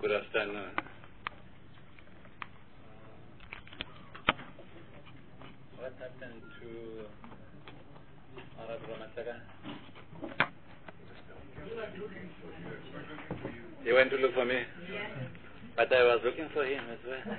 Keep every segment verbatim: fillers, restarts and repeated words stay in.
Good afternoon. What happened to Honorable Matsaga? He went to look for me? Yes. But I was looking for him as well.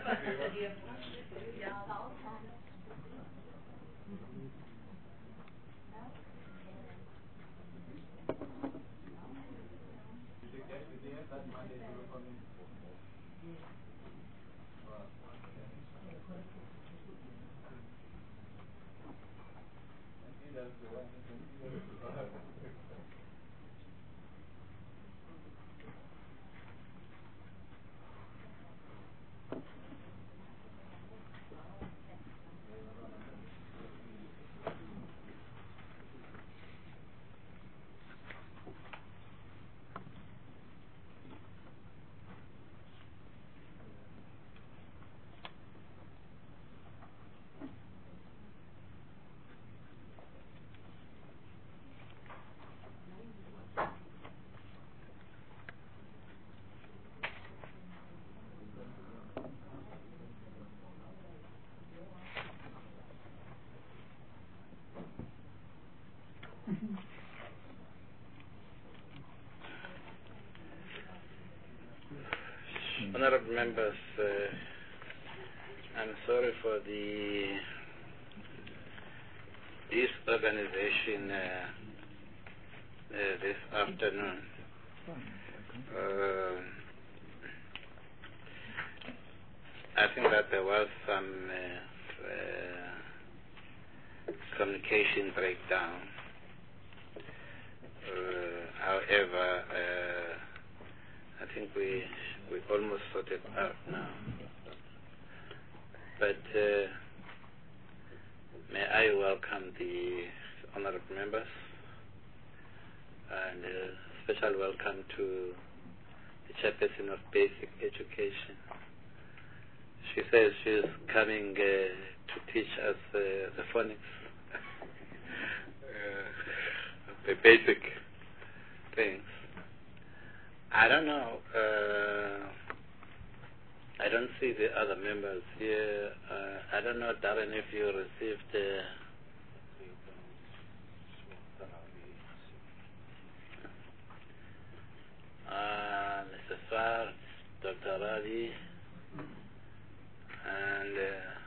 Honorable members, uh, I'm sorry for the disorganization uh, uh, this afternoon. Uh, I think that there was some uh, uh, communication breakdown. Uh, however, uh, I think we we almost sorted out now. But uh, may I welcome the honorable members and a special welcome to the chairperson of basic education. She says she's coming uh, to teach us uh, the phonics, uh, the basic things. I don't know. Uh, I don't see the other members here. Uh, I don't know, Darren, if you received uh, uh, Mister Swart, Doctor Ravi, and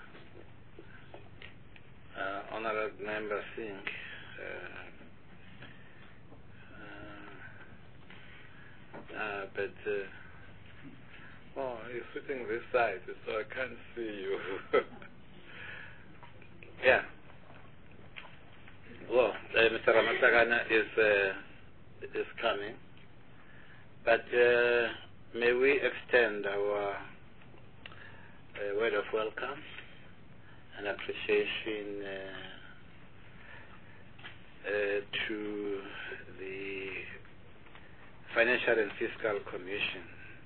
uh, uh, Honorable Member Singh. Uh, uh, but uh, oh, you're sitting this side, so I can't see you. Yeah. Well, uh, Mister Ramasagana is uh, is coming, but uh, may we extend our uh, word of welcome and appreciation uh, uh, to the Financial and Fiscal Commission.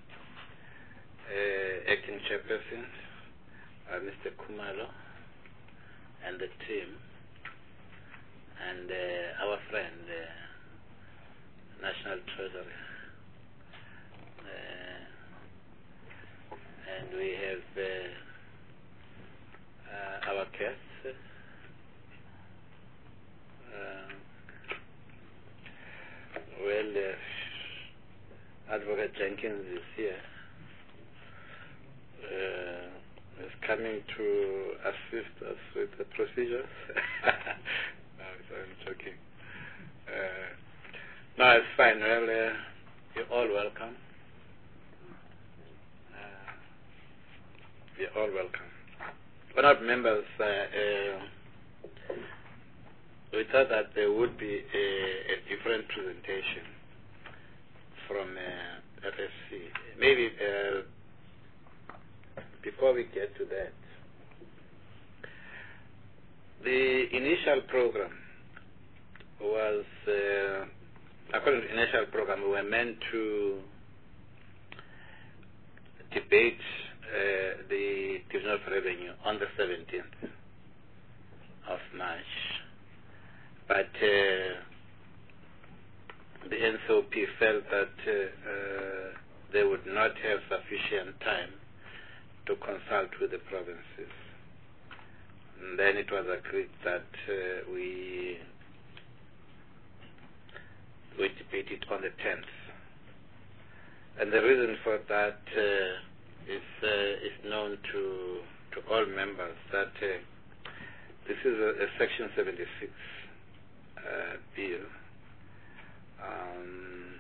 Uh, acting chairperson, uh, Mister Kumalo, and the team, and uh, our friend, uh, National Treasury. Uh, and we have uh, uh, our guests. Uh, well, uh, Advocate Jenkins is here. Uh, is coming to assist us with the procedures. No, I'm joking. Uh, no, it's fine. Well, uh, you're all welcome. Uh, you're all welcome. Honourable members, uh, uh, we thought that there would be a, a different presentation from uh, F S C. Maybe uh, before we get to that, the initial program was, uh, according to the initial program, we were meant to debate uh, the division of revenue on the seventeenth of March. But uh, the N C O P felt that uh, uh, they would not have sufficient time to consult with the provinces. And then it was agreed that uh, we we debate it on the tenth. And the reason for that uh, is uh, is known to to all members that uh, this is a, a Section seventy-six uh, bill. Um,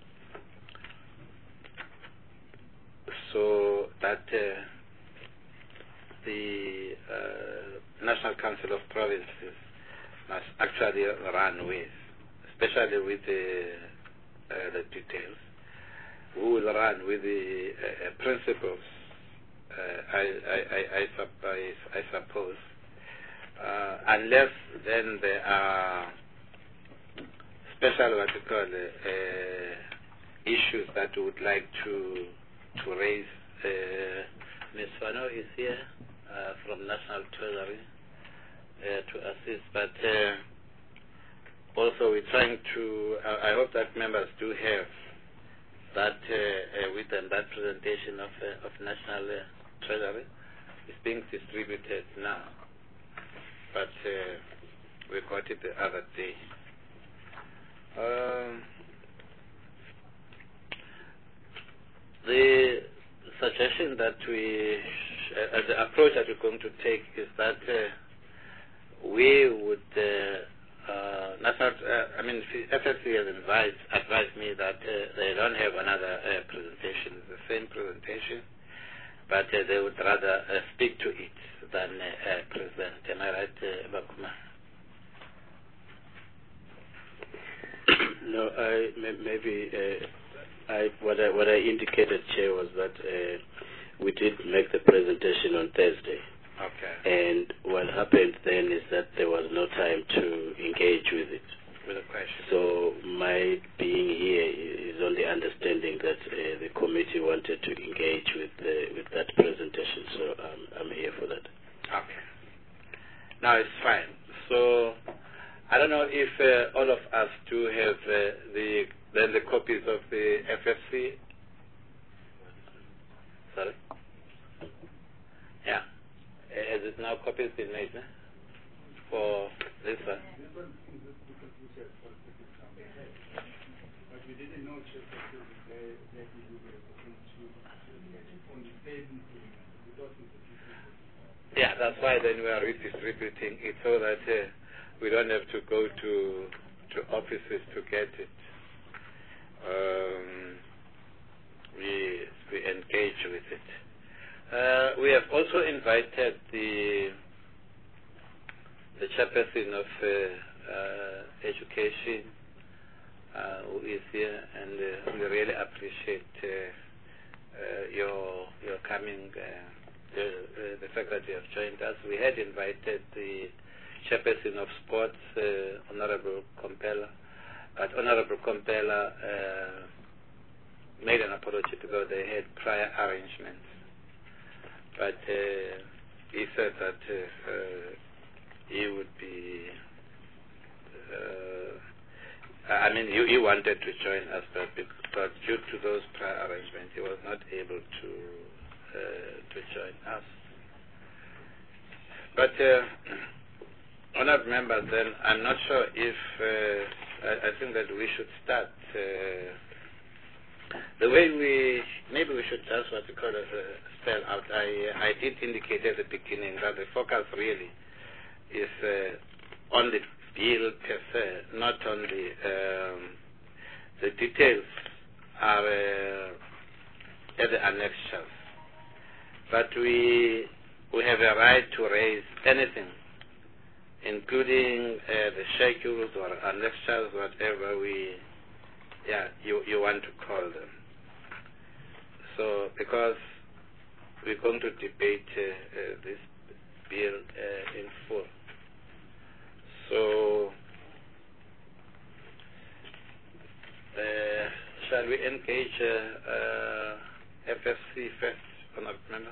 so that uh, the uh, National Council of Provinces must actually run with, especially with the, uh, the details, who will run with the uh, principles, uh, I, I, I, I, sup- I, I suppose, uh, unless then there are special what you call uh, issues that we would like to to raise. Uh, Miz Fano is here uh, from National Treasury uh, to assist, but uh, also we're trying to, uh, I hope that members do have that uh, uh, with them, that presentation of, uh, of National uh, Treasury is being distributed now, but uh, we got it the other day. Um, the suggestion that we, uh, the approach that we're going to take is that uh, we would, uh, uh, national, uh, I mean, F S C has advised, advised me that uh, they don't have another uh, presentation, it's the same presentation, but uh, they would rather uh, speak to it than uh, uh, present. Am I right, uh, Bakuma? No, I maybe uh, I what I what I indicated, Chair, was that uh, we did make the presentation on Thursday. Okay. And what happened then is that there was no time to engage with it. With a question. So my being here is on the understanding that uh, the committee wanted to engage with uh, with that presentation. So um, I'm here for that. Okay. Now it's fine. So I don't know if uh, all of us do have uh, the then the copies of the F F C. Sorry. Yeah. Uh, has it now copies been made eh? for this one? But we didn't know just that they they will be on the same Yeah, that's why then we are redistributing it so that uh, we don't have to go to to offices to get it. Um, we we engage with it. Uh, we have also invited the the chairperson of uh, uh, education, uh, who is here, and uh, we really appreciate uh, uh, your your coming. Uh, the, uh, the fact that you have joined us. We had invited the chairperson of sports, uh, Honorable Kompela, but Honorable Kompela uh, made an apology because they had prior arrangements. But uh, he said that uh, uh, he would be, uh, I mean, he, he wanted to join us, but, but due to those prior arrangements, he was not able to uh, to join us. But uh, honored members, then I'm not sure if uh, I, I think that we should start uh, the way we maybe we should just what we call it uh, spell out. I I did indicate at the beginning that the focus really is uh, on the bill per se, not on the um, the details are uh, at the annexures. But we we have a right to raise anything, including uh, the schedules or annexures, whatever we yeah you you want to call them. So because we're going to debate uh, uh, this bill uh, in full. So uh, shall we engage uh, uh, F F C first, honored members?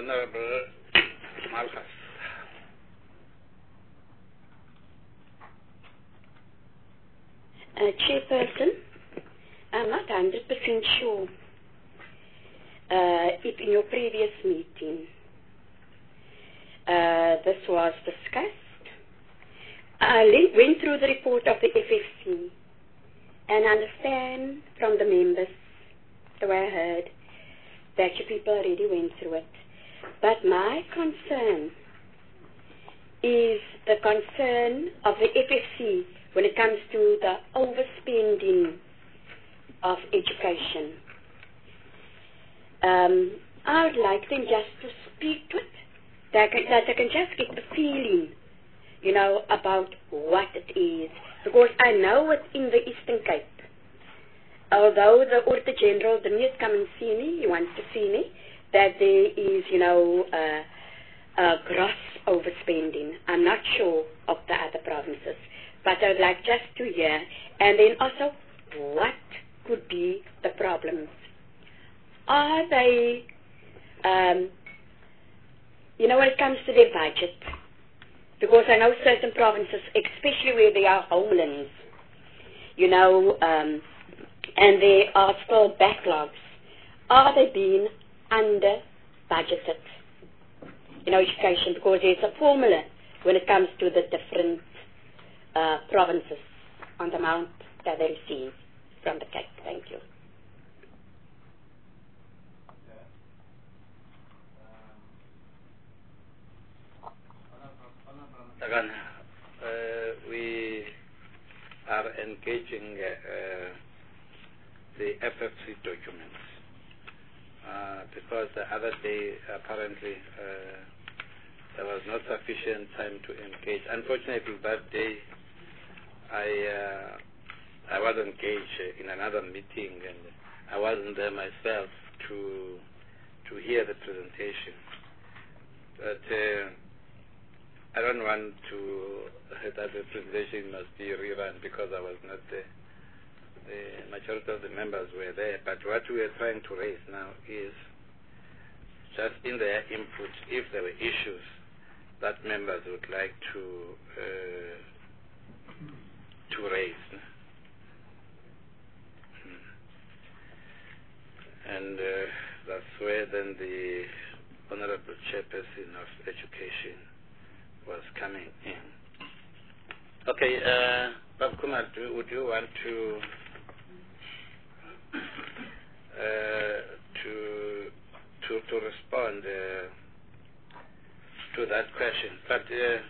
Honorable Malchus. Uh, Chairperson, I'm not one hundred percent sure uh, if in your previous meeting uh, this was discussed. I le- went through the report of the F F C and understand from the members, the way I heard, that you people already went through it. But my concern is the concern of the F F C when it comes to the overspending of education. Um, I would like them just to speak to it, that I, can, that I can just get the feeling, you know, about what it is. Because I know within the Eastern Cape, although the Auditor General didn't yet come and see me, he wants to see me, that there is, you know, uh, uh, gross overspending. I'm not sure of the other provinces, but I would like just to hear. And then also, what could be the problems? Are they, um, you know, when it comes to their budget, because I know certain provinces, especially where they are homelands, you know, um, and there are still backlogs, are they being under budgeted in education? Because there's a formula when it comes to the different uh, provinces on the amount that they receive from the Cape. Thank you. Again, uh, we are engaging uh, the F F C documents uh, because the other day apparently uh, there was not sufficient time to engage. Unfortunately, that day I uh, I was engaged in another meeting and I wasn't there myself to to hear the presentation. But uh, I don't want to that the presentation must be rerun because I was not there. The majority of the members were there, but what we are trying to raise now is just in their input, if there were issues that members would like to uh, to raise. And uh, that's where then the Honorable Chairperson of Education was coming in. Okay, uh, Bob Kumar, do, would you want to uh, to to to respond uh, to that question? But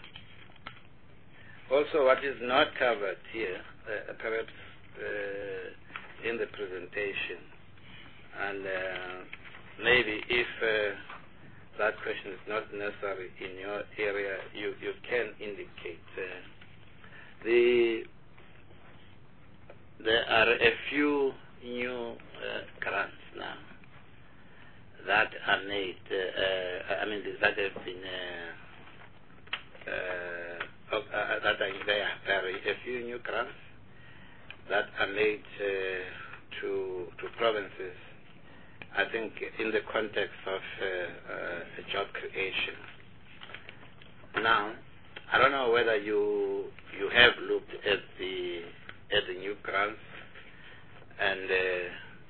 uh, also, what is not covered here, uh, perhaps uh, in the presentation, and uh, maybe if uh, that question is not necessary in your area, you, you can indicate. Uh, the there are a few new uh, grants now that are made. Uh, I mean, that have been uh, uh, uh, that are there. There are a few new grants that are made uh, to to provinces. I think in the context of uh, uh, job creation. Now, I don't know whether you you have looked at the at the new grants and uh,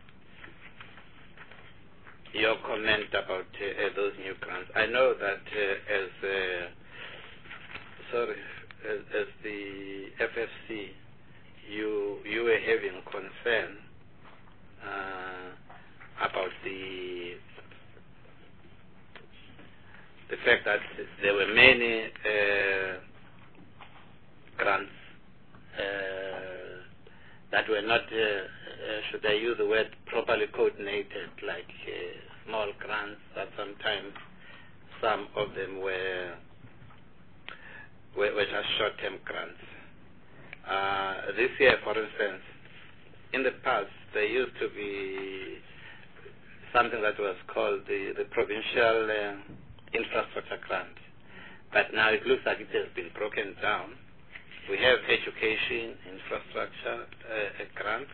your comment about uh, those new grants. I know that uh, as uh, sorry as, as the F F C, you you were having concern Uh, about the the fact that there were many uh, grants uh, that were not, uh, uh, should I use the word, properly coordinated, like uh, small grants, that sometimes some of them were were, were just short-term grants. Uh, this year, for instance, in the past, there used to be something that was called the, the provincial uh, infrastructure grant. But now it looks like it has been broken down. We have education infrastructure uh, grants.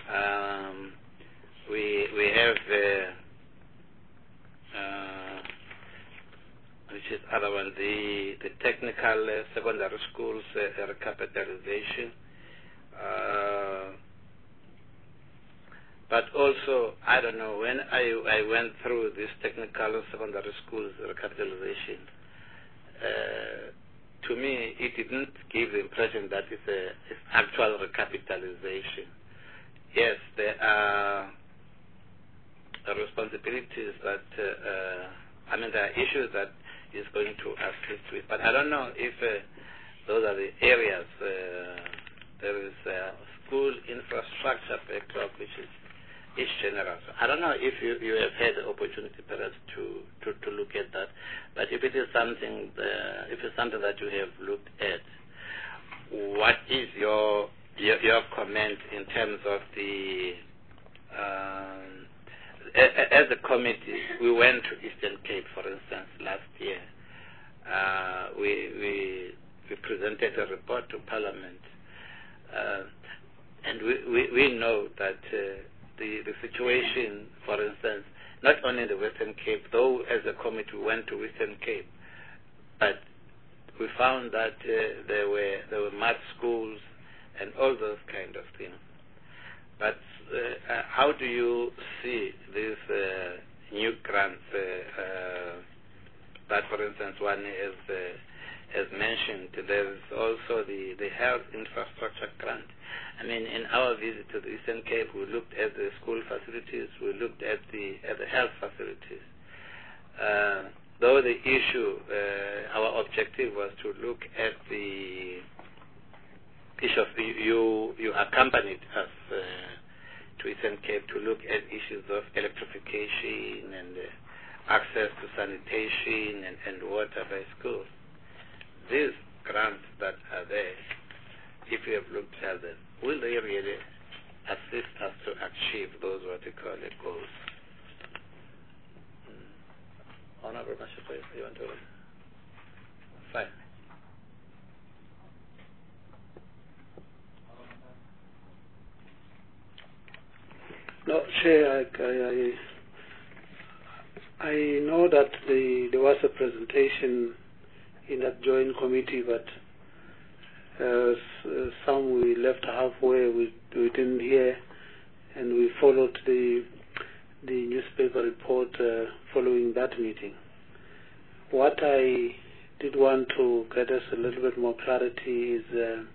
Um, we we have uh, uh, which is other one, the, the technical uh, secondary schools uh, recapitalization. Uh, but also, I don't know, when I, I went through this technical secondary schools recapitalization, uh, to me, it didn't give the impression that it's, a, it's actual recapitalization. Yes, there are responsibilities that, uh, uh, I mean, there are issues that is going to assist with, but I don't know if uh, those are the areas. Uh, there is a school infrastructure backlog, which is is general. So I don't know if you, you have had the opportunity perhaps to, to, to look at that, but if it is something, uh, if it's something that you have looked at, what is your your, your comment in terms of the um, as a committee? We went to Eastern Cape, for instance, last year. Uh, we, we we presented a report to Parliament, uh, and we, we, we know that uh, the, the situation, for instance, not only in the Western Cape, though as a committee we went to Western Cape, but we found that uh, there were there were mud schools and all those kind of things. But uh, uh, how do you see these uh, new grants? Uh, uh, that, for instance, one is, uh, as mentioned, there is also the, the health infrastructure grant. I mean, in our visit to the Eastern Cape, we looked at the school facilities, we looked at the at the health facilities. Uh, though the issue, uh, our objective was to look at the issue of, you, you accompanied us uh, to Eastern Cape to look at issues of electrification and uh, access to sanitation and, and water by schools. These grants that are there, if you have looked at them, will they really assist us to achieve those what we call the goals? Hmm. Honorable Mashapo, you want to? Fine. No, Chair, I, I, I know that the, there was a presentation in that joint committee, but uh, some we left halfway, we, we didn't hear, and we followed the, the newspaper report uh, following that meeting. What I did want to get us a little bit more clarity is uh,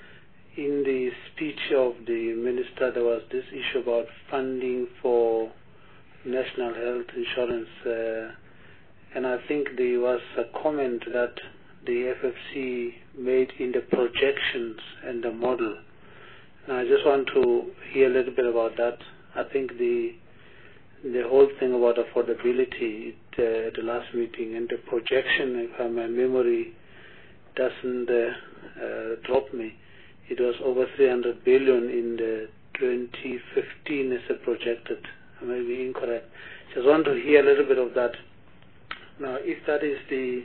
in the speech of the minister, there was this issue about funding for national health insurance, uh, and I think there was a comment that the F F C made in the projections and the model. And I just want to hear a little bit about that. I think the the whole thing about affordability it, uh, at the last meeting and the projection, if my memory doesn't uh, uh, drop me, it was over three hundred billion in the twenty fifteen as a projected. I may be incorrect. Just want to hear a little bit of that. Now, if that is the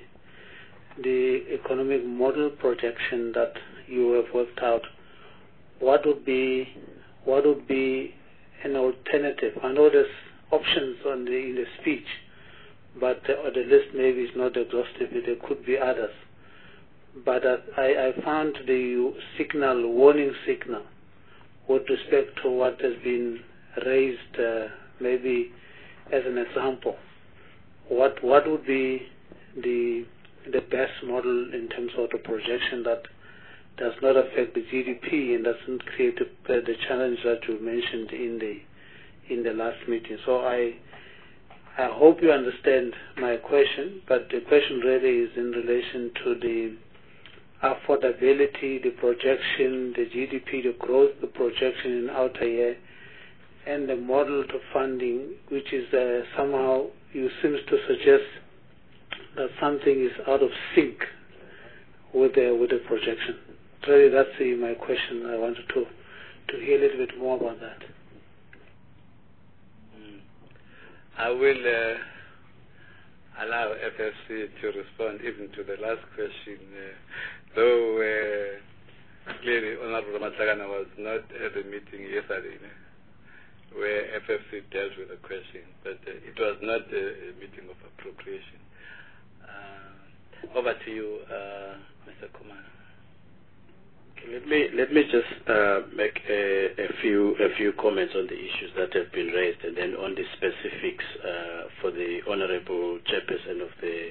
the economic model projection that you have worked out, what would be what would be an alternative? I know there's options on the in the speech, but uh, the list maybe is not exhaustive. There could be others. But uh, I, I found the signal, warning signal, with respect to what has been raised, uh, maybe as an example. What what would be the the best model in terms of the projection that does not affect the G D P and doesn't create the, uh, the challenge that you mentioned in the in the last meeting? So I I hope you understand my question, but the question really is in relation to the affordability, the projection, the G D P, the growth, the projection in outer year, and the model to funding, which is uh, somehow, you seems to suggest that something is out of sync with the with the projection. Really, that's the, my question. I wanted to to hear a little bit more about that. Mm. I will uh, allow F F C to respond even to the last question, uh, though uh, clearly Honorable Matlakane was not at the meeting yesterday, where F F C dealt with the question, but uh, it was not a, a meeting of appropriation. Uh, Over to you, uh, Mister Kumar. Let me let me just uh, make a, a few a few comments on the issues that have been raised, and then on the specifics uh, for the honourable chairperson of the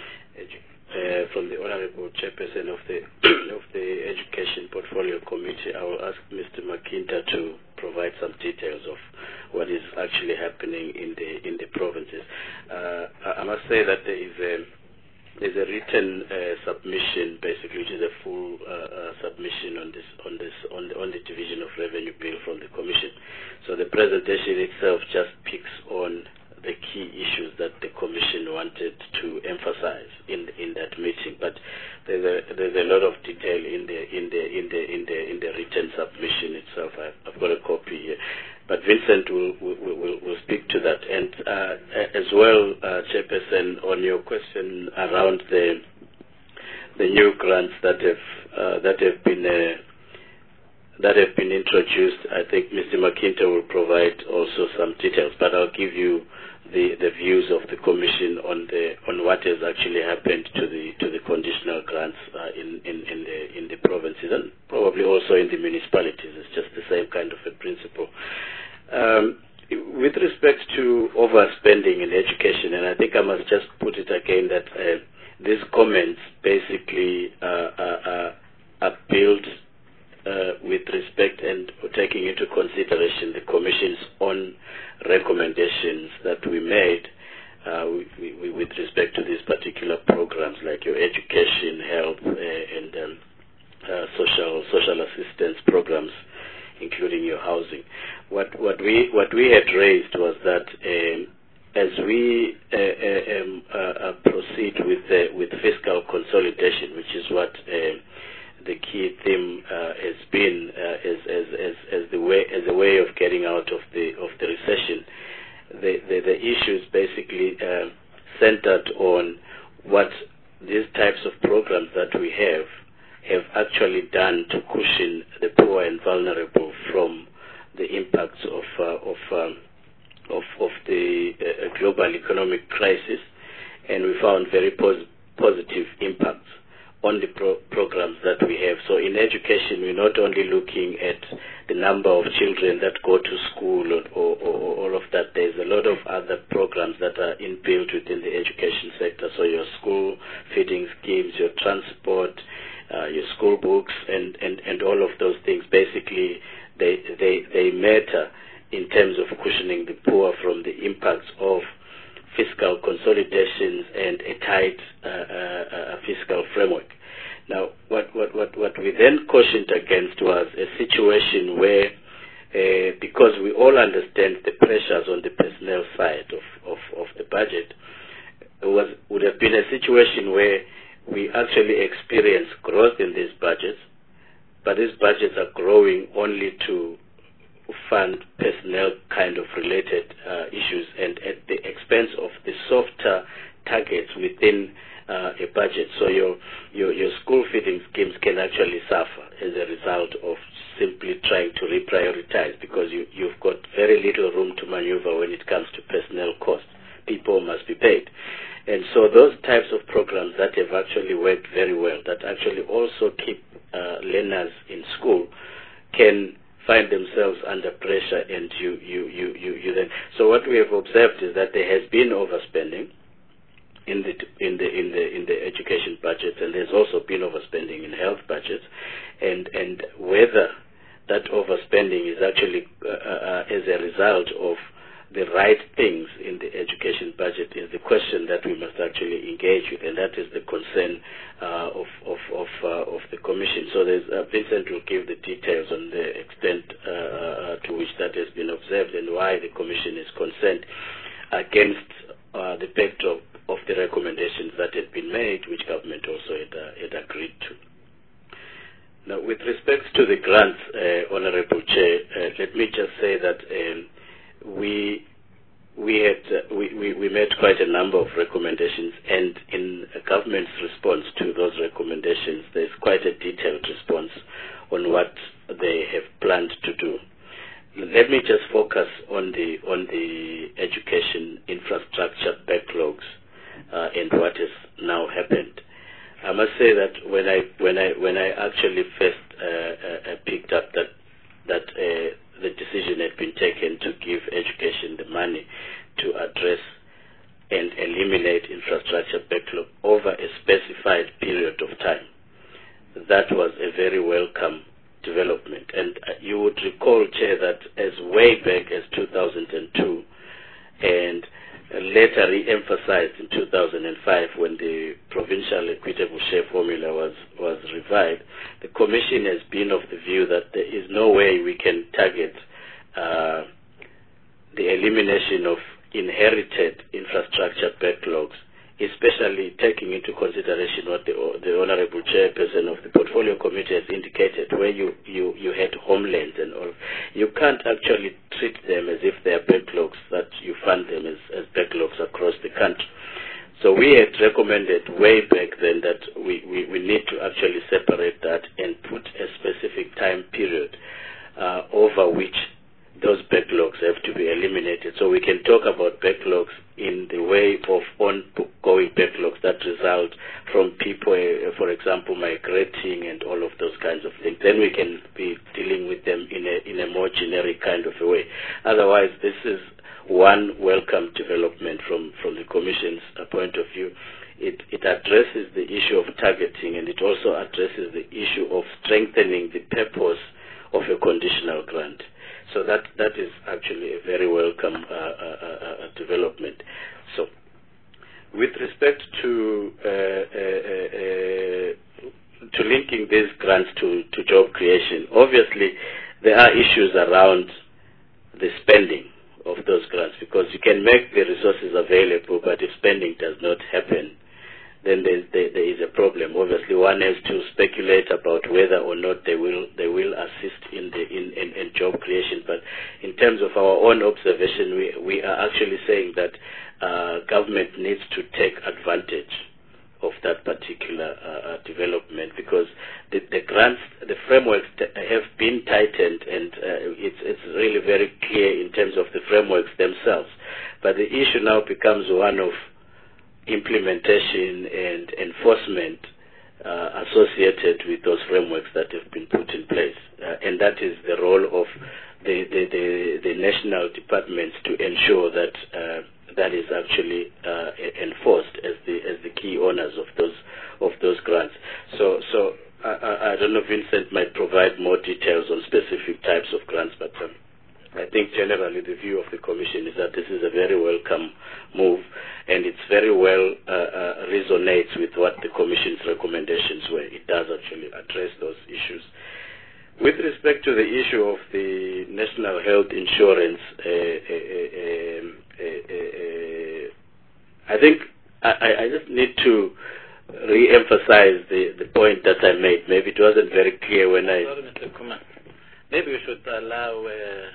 uh, from the honourable chairperson of the of the Education Portfolio Committee. I will ask Mister Makinta to provide some details of what is actually happening in the in the provinces. Uh, I must say that there is a There's a written uh, submission, basically, which is a full uh, uh, submission on this, on this, on the, on the division of revenue bill from the Commission. So the presentation itself just picks on the key issues that the Commission wanted to emphasize in in that meeting. But there's a there's a lot of detail in the in the in the in the in the written submission itself. I've, I've got a copy here. But Vincent will, will, will, will speak to that. And uh, as well, uh, Chairperson, on your question around the the new grants that have uh, that have been uh, that have been introduced, I think Mister Makinta will provide also some details. But I'll give you the, the views of the Commission on the on what has actually happened to the to the conditional grants uh, in, in in the in the provinces, and probably also in the municipalities. It's just the same kind of a principle. Um, with respect to overspending in education, and I think I must just put it again that uh, these comments basically uh, are, are built uh, with respect and taking into consideration the Commission's own recommendations that we made uh, we, we, with respect to these particular programs, like your education, health, uh, and um, uh, social social assistance programs, including your housing. What what we what we had raised was that um, as we uh, uh, um, uh, uh, proceed with uh, with fiscal consolidation, which is what uh, the key theme uh, has been uh, as, as as as the way as a way of getting out of the of the recession, the the, the issues basically uh, centered on what these types of programs that we have have actually done to cushion the poor and vulnerable from the impacts of uh, of, um, of of the uh, global economic crisis, and we found very pos positive impacts on the pro programs that we have. So in education, we're not only looking at the number of children that go to school or, or, or all of that. There's a lot of other programs that are inbuilt within the education sector. So your school feeding schemes, your transport, Uh, your school books, and, and, and all of those things, basically they, they, they matter in terms of cushioning the poor from the impacts of fiscal consolidations and a tight uh, uh, uh, fiscal framework. Now, what, what, what, what we then cautioned against was a situation where, uh, because we all understand the pressures on the personnel side of, of, of the budget, it was, would have been a situation where we actually experience growth in these budgets, but these budgets are growing only to fund personnel kind of related uh, issues, and at the expense of the softer targets within uh, a budget. So your, your your school feeding schemes can actually suffer as a result of simply trying to reprioritize, because you, you've got very little room to maneuver when it comes to personnel costs. People must be paid. And so those types of programs that have actually worked very well, that actually also keep uh, learners in school, can find themselves under pressure, and you, you, you, you, you then. So what we have observed is that there has been overspending in the in the in the in the education budgets, and there's also been overspending in health budgets, and and whether that overspending is actually uh, uh, as a result of the right things in the education budget is the question that we must actually engage with, and that is the concern uh, of of of, uh, of the Commission. So there's, uh, Vincent will give the details on the extent uh, to which that has been observed and why the Commission is concerned against uh, the backdrop of the recommendations that had been made, which government also had, uh, had agreed to. Now, with respect to the grants, uh, Honourable Chair, uh, let me just say that um, we we had uh, we, we, we made quite a number of recommendations, and in a government's response to those recommendations, there's quite a detailed response on what they have planned to do. Let me just focus on the on the education infrastructure backlogs uh, and what has now happened. I must say that when I when I when I actually first uh, uh, picked up that that uh, the decision had been taken to give education the money to address and eliminate infrastructure backlog over a specified period of time, that was a very welcome development. And uh, you would recall, Chair, that as way back as two thousand two and later re-emphasized in two thousand five when the provincial equitable share formula was, was revived, the Commission has been of the view that there is no way we can target uh, the elimination of inherited infrastructure backlogs, especially taking into consideration what the, the Honorable Chairperson of the Portfolio Committee has indicated, where you, you, you had homelands and all. You can't actually treat them as if they are backlogs, that you fund them as, as backlogs across the country. So we had recommended way back then that we, we, we need to actually separate that and put a specific time period uh, over which those backlogs have to be eliminated. So we can talk about backlogs in the way of ongoing backlogs that result from people, uh, for example, migrating and all of those kinds of things. Then we can be dealing with them in a, in a more generic kind of a way. Otherwise, this is one welcome development from, from the Commission's uh, point of view. It, it addresses the issue of targeting, and it also addresses the issue of strengthening the purpose of a conditional grant. So that, that is actually a very welcome uh, uh, uh, development. So with respect to uh, uh, uh, to linking these grants to, to job creation, obviously there are issues around the spending of those grants, because you can make the resources available, but if spending does not happen, then there, there, there is a problem. Obviously, one has to speculate about whether or not they will they will assist in the in, in, in job creation. But in terms of our own observation, we we are actually saying that uh, government needs to take advantage of that particular uh, development, because the, the grants, the frameworks have been tightened, and uh, it's it's really very clear in terms of the frameworks themselves. But the issue now becomes one of implementation and enforcement uh, associated with those frameworks that have been put in place, uh, and that is the role of the the, the, the national departments to ensure that uh, that is actually uh, enforced as the as the key owners of those of those grants. So so I, I don't know, Vincent might provide more details on specific types of grants, but um, I think generally the view of the Commission is that this is a very welcome move, and it's very well uh, uh, resonates with what the Commission's recommendations were. It does actually address those issues. With respect to the issue of the National Health Insurance, uh, uh, uh, uh, uh, I think I, I just need to re-emphasize the, the point that I made. Maybe it wasn't very clear when I... Sorry, Mister Kumar. Maybe we should allow... Uh,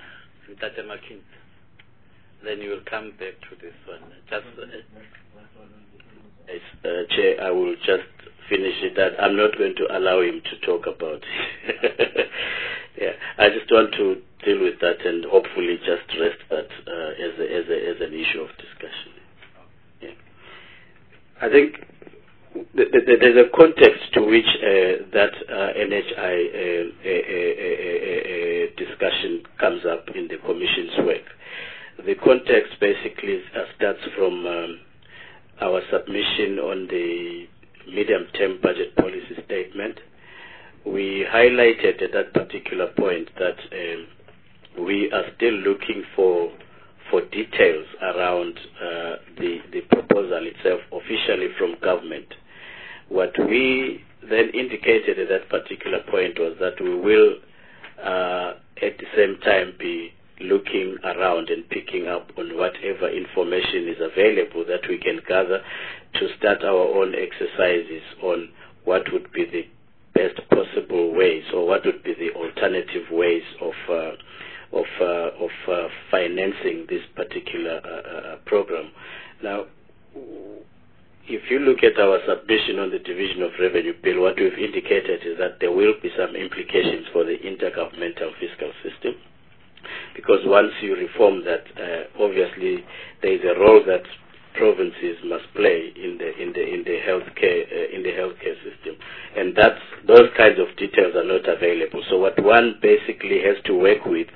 then you will come back to this one. Just, uh, yes, uh, Chair, I will just finish it. That I'm not going to allow him to talk about it. Yeah, I just want to deal with that and hopefully just rest that uh, as, a, as, a, as an issue of discussion. Yeah. I think th th there's a context to which uh, that uh, N H I uh, uh, uh, uh, discussion comes up in the Commission's work. The context basically uh, starts from um, our submission on the medium-term budget policy statement. We highlighted at that particular point that um, we are still looking for for details around uh, the, the proposal itself officially from government. What we then indicated at that particular point was that we will uh, at the same time be looking around and picking up on whatever information is available that we can gather to start our own exercises on what would be the best possible ways, or what would be the alternative ways of uh, of uh, of uh, financing this particular uh, uh, program. Now, if you look at our submission on the Division of Revenue Bill, what we've indicated is that there will be some implications for the intergovernmental fiscal system, because once you reform that, uh, obviously there is a role that provinces must play in the in the in the healthcare uh, in the healthcare details are not available. So what one basically has to work with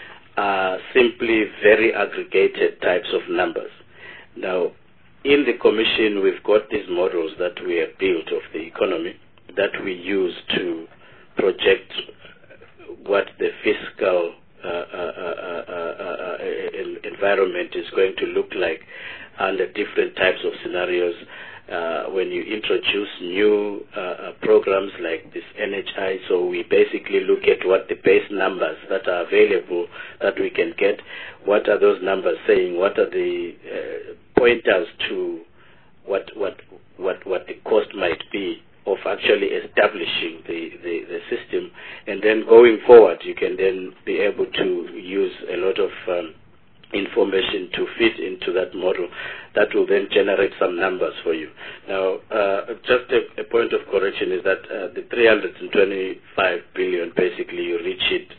are simply very aggregated types of numbers. Now, in the Commission, we've got these models that we have built of the economy that we use to project what the fiscal uh, uh, uh, uh, uh, environment is going to look like under different types of scenarios. Uh, when you introduce new uh, programs like this N H I, so we basically look at what the base numbers that are available that we can get, what are those numbers saying, what are the uh, pointers to what what what what the cost might be of actually establishing the, the, the system, and then going forward you can then be able to use a lot of um, information to fit into that model that will then generate some numbers for you. Now, uh, just a, a point of correction is that uh, the three hundred twenty-five billion, basically you reach it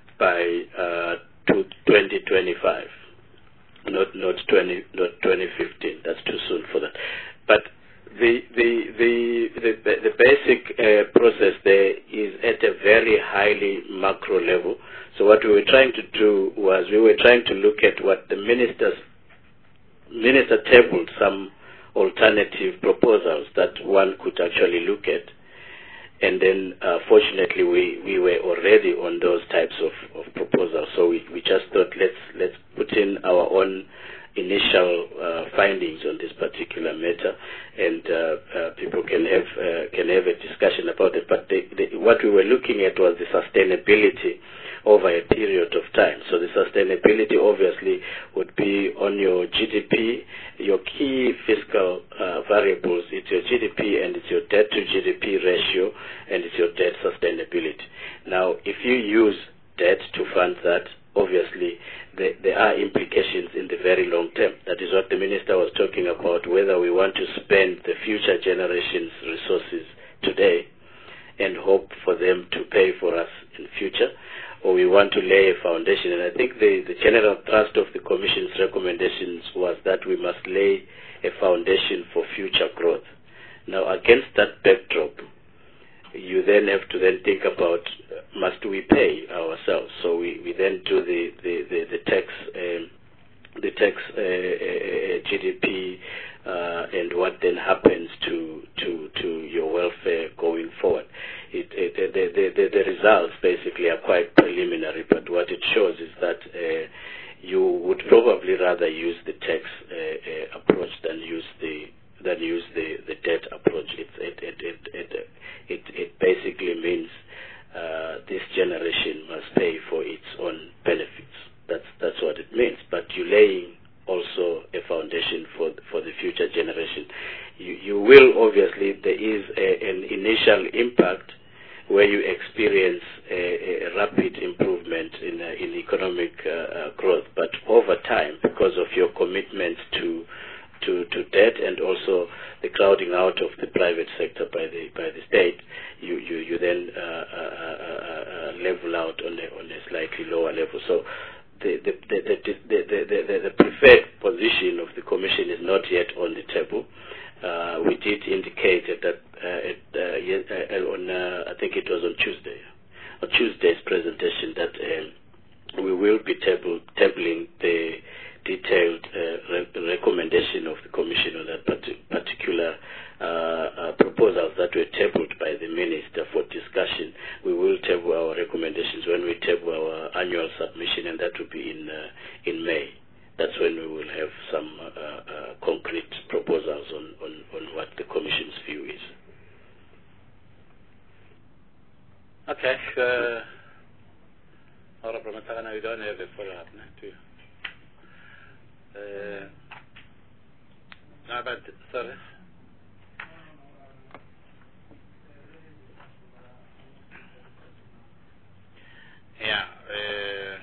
by uh, to twenty twenty-five, not not twenty not twenty fifteen. That's too soon for that. But the the the the, the basic uh, process there is at a very highly macro level. So what we were trying to do was we were trying to look at what the ministers minister tabled, some alternative proposals that one could actually look at, and then uh, fortunately we, we were already on those types of, of proposals. So we, we just thought let's let's put in our own initial uh, findings on this particular matter, and uh, uh, people can have uh, can have a discussion about it. But the, the, what we were looking at was the sustainability over a period of time. So the sustainability obviously would be on your G D P, your key fiscal uh, variables. It's your G D P and it's your debt to G D P ratio, and it's your debt sustainability. Now, if you use debt to fund that, obviously there, there are implications in the very long term. That is what the minister was talking about, whether we want to spend the future generations' resources today and hope for them to pay for us in future, or we want to lay a foundation. And I think the, the general thrust of the Commission's recommendations was that we must lay a foundation for future growth. Now, against that backdrop, you then have to then think about, uh, must we pay ourselves? So we, we then do the, the, the, the tax, um, the tax uh, uh, G D P, uh, and what then happens to, to, to your welfare going forward. It, it, the, the, the, the results basically are quite preliminary, but what it shows is that uh, you would probably rather use the tax uh, uh, approach than use the than use the, the debt approach. It it it it it, it, it basically means uh, this generation must pay for its own benefits. That's that's what it means. But you're laying also a foundation for for the future generation. You you will obviously, there is a, an initial impact where you experience a, a rapid improvement in uh, in economic uh, uh, growth, but over time, because of your commitment to To, to debt and also the crowding out of the private sector by the by the state, you you, you then uh, uh, uh, uh, level out on a on a slightly lower level. So the the the the, the, the, the, the preferred position of the Commission is not yet on the table. Uh, we did indicate that uh, it, uh, on uh, I think it was on Tuesday, on Tuesday's presentation, that um, we will be table, tabling the detailed uh, re recommendation of the Commission on that particular uh, uh, proposals that were tabled by the Minister for discussion. We will table our recommendations when we table our annual submission, and that will be in uh, in May. That's when we will have some uh, uh, concrete proposals on, on, on what the Commission's view is. Okay. Uh, Honorable Matsakane, we don't have a follow-up now, do you? Uh, no, but, sorry. Yeah, uh,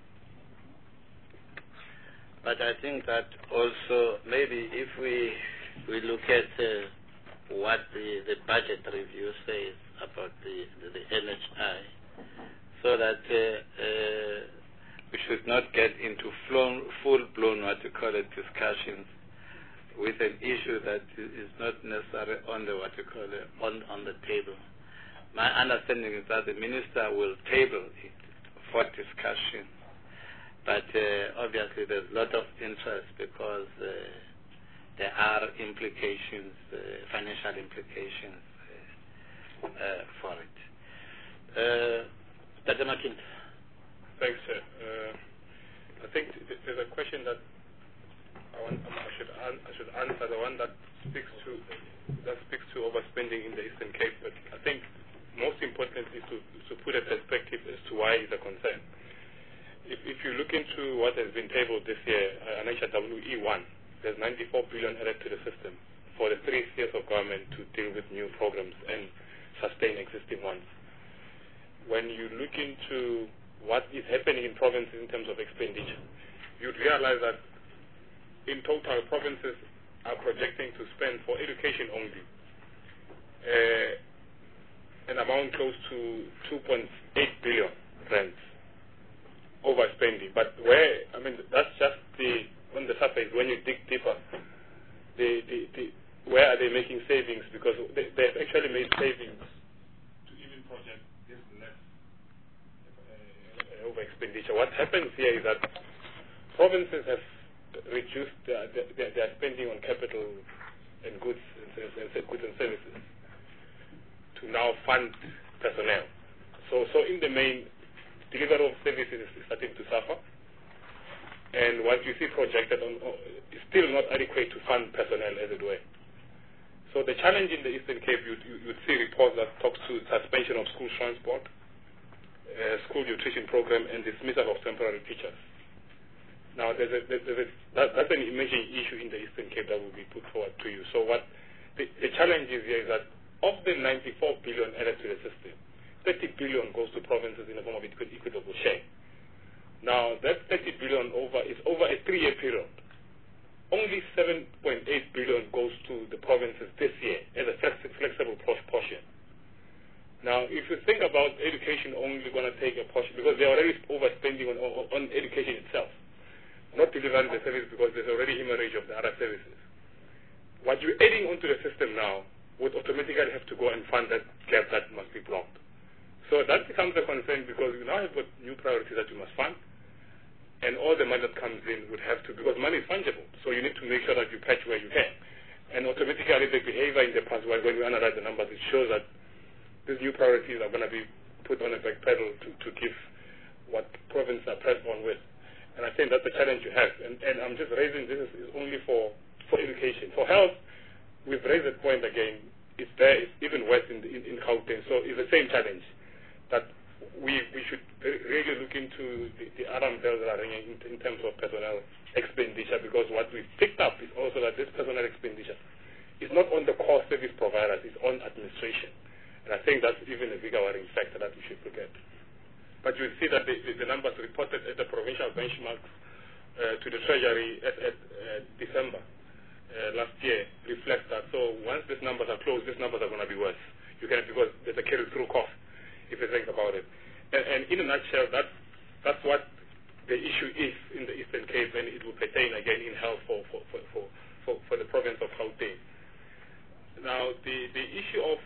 but I think that also maybe if we we look at uh, what the, the budget review says about the, the, the N H I, so that uh, uh, we should not get into full-blown, what you call it, discussions with an issue that is not necessarily on the, what you call it, on, on the table. my understanding is that the minister will table it for discussion. But uh, obviously there's a lot of interest because uh, there are implications, uh, financial implications uh, uh, for it. Uh, Doctor Martin. Thanks, sir. Uh, I think th there's a question that I, want, I, should an I should answer, the one that speaks to that speaks to overspending in the Eastern Cape. But I think most importantly is to, to put a perspective as to why it's a concern. If, if you look into what has been tabled this year, uh, Annexure W E one, there's ninety-four billion added to the system for the three years of government to deal with new programs and sustain existing ones. When you look into what is happening in provinces in terms of expenditure, you'd realize that in total provinces are projecting to spend for education only uh, an amount close to two point eight billion rands overspending. But where, I mean, that's just the on the surface. When you dig deeper, the, the, the, where are they making savings? Because they, they've actually made savings to even project this less uh, over expenditure. What happens here is that provinces have reduced their, their, their spending on capital and goods and, and, and goods and services to now fund personnel. So, so in the main, delivery of services is starting to suffer, and what you see projected on, on is still not adequate to fund personnel, as it were. So the challenge in the Eastern Cape, you you would see reports that talks to suspension of school transport, uh, school nutrition program, and dismissal of temporary teachers. Now, there's a, there's a, that, that's an emerging issue in the Eastern Cape that will be put forward to you. So what the, the challenge is here is that of the ninety-four billion added to the system, thirty billion goes to provinces in the form of equitable share. Now, that thirty billion over is over a three-year period. Only seven point eight billion goes to the provinces this year as a flexible portion. Now, if you think about education only going to take a portion, because they're already overspending on, on, on education itself, not delivering the service because there's already hemorrhage of the other services. What you're adding onto the system now would automatically have to go and fund that gap that must be blocked. So that becomes a concern because you now have got new priorities that you must fund, and all the money that comes in would have to, because money is fungible, so you need to make sure that you patch where you can. And automatically the behavior in the past, when we analyze the numbers, it shows that these new priorities are going to be put on a back pedal to, to give what provinces are pressed on with. And I think that's the challenge you have. And, and I'm just raising this is only for, for education. For health, we've raised that point again. It's there, it's even worse in, the, in, in Gauteng. So it's the same challenge that we we should really look into the, the alarm bells that are ringing in, in terms of personnel expenditure, because what we've picked up is also that this personnel expenditure is not on the core service providers, it's on administration. And I think that's even a bigger worrying factor that we should look at. But you'll see that the, the, the numbers reported at the provincial benchmarks uh, to the Treasury at, at uh, December uh, last year reflect that. So once these numbers are closed, these numbers are going to be worse. You can, because there's a carry-through cost, if you think about it. And, and in a nutshell, that's, that's what the issue is in the Eastern Cape, and it will pertain again in health for, for, for, for, for, for the province of Gauteng. Now, the, the issue of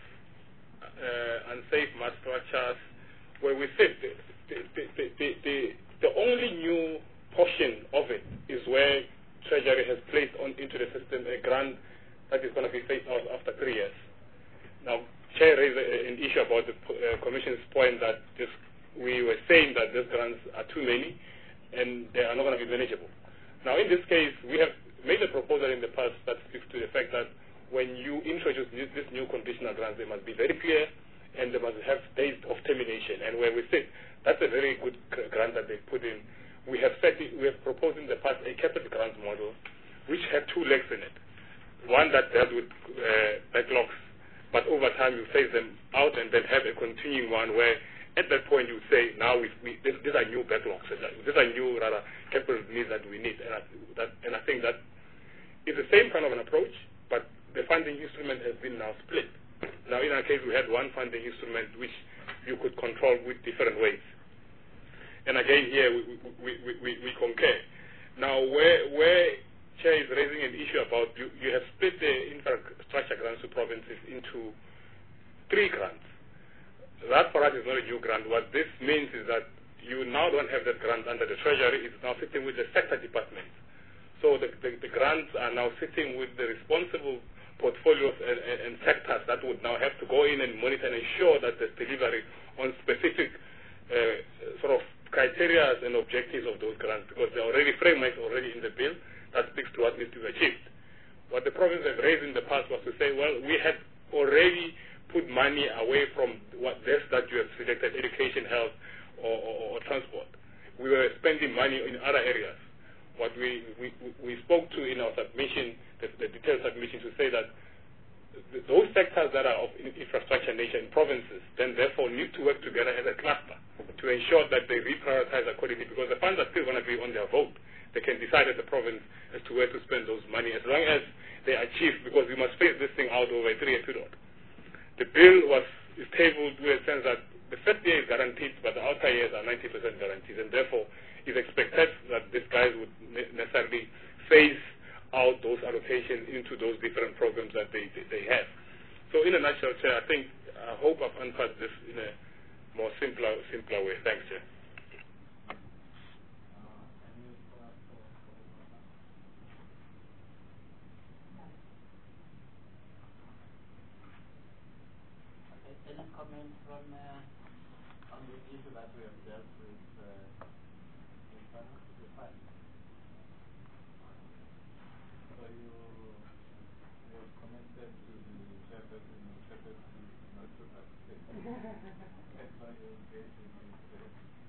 uh, unsafe mass structures, where we said the, the, the, the, the, the only new portion of it is where Treasury has placed on into the system a grant that is going to be phased out after three years. Now, Chair raised an issue about the uh, Commission's point that this, we were saying that these grants are too many and they are not going to be manageable. Now, in this case, we have made a proposal in the past that speaks to the fact that when you introduce this, this new conditional grants, they must be very clear and they must have dates of termination. And where we said that's a very good grant that they put in, we have said it, we have proposed in the past a capital grant model which had two legs in it. One that dealt with uh, backlogs, but over time you phase them out and then have a continuing one where at that point you say, now we, we, these, these are new backlogs, these are new rather capital needs that we need. And I, that, and I think that is the same kind of an approach, but the funding instrument has been now split. Now in our case we had one funding instrument which you could control with different ways. And again here we, we, we, we, we concur. Now where, where Chair is raising an issue about you, you have split the infrastructure grants to provinces into three grants. that for us is not a new grant. What this means is that you now don't have that grant under the Treasury. It's now sitting with the sector departments. So the, the, the grants are now sitting with the responsible portfolios and, and, and sectors that would now have to go in and monitor and ensure that there's delivery on specific uh, sort of criteria and objectives of those grants, because there are already frameworks already in the bill that speaks to what needs to be achieved. What the province have raised in the past was to say, well, we had already put money away from what this that you have selected, education, health, or, or, or transport. We were spending money in other areas. What we, we, we spoke to in our submission, the, the detailed submission, to say that th those sectors that are of infrastructure nature in provinces then therefore need to work together as a cluster to ensure that they reprioritize accordingly, because the funds are still going to be on their vote. They can decide as a province as to where to spend those money as long as they achieve, because we must phase this thing out over a three-year period. The bill was is tabled with a sense that the first year is guaranteed, but the outer years are ninety percent guaranteed, and therefore it's expected that these guys would ne necessarily phase out those allocations into those different programs that they, they, they have. So in a nutshell, Chair, I think, I hope I've answered this in a more simpler, simpler way. Thanks, Chair. Any comments from uh, on the issue that we have dealt with uh, in front of the fund? So you, you have commented to the chairperson, the chairperson is not to participate. That's why you engage in this.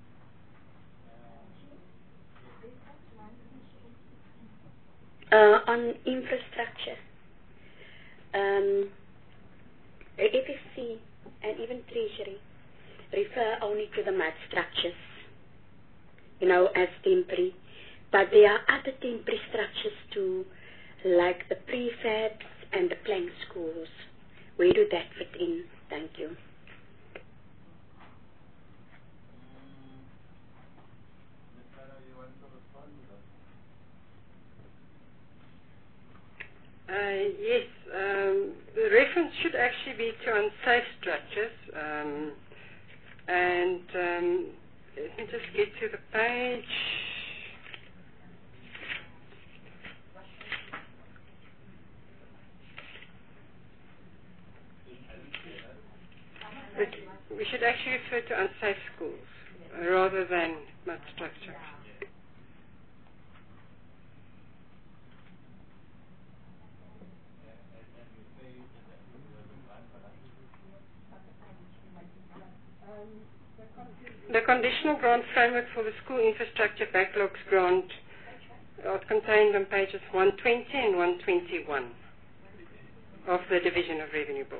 Uh, on infrastructure, um, the F S C and even Treasury refer only to the mud structures, you know, as temporary. But there are other temporary structures too, like the prefabs and the plank schools. Where do that fit in? Thank you. Uh, yes, um, the reference should actually be to unsafe structures, um, and um, let me just get to the page. But we should actually refer to unsafe schools uh, rather than mud structure. The conditional grant framework for the school infrastructure backlogs grant are contained on pages one twenty and one twenty-one of the Division of Revenue Bill.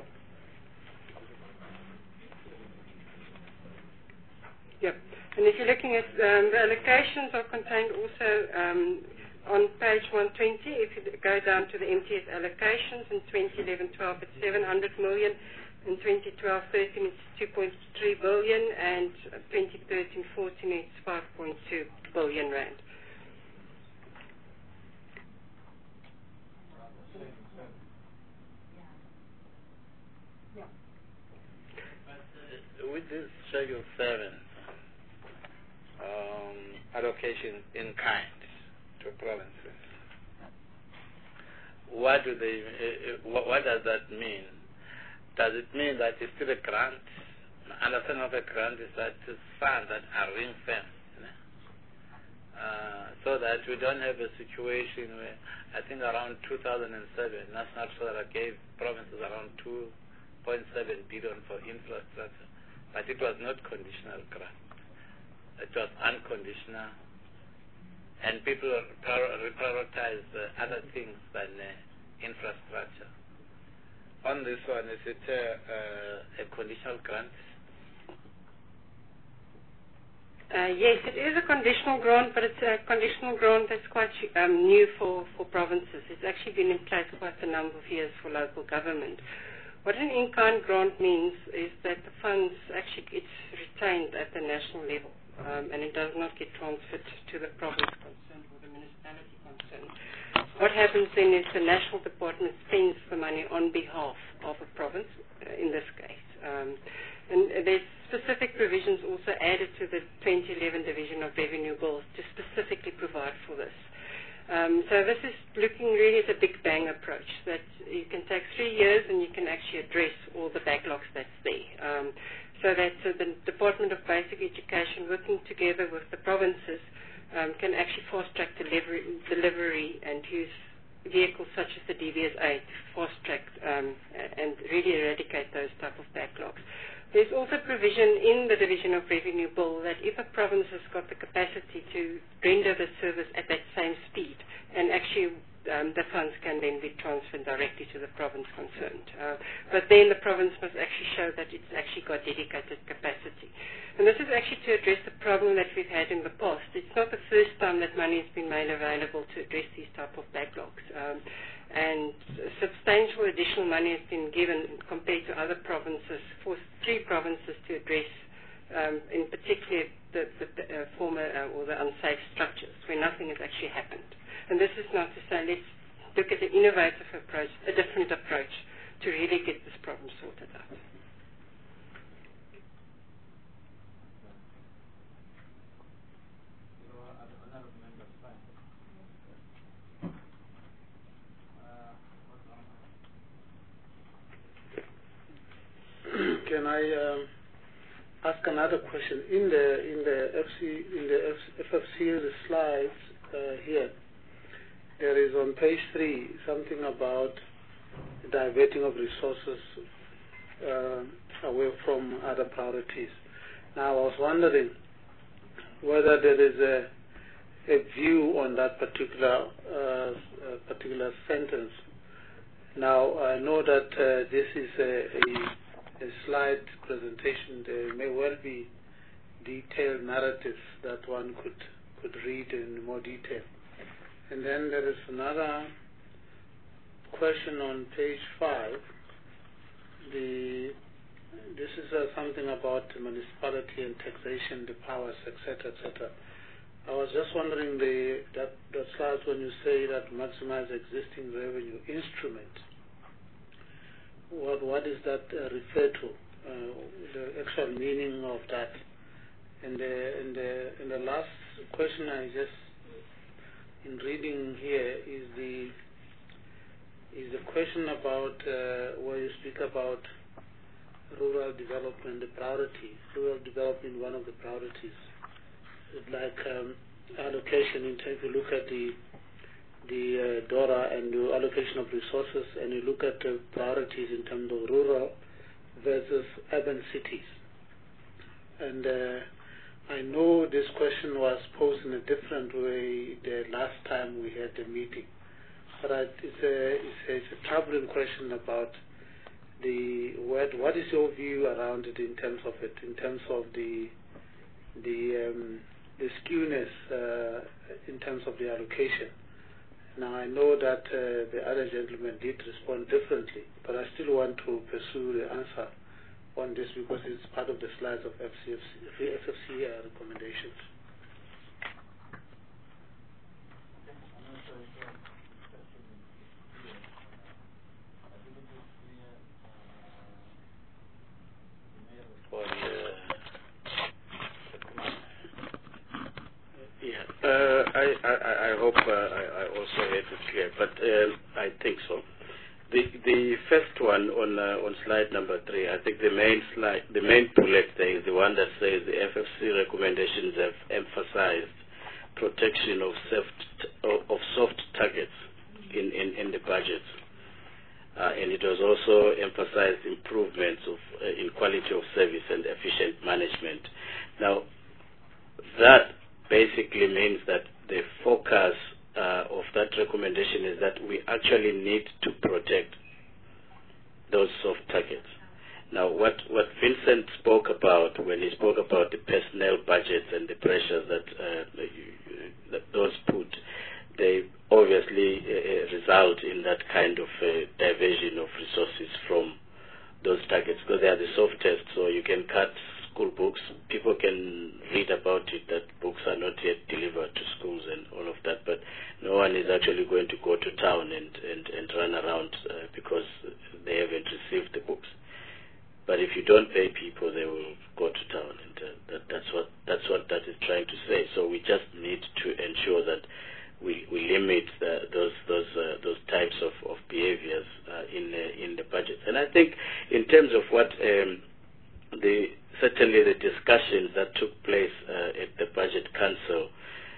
Yep. And if you're looking at um, the allocations are contained also um, on page one twenty. If you go down to the M T S allocations in twenty eleven twelve, it's seven hundred million. In twenty twelve thirteen, it's two point three billion, and twenty thirteen fourteen, it's five point two billion rand. But uh, with this Schedule seven um, allocation in kind to provinces, what do they? Uh, what, what does that mean? Does it mean that it's still a grant? Understanding of a grant is that it's funds that are ring-fenced, you know? uh, so that we don't have a situation where I think around two thousand seven, National Treasury gave provinces around two point seven billion for infrastructure, but it was not conditional grant. It was unconditional, and people prioritized uh, other things than uh, infrastructure. On this one, is it uh, uh, a conditional grant? Uh, yes, it is a conditional grant, but it's a conditional grant that's quite um, new for, for provinces. It's actually been in place quite a number of years for local government. What an in-kind grant means is that the funds actually it's retained at the national level, um, and it does not get transferred to the province concerned or the municipality concerned. What happens then is the national department spends the money on behalf of a province, uh, in this case. Um, And uh, there's specific provisions also added to the twenty eleven Division of Revenue Bills to specifically provide for this. Um, so this is looking really at a big bang approach, that you can take three years and you can actually address all the backlogs that's there. Um, so that uh, the Department of Basic Education, working together with the provinces, um, can actually fast-track delivery, delivery and use vehicles such as the D V S A to fast-track um, and really eradicate those type of backlogs. There's also provision in the Division of Revenue Bill that if a province has got the capacity to render the service at that same speed, and actually um, the funds can then be transferred directly to the province concerned. Uh, but then the province must actually show that it's actually got dedicated capacity. And this is actually to address the problem that we've had in the past. It's not the first time that money has been made available to address these type of backlogs. Um, and substantial additional money has been given compared to other provinces, for three provinces to address, um, in particular, the, the uh, former uh, or the unsafe structures, where nothing has actually happened. And this is not to say let's look at an innovative approach, a different approach, to really get this problem sorted out. Can I um, ask another question? In the in the F C in the F F C the slides uh, here, there is on page three something about diverting of resources uh, away from other priorities. Now, I was wondering whether there is a a view on that particular uh, uh, particular sentence. Now, I know that uh, this is a, a a slide presentation. There may well be detailed narratives that one could could read in more detail. And then there is another question on page five. The this is uh, something about municipality and taxation, the powers, et cetera, et cetera. I was just wondering the that that slide when you say that maximize existing revenue instrument. What what is that uh, refer to? Uh, the actual meaning of that. And the in the in the last question I just in reading here is the is the question about uh, where you speak about rural development, the priority, rural development, one of the priorities, like um, allocation. In terms, you look at the the uh, DORA and the allocation of resources, and you look at the priorities in terms of rural versus urban cities. And uh, I know this question was posed in a different way the last time we had the meeting, but I, it's, a, it's, a, it's a troubling question about the what, what is your view around it in terms of it, in terms of the the um, the skewness uh, in terms of the allocation. Now, I know that uh, the other gentleman did respond differently, but I still want to pursue the answer on this because it's part of the slides of F C F C, F F C uh, recommendations. Uh, I, I, I hope uh, I, I also heard it clear, but uh, I think so. The the first one on uh, on slide number three, I think the main slide, the main bullet there is the one that says the F F C recommendations have emphasized protection of soft of soft targets in in, in the budgets, uh, and it was also emphasized improvements of uh, in quality of service and efficient management. Now, that basically means that the focus uh, of that recommendation is that we actually need to protect those soft targets. Now, what, what Vincent spoke about when he spoke about the personnel budgets and the pressures that, uh, that those put, they obviously uh, result in that kind of uh, diversion of resources from those targets because they are the softest, so you can cut school books. People can read about it that books are not yet delivered to schools and all of that, but no one is actually going to go to town and, and, and run around uh, because they haven't received the books. but if you don't pay people, they will go to town, and uh, that, that's what that's what that is trying to say. So we just need to ensure that we, we limit the, those those uh, those types of, of behaviors uh, in the, in the budget. And I think in terms of what um, the certainly the discussions that took place uh, at the Budget Council,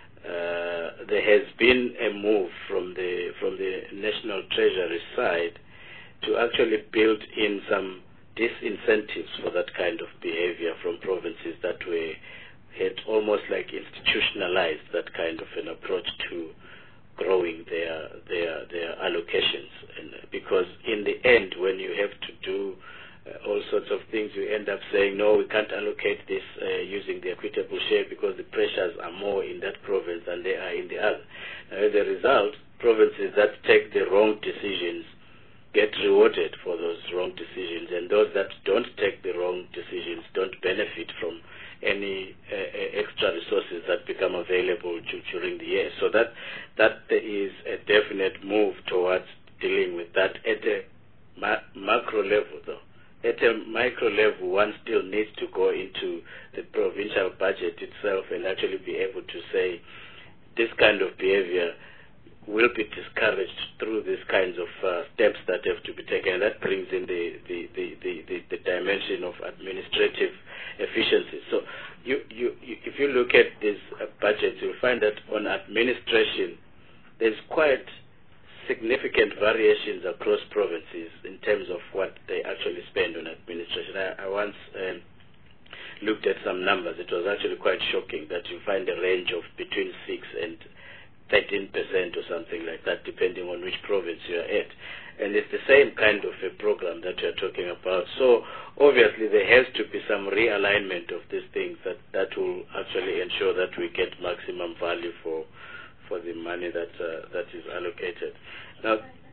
uh, there has been a move from the from the National Treasury side to actually build in some disincentives for that kind of behavior from provinces that were had almost like institutionalized that kind of an approach to growing their their their allocations. And because in the end, when you have to do uh, all sorts of things, you end up saying, no, we can't allocate this uh, using the equitable share because the pressures are more in that province than they are in the other. Now, as a result, provinces that take the wrong decisions get rewarded for those wrong decisions, and those that don't take the wrong decisions don't benefit from any uh, extra resources that become available to, during the year. So that that is a definite move towards dealing with that at a ma macro level, though. At a micro level, one still needs to go into the provincial budget itself and actually be able to say this kind of behavior will be discouraged through these kinds of uh, steps that have to be taken. And that brings in the, the, the, the, the, the dimension of administrative efficiency. So you, you, you, if you look at these uh, budgets, you'll find that on administration, there's quite significant variations across provinces in terms of what they actually spend on administration. I, I once um, looked at some numbers. It was actually quite shocking that you find a range of between six and thirteen percent or something like that, depending on which province you are at. And it's the same kind of a program that you're talking about. So obviously there has to be some realignment of these things that, that will actually ensure that we get maximum value for for the money that uh, that is allocated. Now,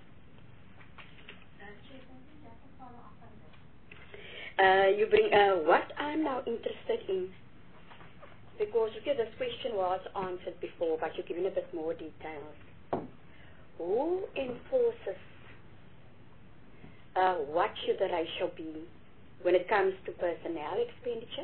uh, you bring uh, what I'm now interested in. Because okay, this question was answered before, but you're giving a bit more details. Who enforces uh, what should the ratio be when it comes to personnel expenditure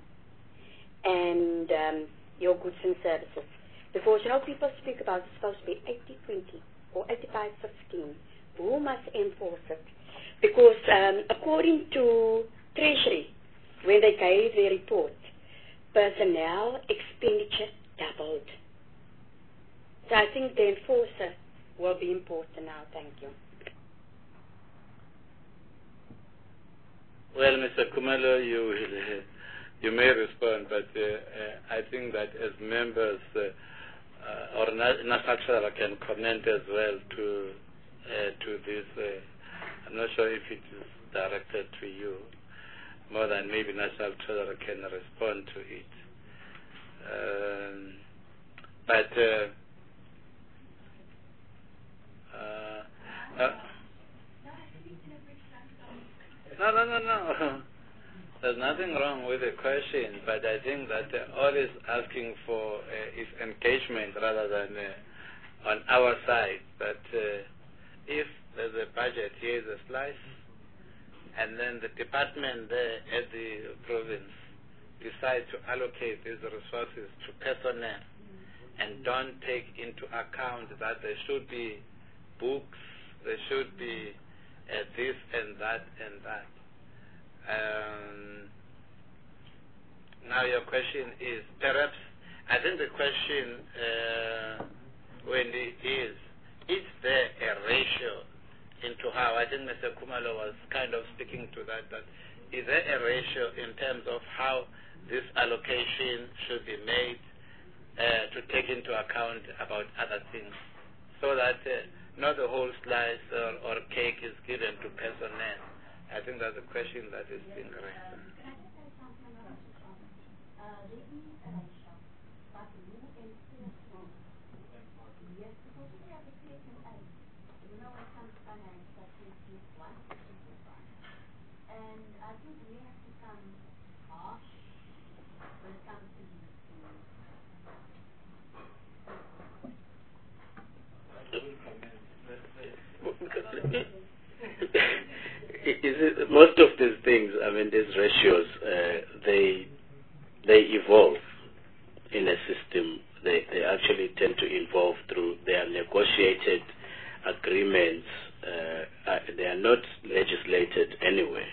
and um, your goods and services? Because you know people speak about it's supposed to be eighty twenty or eighty-five fifteen. Who must enforce it? Because um, according to Treasury, when they gave their report, personnel expenditure doubled. So I think the enforcer will be important now. Thank you. Well, Mister Kumalo, you you may respond, but uh, uh, I think that as members uh, uh, or National Treasurer can comment as well to uh, to this. Uh, I'm not sure if it is directed to you. More than maybe National Treasurer can respond to it. Um, but uh, uh, uh, no, no, no, no. There's nothing wrong with the question, but I think that uh, all is asking for uh, is engagement rather than uh, on our side. But uh, if there's a budget, here is a slice, and then the department there at the province decide to allocate these resources to personnel and don't take into account that there should be books, there should be uh, this and that and that. Um, now your question is, perhaps, I think the question, uh, when it is, is there a ratio into how, I think Mister Kumalo was kind of speaking to that, that is there a ratio in terms of how this allocation should be made uh, to take into account about other things, so that uh, not the whole slice or, or cake is given to personnel. I think that's a question that is being raised. Is it, most of these things things, I mean, these ratios, uh, they they evolve in a system. They they actually tend to evolve through their negotiated agreements. Uh, uh, they are not legislated anyway.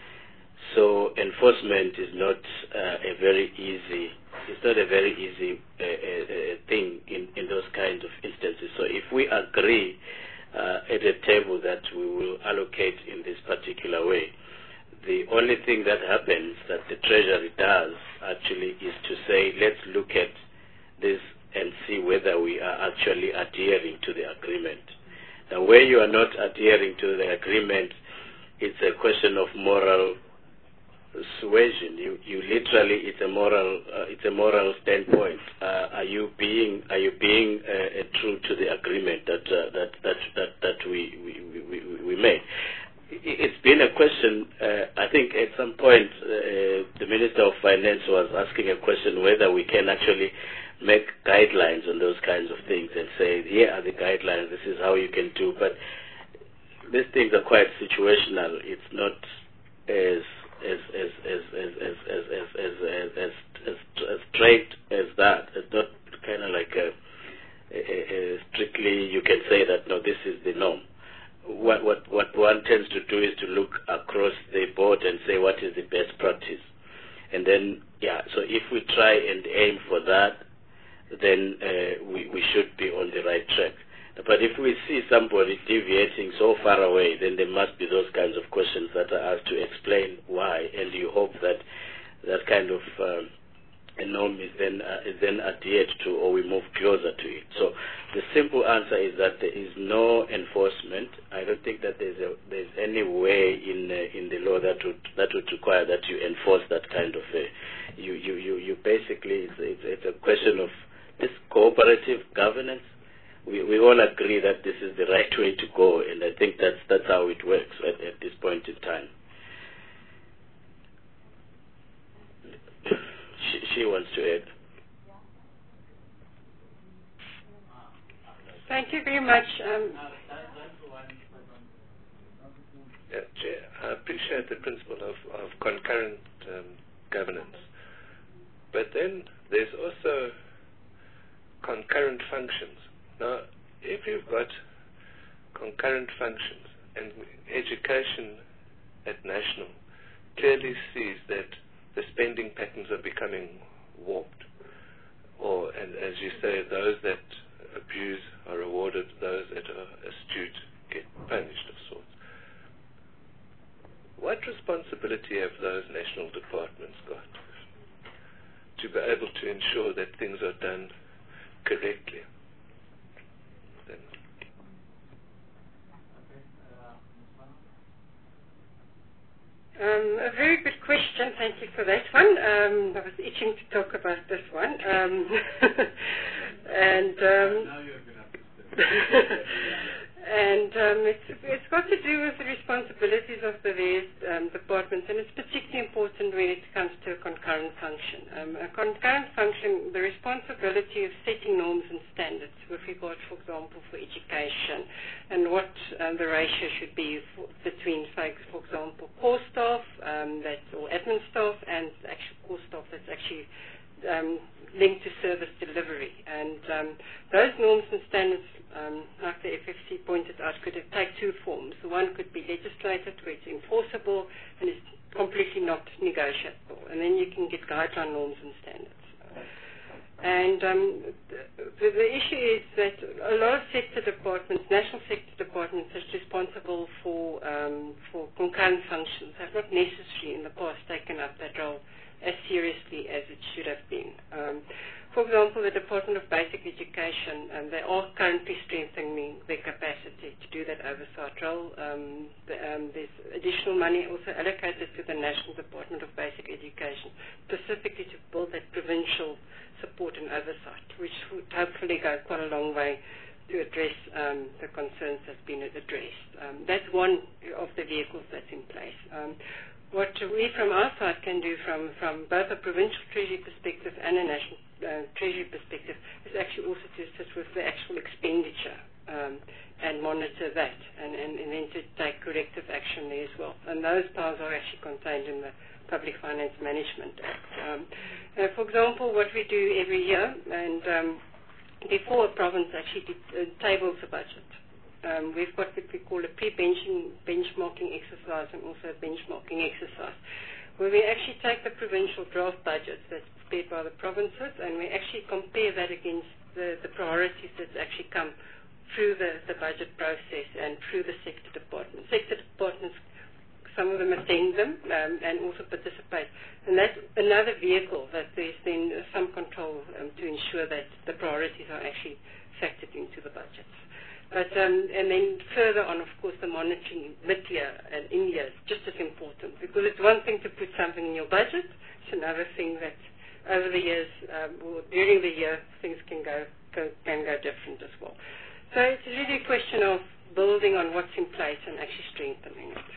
So enforcement is not uh, a very easy. It's not a very easy uh, uh, thing in in those kinds of instances. So if we agree Uh, at a table that we will allocate in this particular way, the only thing that happens that the Treasury does actually is to say, let's look at this and see whether we are actually adhering to the agreement. Now, where you are not adhering to the agreement, it's a question of moral suasion. You, you literally, it's a moral, uh, it's a moral standpoint. Uh, are you being, are you being uh, uh, true to the agreement that uh, that that that that we we we, we made? It's been a question. Uh, I think at some point uh, the Minister of Finance was asking a question whether we can actually make guidelines on those kinds of things and say, here are the guidelines. This is how you can do. But these things are quite situational. It's not as As as as as as as as as as, as, as straight as that. It's not kind of like a, a, a strictly you can say that no, this is the norm. What what what one tends to do is to look across the board and say what is the best practice, and then yeah. So if we try and aim for that, then uh, we we should be on the right track. But if we see somebody deviating so far away, then there must be those kinds of questions that are asked to explain why, and you hope that that kind of um, a norm is then uh, is then adhered to, or we move closer to it. So the simple answer is that there is no enforcement. I don't think that there's a, there's any way in uh, in the law that would that would require that you enforce that kind of a, you you you you basically it's, it's, it's a question of this cooperative governance. We, we all agree that this is the right way to go, and I think that's that's how it works at, at this point in time. She, she wants to add. Thank you very much. Um, yeah, Chair, I appreciate the principle of, of concurrent um, governance, but then there's also concurrent functions. Now, if you've got concurrent functions and education at national clearly sees that the spending patterns are becoming warped, or, and as you say, those that abuse are rewarded, those that are astute get punished of sorts. What responsibility have those national departments got to be able to ensure that things are done correctly? Um, a very good question. Thank you for that one. Um, I was itching to talk about this one. Um, and um, and um, it's, it's got to do with the responsibilities of the various um, departments, and it's particularly important when it comes to a concurrent function. Um, a concurrent function, the responsibility of setting norms and standards with regard, for example, for education, and what um, the ratio should be for, between, say, for example, core staff um, that, or admin staff and actual core staff that's actually um, linked to service delivery. And um, those norms and standards, um, like the F F C pointed out, could take two forms. One could be legislated, where it's enforceable and is completely not negotiable. And then you can get guideline norms and standards. And um, the, the issue is that a lot of sector departments, national sector departments, that's responsible for um, for concurrent functions, have not necessarily in the past taken up that role as seriously as it should have been. Um, for example, the Department of Basic Education, um, they are currently strengthening their capacity to do that oversight role. Um, the, um, there's additional money also allocated to the National Department of Basic Education, specifically to build that provincial support and oversight, which would hopefully go quite a long way to address um, the concerns that's been addressed. Um, that's one of the vehicles that's in place. Um, what we from our side can do from, from both a provincial treasury perspective and a national uh, treasury perspective is actually also to assist with the actual expenditure um, and monitor that, and, and, and then to take corrective action there as well. And those those powers are actually contained in the Public Finance Management Act. Um, uh, for example, what we do every year, and um, before a province actually uh, tables a budget, um, we've got what we call a pre-benchmarking exercise and also a benchmarking exercise, where we actually take the provincial draft budgets that's prepared by the provinces, and we actually compare that against the, the priorities that actually come through the, the budget process and through the sector departments. Sector departments, some of them attend them um, and also participate. And that's another vehicle that there's then some control um, to ensure that the priorities are actually factored into the budgets. But, um, and then further on, of course, the monitoring mid-year and in-year is just as important, because it's one thing to put something in your budget, it's another thing that over the years um, or during the year things can go, go, can go different as well. So it's really a question of building on what's in place and actually strengthening it.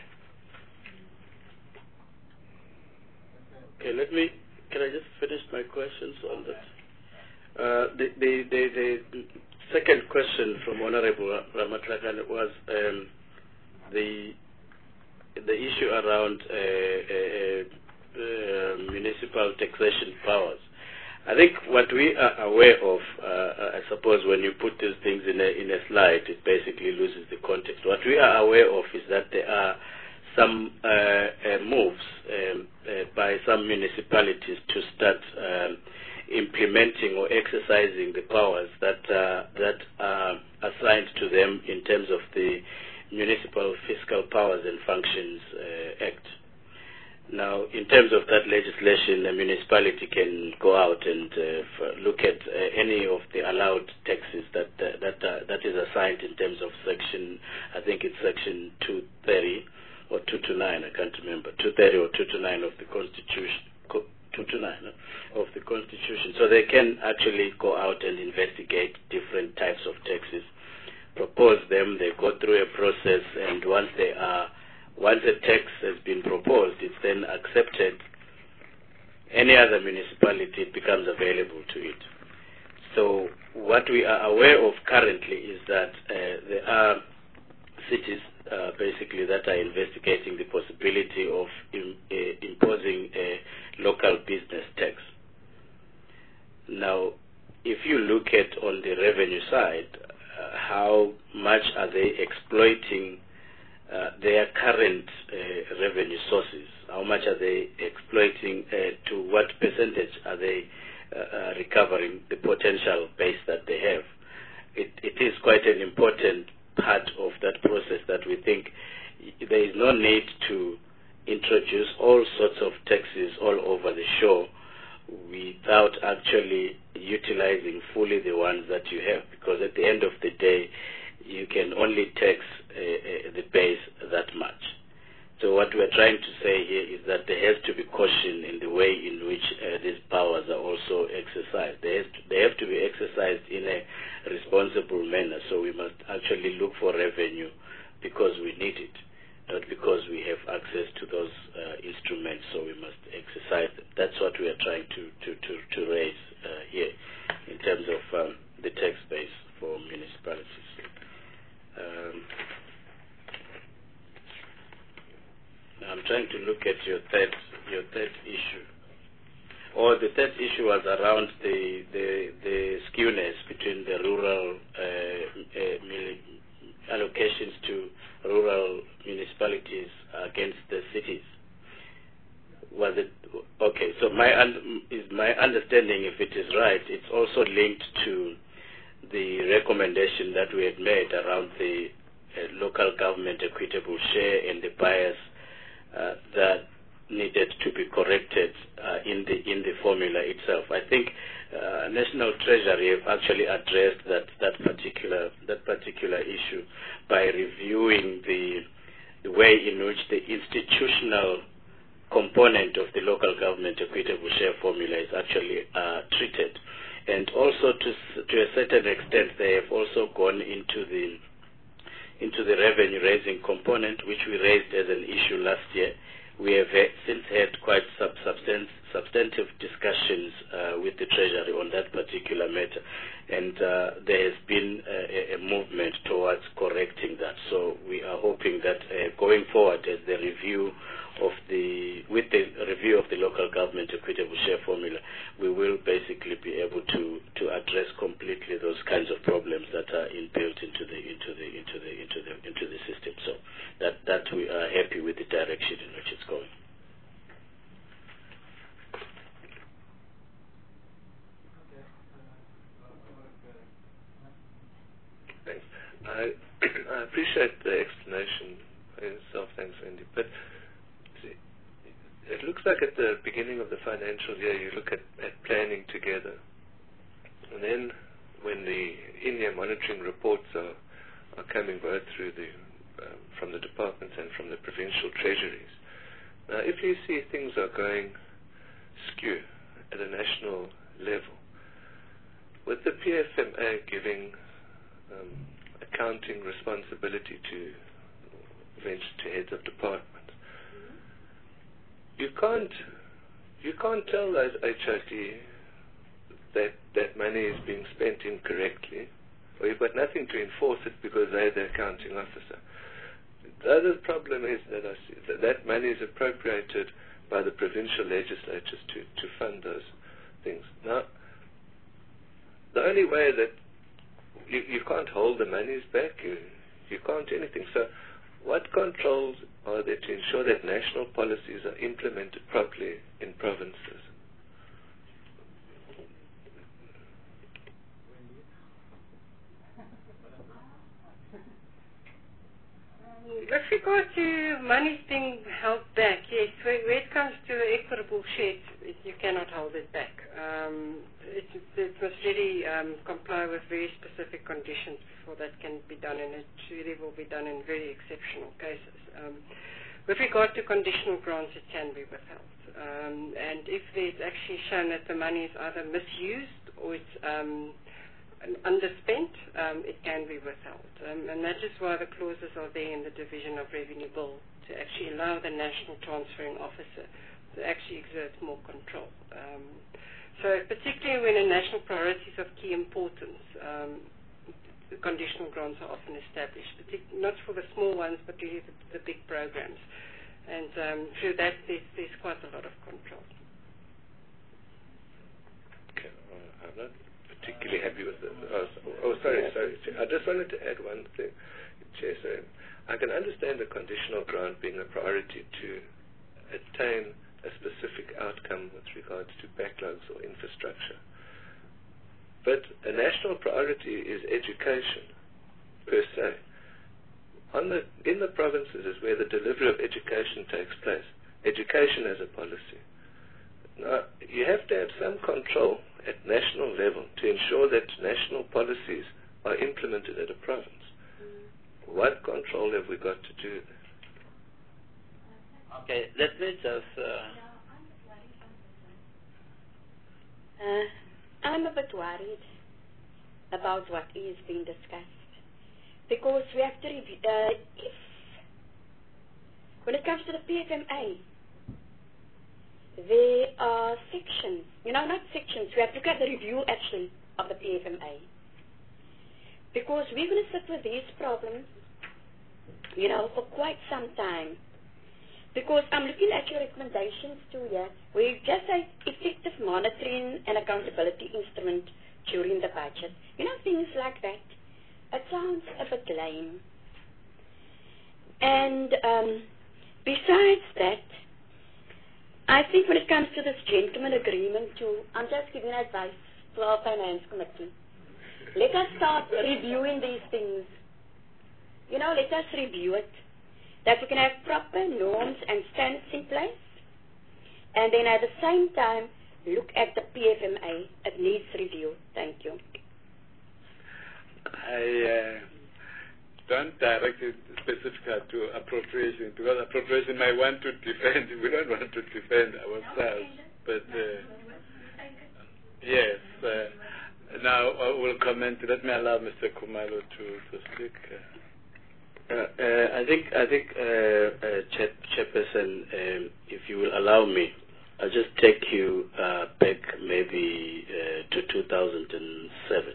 Okay, let me, can I just finish my questions on that? Uh, the, the, the, the second question from Honorable Ramatlakane was um, the, the issue around uh, uh, uh, municipal taxation powers. I think what we are aware of, uh, I suppose when you put these things in a, in a slide, it basically loses the context. What we are aware of is that there are some uh, uh, moves um, uh, by some municipalities to start um, implementing or exercising the powers that, uh, that are assigned to them in terms of the Municipal Fiscal Powers and Functions uh, Act. Now, in terms of that legislation, a municipality can go out and uh, look at uh, any of the allowed taxes that uh, that uh, that is assigned in terms of section, I think it's section two thirty or two twenty-nine, I can't remember, two thirty or two twenty-nine of the Constitution, two twenty-nine of the Constitution. So they can actually go out and investigate different types of taxes, propose them, they go through a process, and once they are Once a tax has been proposed, it's then accepted. Any other municipality becomes available to it. So what we are aware of currently is that uh, there are cities uh, basically that are investigating the possibility of im uh, imposing a local business tax. Now, if you look at on the revenue side, uh, how much are they exploiting Uh, their current uh, revenue sources? How much are they exploiting? Uh, to what percentage are they uh, uh, recovering the potential base that they have? It, it is quite an important part of that process that we think there is no need to introduce all sorts of taxes all over the show without actually utilizing fully the ones that you have, because at the end of the day, you can only tax uh, uh, the base that much. So what we're trying to say here is that there has to be caution in the way in which uh, these powers are also exercised. They have, to, they have to be exercised in a responsible manner. So we must actually look for revenue because we need it, not because we have access to those uh, instruments, so we must exercise them. That's what we are trying to, to, to, to raise uh, here in terms of um, the tax base for municipalities. Um, I'm trying to look at your third your third issue. Or the third issue was around the the, the skewness between the rural uh, uh, allocations to rural municipalities against the cities. Was it okay? So my un, is my understanding, if it is right, it's also linked to the recommendation that we had made around the uh, local government equitable share and the bias uh, that needed to be corrected uh, in the in the formula itself. I think uh, National Treasury have actually addressed that that particular that particular issue by reviewing the the way in which the institutional component of the local government equitable share formula is actually uh, treated. And also, to to a certain extent, they have also gone into the into the revenue raising component, which we raised as an issue last year, we have had, since had quite sub substan substantive discussions uh, with the Treasury on that particular matter, and uh, there has been a, a movement towards correcting that. So we are hoping that uh, going forward, as the review of the with the review of the local government equitable share formula, we will basically be able to to address completely those kinds of problems that are inbuilt into the into the into the into the into the system. So that that we are happy with the direction in which it's going. Thanks. I I appreciate the explanation by yourself. Thanks, Wendy. But it looks like at the beginning of the financial year you look at, at planning together, and then when the in-year monitoring reports are, are coming both through the um, from the departments and from the provincial treasuries. Now, if you see things are going skew at a national level, with the P F M A giving um, accounting responsibility to eventually to heads of departments, You can't, you can't tell those H O D that that money is being spent incorrectly, or you've got nothing to enforce it because they're the accounting officer. The other problem is that I see that, that money is appropriated by the provincial legislatures to, to fund those things. Now, the only way that you, you can't hold the monies back, you, you can't do anything. So what controls are there to ensure that national policies are implemented properly in provinces? With regard to money being held back, yes, where, where it comes to equitable shares, it, you cannot hold it back. Um, it, it must really um, comply with very specific conditions before that can be done, and it really will be done in very exceptional cases. Um, with regard to conditional grants, it can be withheld. Um, and if it's actually shown that the money is either misused or it's um, underspent, um, it can be withheld. Um, and that is why the clauses are there in the Division of Revenue Bill, to actually allow the National Transferring Officer to actually exert more control. Um, so particularly when a national priority is of key importance, um, the conditional grants are often established, not for the small ones, but really the, the big programs. And um, through that, there's, there's quite a lot of control. Okay, uh, I'm not particularly happy with the. Oh, oh, sorry, sorry. I just wanted to add one thing, Chair. Sorry. I can understand the conditional grant being a priority to attain a specific outcome with regards to backlogs or infrastructure. But a national priority is education, per se. On the, in the provinces is where the delivery of education takes place. Education as a policy. Now, you have to have some control at national level to ensure that national policies are implemented at a province. What control have we got to do that? Okay, let me just... Uh, uh, I'm a bit worried about what is being discussed. Because we have to review, uh, if, when it comes to the P F M A, there are sections, you know, not sections, we have to look at the review actually of the P F M A. Because we're going to sit with these problems, you know, for quite some time. Because I'm looking at your recommendations too here, where you just say effective monitoring and accountability instrument during the budget. You know, things like that. It sounds a bit lame. And um, besides that, I think when it comes to this gentleman agreement too, I'm just giving advice to our finance committee. Let us start reviewing these things. You know, let us review it. That we can have proper norms and standards in place. And then at the same time, look at the P F M A. It needs review. Thank you. I uh, don't direct it specifically to appropriation, because appropriation might want to defend. We don't want to defend ourselves. But uh, yes, uh, now uh, we'll comment. Let me allow Mister Khumalo to, to speak. Uh, Uh, uh, I think, I think, uh, uh, Chair, Chairperson, um, if you will allow me, I'll just take you uh, back maybe uh, to two thousand seven,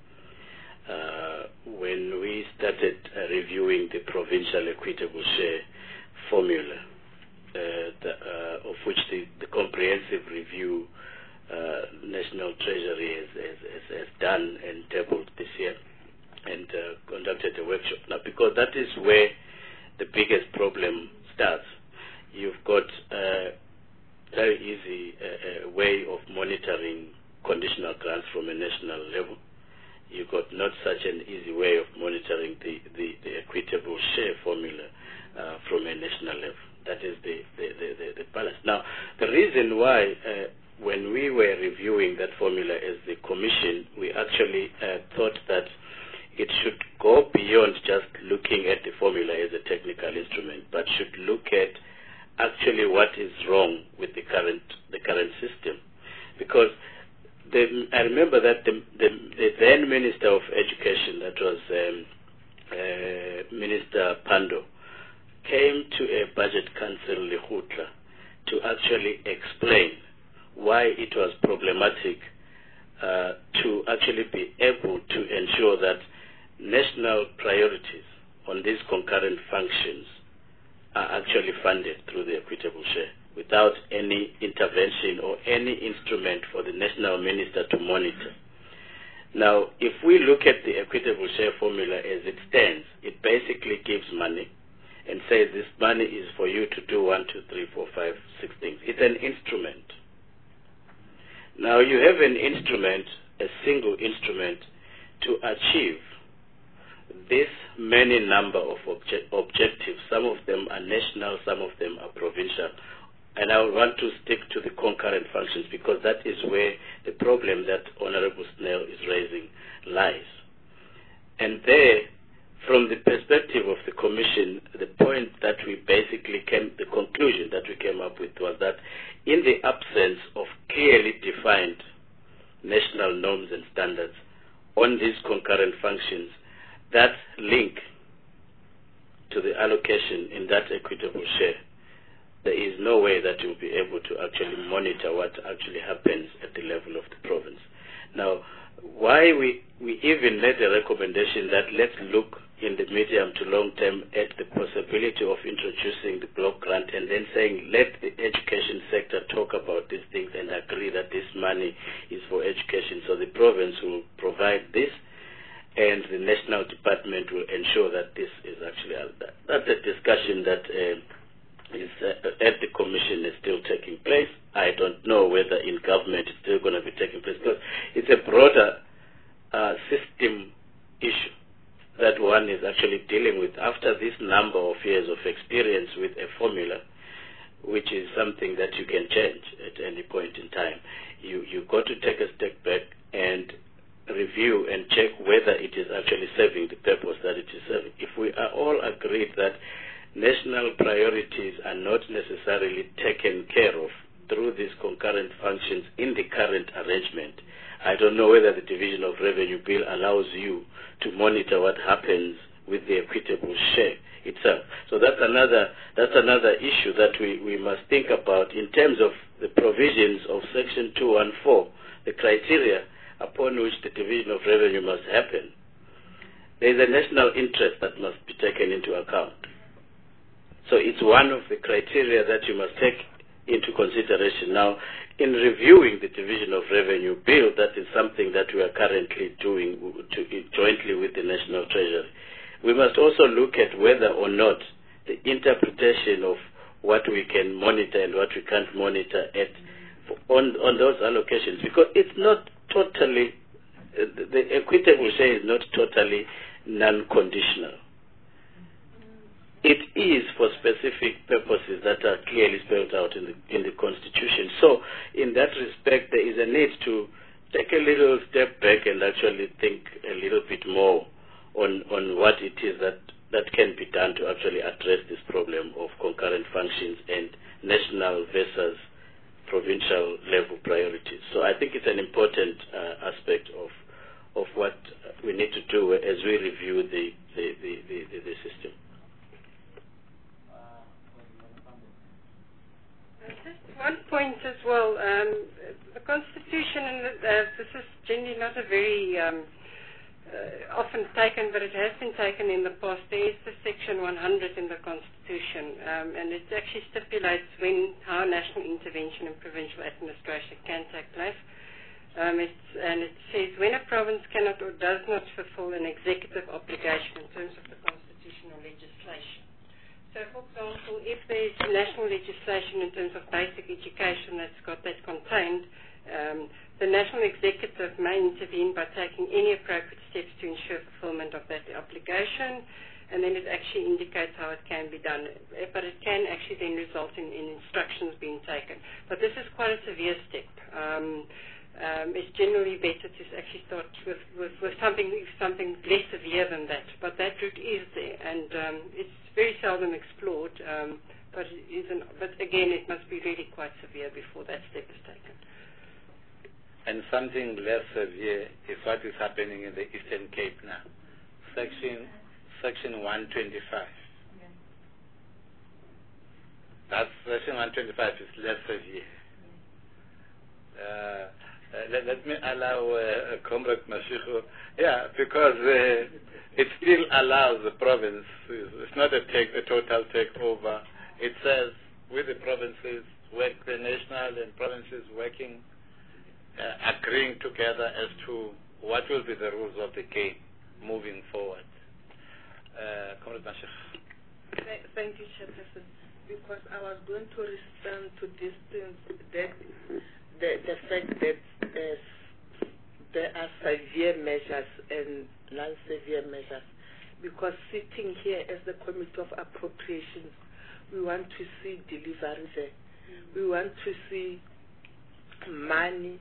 uh, when we started uh, reviewing the provincial equitable share formula, uh, the, uh, of which the, the comprehensive review uh, National Treasury has, has, has, has done and tabled this year, and uh, conducted a workshop. Now, because that is where the biggest problem starts. You've got a very easy uh, uh, way of monitoring conditional grants from a national level. You've got not such an easy way of monitoring the, the, the equitable share formula uh, from a national level. That is the, the, the, the, the balance. Now, the reason why uh, when we were reviewing that formula as the Commission, we actually uh, thought that it should go beyond just looking at the formula as a technical instrument, but should look at actually what is wrong with the current the current system. Because the, I remember that the, the, the then Minister of Education, that was um, uh, Minister Pando, came to a Budget Council Lekgotla to actually explain why it was problematic uh, to actually be able to ensure that national priorities on these concurrent functions are actually funded through the equitable share without any intervention or any instrument for the national minister to monitor. Now, if we look at the equitable share formula as it stands, it basically gives money and says this money is for you to do one, two, three, four, five, six things. It's an instrument. Now, you have an instrument, a single instrument, to achieve this many number of obje objectives. Some of them are national, some of them are provincial. And I want to stick to the concurrent functions because that is where the problem that Honorable Snell is raising lies. And there, from the perspective of the Commission, the point that we basically came, the conclusion that we came up with was that in the absence of clearly defined national norms and standards on these concurrent functions, that link to the allocation in that equitable share, there is no way that you'll be able to actually monitor what actually happens at the level of the province. Now, why we, we even made a recommendation that let's look in the medium to long term at the possibility of introducing the block grant and then saying let the education sector talk about these things and agree that this money is for education, so the province will provide this and the national department will ensure that this is actually uh, that. That's a discussion that uh, is uh, at the Commission is still taking place. I don't know whether in government it's still going to be taking place because it's a broader uh, system issue that one is actually dealing with after this number of years of experience with a formula, which is something that you can change at any point in time. You you got to take a step back and review and check whether it is actually serving the purpose that it is serving. If we are all agreed that national priorities are not necessarily taken care of through these concurrent functions in the current arrangement, I don't know whether the Division of Revenue Bill allows you to monitor what happens with the equitable share itself. So that's another that's another issue that we, we must think about in terms of the provisions of Section two fourteen, the criteria upon which the division of revenue must happen. There is a national interest that must be taken into account. So it's one of the criteria that you must take into consideration. Now, in reviewing the division of revenue bill, that is something that we are currently doing to, jointly with the National Treasury. We must also look at whether or not the interpretation of what we can monitor and what we can't monitor at on, on those allocations, because it's not totally, uh, the equitable share is not totally non-conditional. It is for specific purposes that are clearly spelled out in the, in the Constitution. So, in that respect, there is a need to take a little step back and actually think a little bit more on, on what it is that, that can be done to actually address this problem of concurrent functions and national versus provincial level priorities. So I think it's an important uh, aspect of of what we need to do as we review the the, the, the, the system. point as well. Um, the Constitution, and uh, this is generally not a very um, uh, often taken, but it has been taken in the past. There is the Section one hundred in the Constitution, um, and it actually stipulates when how national intervention and provincial administration can take place. Um, it's, and it says when a province cannot or does not fulfill an executive obligation in terms of the constitutional legislation. So, for example, if there's national legislation in terms of basic education that's got that contained, um, the national executive may intervene by taking any appropriate steps to ensure fulfillment of that obligation, and then it actually indicates how it can be done. But it can actually then result in, in instructions being taken. But this is quite a severe step. Um, Um, it's generally better to actually start with, with, with something something less severe than that. But that route is there, and um, it's very seldom explored. Um, but it is an, but again, it must be really quite severe before that step is taken. And something less severe is what is happening in the Eastern Cape now. Section Section one twenty-five. Yeah. That Section one twenty-five is less severe. Uh, Uh, let, let me allow uh, Comrade Mashiko, yeah, because uh, it still allows the province, it's not a, take, a total takeover. It says with the provinces, work, the national and provinces working, uh, agreeing together as to what will be the rules of the game moving forward. Uh, Comrade Mashiko. Thank you, Chairperson, because I was going to respond to this thing that The, the fact that uh, there are severe measures and non-severe measures, because sitting here as the Committee of Appropriations, we want to see delivery there. Mm-hmm. We want to see money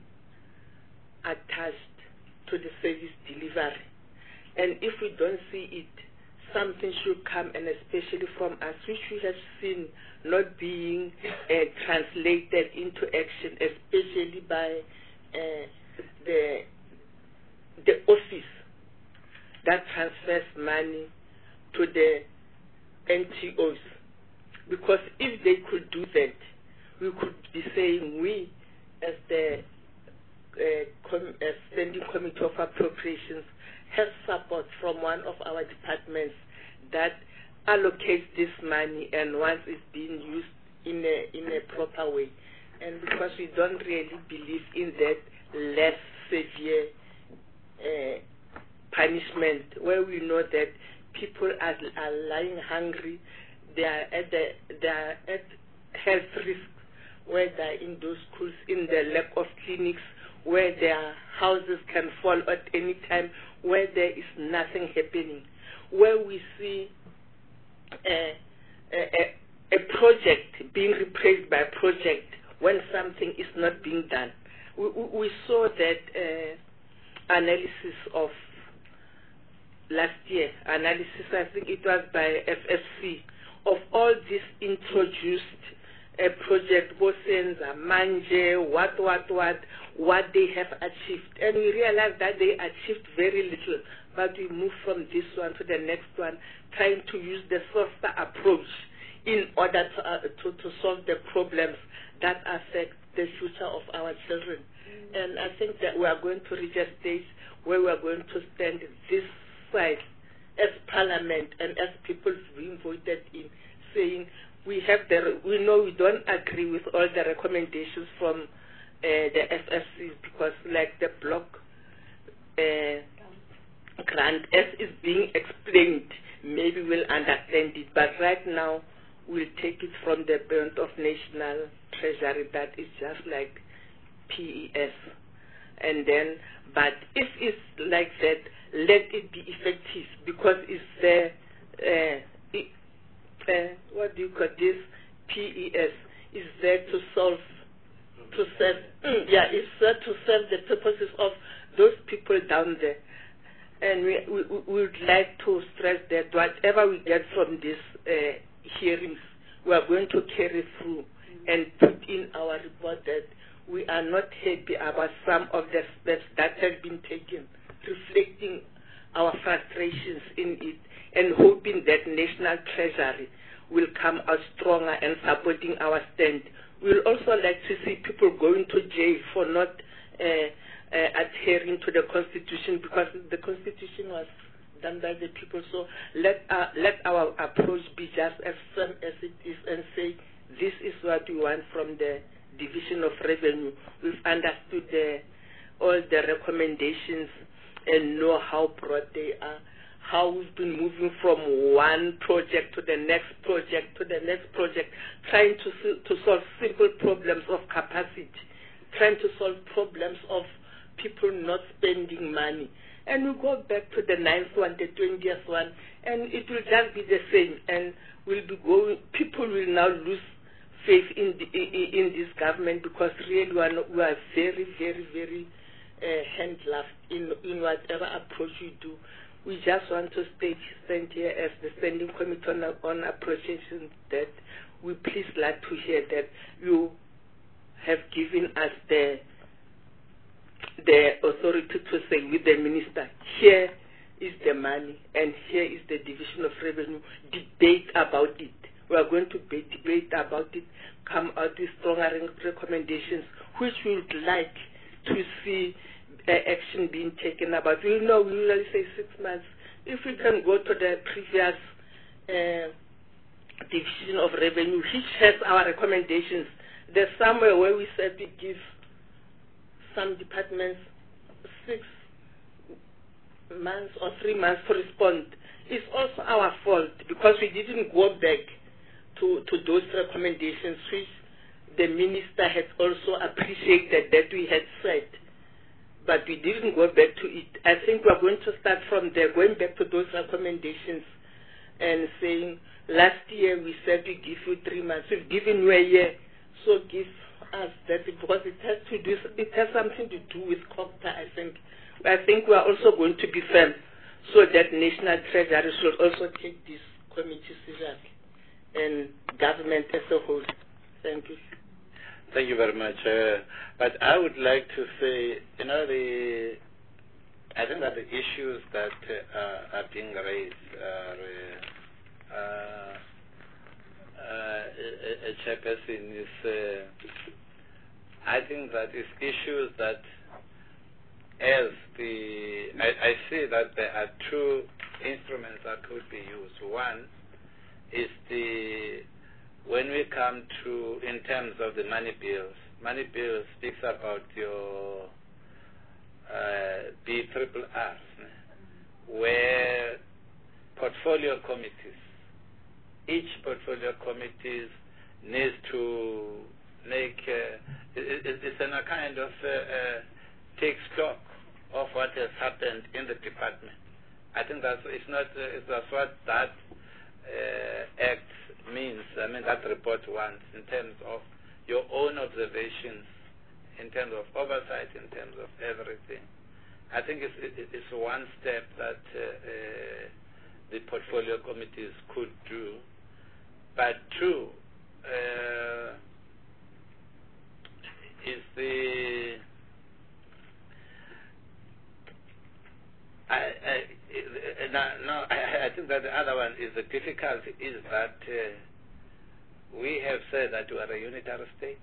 attached to the service delivery. And if we don't see it, something should come, and especially from us, which we have seen not being uh, translated into action, especially by uh, the the office that transfers money to the N T Os. Because if they could do that, we could be saying we, as the uh, com- as Standing Committee of Appropriations, have support from one of our departments that allocates this money, and once it's being used in a in a proper way. And because we don't really believe in that less severe uh, punishment, where we know that people are, are lying hungry, they are at the they are at health risk, where they are in those schools, in the lack of clinics, where their houses can fall at any time, where there is nothing happening, where we see A, a, a project being replaced by a project when something is not being done. We, we saw that uh, analysis of last year, analysis, I think it was by F F C, of all these introduced uh, projects, Bosenza, Manje, what, what, what, what they have achieved. And we realized that they achieved very little, but we move from this one to the next one, trying to use the softer approach in order to, uh, to, to solve the problems that affect the future of our children. Mm-hmm. And I think that we are going to reach a stage where we are going to stand this side as Parliament and as people being voted in, saying we have the, we know we don't agree with all the recommendations from uh, the F F Cs, because like the block uh, grant, as is being explained, maybe we'll understand it, but right now we'll take it from the point of national treasury that is just like P E S. And then, but if it's like that, let it be effective, because it's the, uh, it, uh, what do you call this, P E S, is there to solve, to serve, mm, yeah, it's there to serve the purposes of those people down there. And we, we, we would like to stress that whatever we get from these uh, hearings, we are going to carry through and put in our report that we are not happy about some of the steps that have been taken, reflecting our frustrations in it, and hoping that National Treasury will come out stronger and supporting our stand we'll also like to see people going to jail for not uh, uh, adhering to the Constitution, because the Constitution was done by the people. So let uh, let our approach be just as firm as it is, and say this is what we want from the Division of Revenue. We've understood the, all the recommendations and know how broad they are, how we've been moving from one project to the next project to the next project, trying to to solve simple problems of capacity, trying to solve problems of people not spending money. And we go back to the ninth one, the twentieth one, and it will just be the same. And we'll be going. People will now lose faith in the, in, in this government, because really we are, not, we are very, very, very uh, hand-loved in in whatever approach we do. We just want to state, stand here as the Standing Committee on, on Appropriations, that we please like to hear that you have given us the the authority to say with the minister, here is the money and here is the Division of Revenue. Debate about it. We are going to be, debate about it, come out with stronger recommendations, which we would like to see uh, action being taken about. We know we usually say six months. If we can go to the previous uh, Division of Revenue, which has our recommendations, there's somewhere where we said we give some departments six months or three months to respond. It's also our fault, because we didn't go back to, to those recommendations, which the minister had also appreciated that we had said, but we didn't go back to it. I think we're going to start from there, going back to those recommendations and saying, last year we said we give you three months. We've given you a year, so give us that, because it has to do, it has something to do with COGTA, I think. I think we are also going to be firm, so that National Treasury should also take this committee seriously, and government as a whole. Thank you. Thank you very much. Uh, but I would like to say, you know, the I think that the issues that uh, are being raised are, uh, uh, uh, a, a chairperson is, uh, I think that it's issues that, as the, I, I see that there are two instruments that could be used. One is the, when we come to, in terms of the money bills, money bills speaks about your uh, B triple R's, where portfolio committees, each portfolio committee needs to make, uh, it, it, it's in a kind of uh, uh, take stock of what has happened in the department. I think that's, it's not, uh, it's, that's what that uh, act means, I mean, that report wants, in terms of your own observations, in terms of oversight, in terms of everything. I think it's, it, it's one step that uh, uh, the portfolio committees could do. But two, uh, is the I, I, no, no, I, I think that the other one is the difficulty is that uh, we have said that we are a unitary state,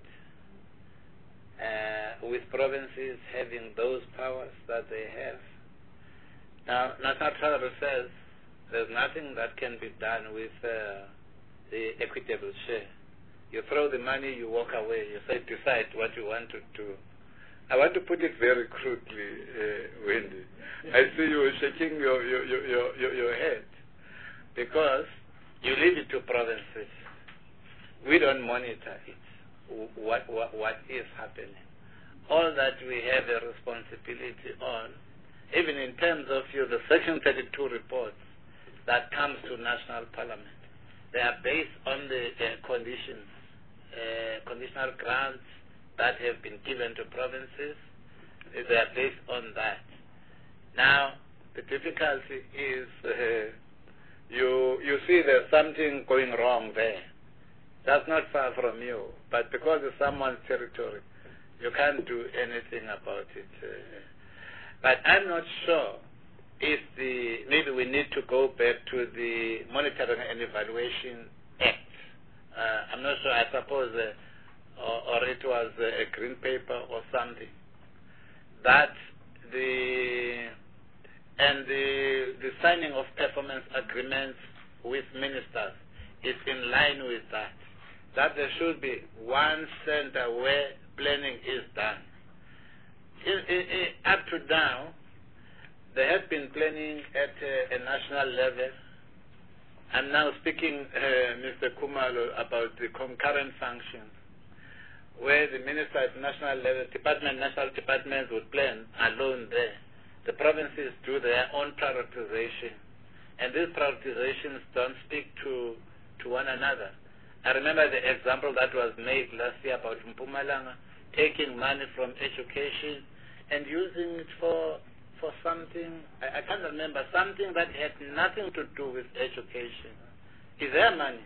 uh, with provinces having those powers that they have. Now, National Treasury says there's nothing that can be done with uh, the equitable share. You throw the money, you walk away. You say, decide what you want to do. I want to put it very crudely, uh, Wendy. I see you shaking your, your, your, your, your head, because you leave it to provinces. We don't monitor it, what, what, what is happening. All that we have a responsibility on, even in terms of you, the Section thirty-two reports that comes to National Parliament, they are based on the uh, conditions, uh, conditional grants that have been given to provinces. They are based on that. Now, the difficulty is uh, you you see there's something going wrong there. That's not far from you, but because it's someone's territory, you can't do anything about it. Uh, but I'm not sure if the, maybe we need to go back to the Monitoring and Evaluation Act. Uh, I'm not sure, I suppose uh, or, or it was a green paper or something, that the and the the signing of performance agreements with ministers is in line with that. That there should be one center where planning is done. In, in, in, up to now, there has been planning at uh, a national level. I'm now speaking, uh, Mister Kumalo, about the concurrent functions, where the minister at national level, department, national departments would plan alone there. The provinces do their own prioritization, and these prioritizations don't speak to, to one another. I remember the example that was made last year about Mpumalanga, taking money from education and using it for for something, I, I can't remember, something that had nothing to do with education. Is their money.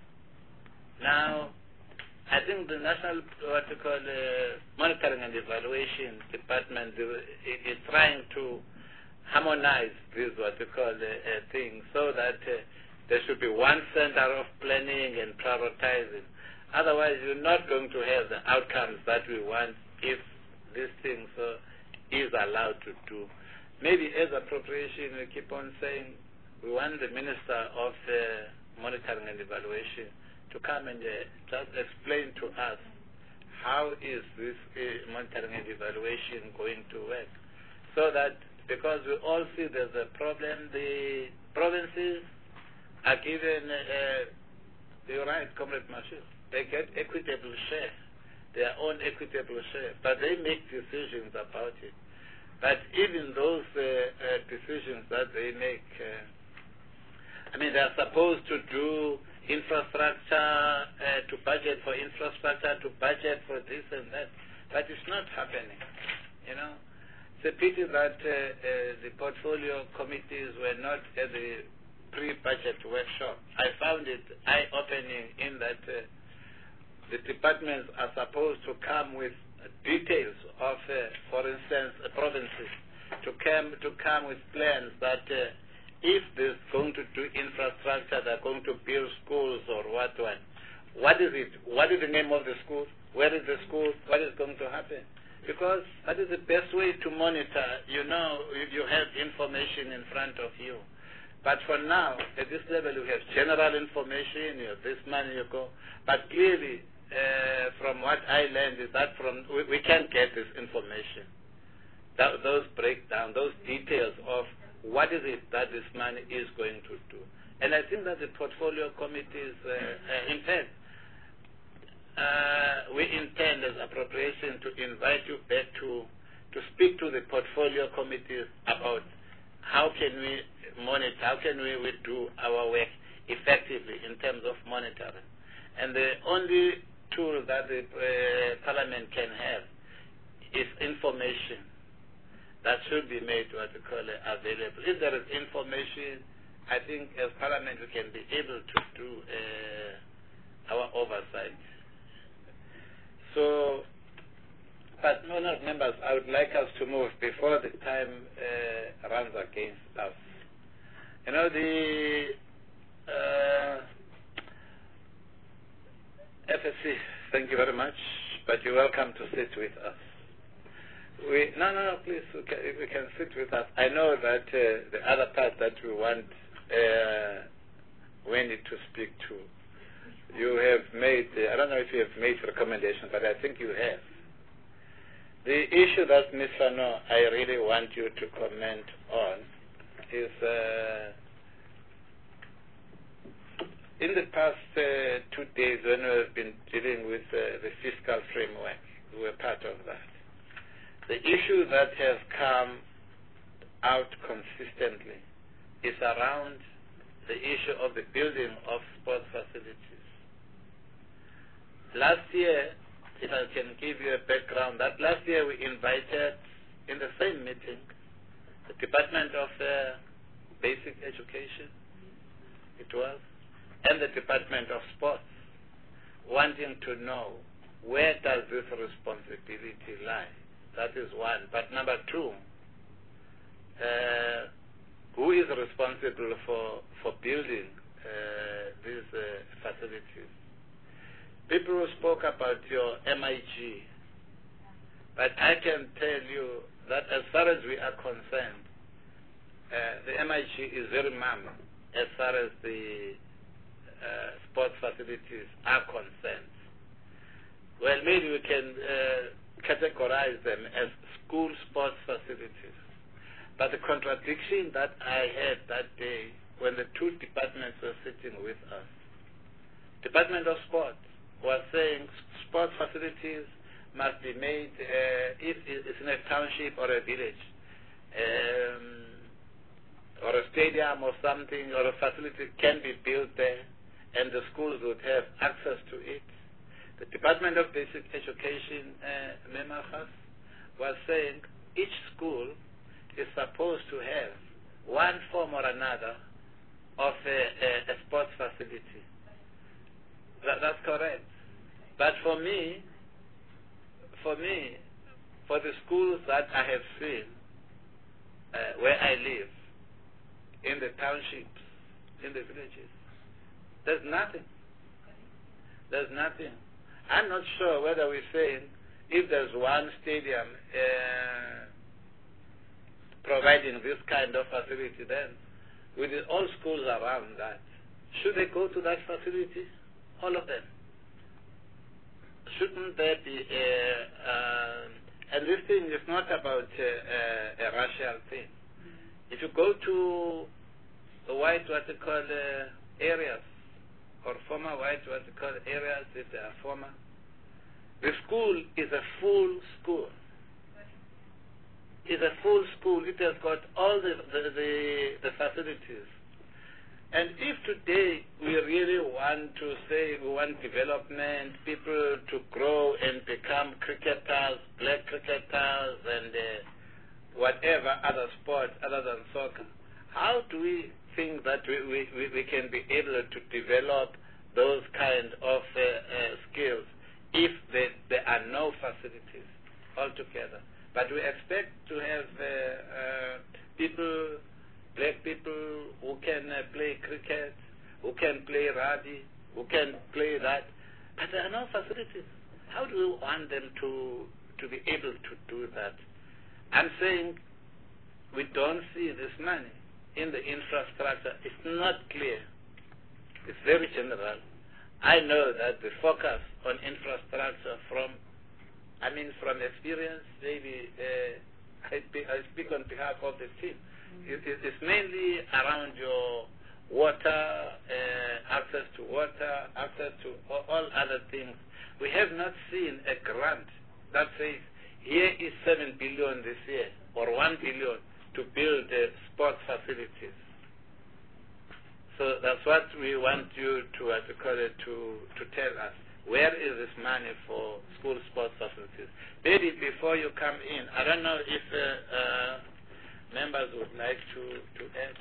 Now, I think the National, what you call, uh, Monitoring and Evaluation Department is trying to harmonize this, what you call, uh, uh, thing, so that uh, there should be one center of planning and prioritizing. Otherwise, you're not going to have the outcomes that we want if this thing so is allowed to do. Maybe as appropriation, we keep on saying we want the Minister of uh, Monitoring and Evaluation to come and uh, just explain to us how is this uh, monitoring and evaluation going to work. So that, because we all see there's a problem, the provinces are given, uh, you're right, Comrade Marshall, they get equitable share, their own equitable share, but they make decisions about it. But even those uh, uh, decisions that they make, uh, I mean, they're supposed to do infrastructure, uh, to budget for infrastructure, to budget for this and that, but it's not happening, you know. It's a pity that uh, uh, the portfolio committees were not at the pre-budget workshop. I found it eye-opening in that uh, the departments are supposed to come with details of, uh, for instance, uh, provinces, to come to come with plans that uh, if they're going to do infrastructure, they're going to build schools or what, what, what is it? What is the name of the school? Where is the school? What is going to happen? Because that is the best way to monitor. You know, you have information in front of you. But for now, at this level, you have general information, you have this money, you go. But clearly, Uh, from what I learned is that from we, we can't get this information, that, those breakdown, those details of what is it that this money is going to do. And I think that the portfolio committees, uh, uh, in fact, uh, we intend as appropriation to invite you back to to speak to the portfolio committees about how can we monitor, how can we, we do our work effectively in terms of monitoring. And the only tool that the uh, Parliament can have is information that should be made what we call it, available. If there is information, I think as Parliament we can be able to do uh, our oversight. So, but honourable members, I would like us to move before the time uh, runs against us. You know, the uh, F S C, thank you very much, but you're welcome to sit with us. We, no, no, no, please, we can, we can sit with us. I know that uh, the other part that we want, uh, we need to speak to, you have made, uh, I don't know if you have made recommendations, but I think you have. The issue that Miz Fano, I really want you to comment on is, uh, in the past uh, two days when we have been dealing with uh, the fiscal framework, we were part of that. The issue that has come out consistently is around the issue of the building of sports facilities. Last year, if I can give you a background, that last year we invited in the same meeting the Department of uh, Basic Education, it was, and the Department of Sports, wanting to know where does this responsibility lie. That is one. But number two, uh, who is responsible for, for building uh, these uh, facilities? people spoke about your M I G, but I can tell you that as far as we are concerned, uh, the M I G is very mum as far as the uh, sports facilities are concerned. Well, maybe we can uh, categorize them as school sports facilities. But the contradiction that I had that day when the two departments were sitting with us, Department of Sport was saying sports facilities must be made uh, if it's in a township or a village, um, or a stadium or something, or a facility can be built there, and the schools would have access to it. The Department of Basic Education, uh, Memachas, was saying each school is supposed to have one form or another of a, a, a sports facility. That, that's correct. But for me, for me, for the schools that I have seen uh, where I live, in the townships, in the villages, there's nothing. There's nothing. I'm not sure whether we're saying if there's one stadium uh, providing this kind of facility, then with the, all schools around that, should they go to that facility? All of them. Shouldn't there be a, uh, and this thing is not about a, a, a racial thing. If you go to the white, what they call uh, areas, or former white, what they call areas, if they are former, the school is a full school. It's a full school. It has got all the, the, the, the facilities. And if today we really want to say we want development, people to grow and become cricketers, black cricketers, and uh, whatever other sport other than soccer, how do we think that we, we, we can be able to develop those kind of uh, uh, skills if they, there are no facilities altogether? But we expect to have uh, uh, people, black people who can uh, play cricket, who can play rugby, who can play that, but there are no facilities. How do we want them to, to be able to do that? I'm saying we don't see this money in the infrastructure. It's not clear. It's very general. I know that the focus on infrastructure from, I mean from experience, maybe uh, I, speak, I speak on behalf of the team. Mm-hmm. it, it, it's mainly around your water, uh, access to water, access to all, all other things. We have not seen a grant that says, here is seven billion this year, or one billion to build uh, sports facilities. So that's what we want you to, uh, to, call it, to, to tell us. Where is this money for school sports facilities? Maybe before you come in, I don't know if uh, uh, members would like to, to add.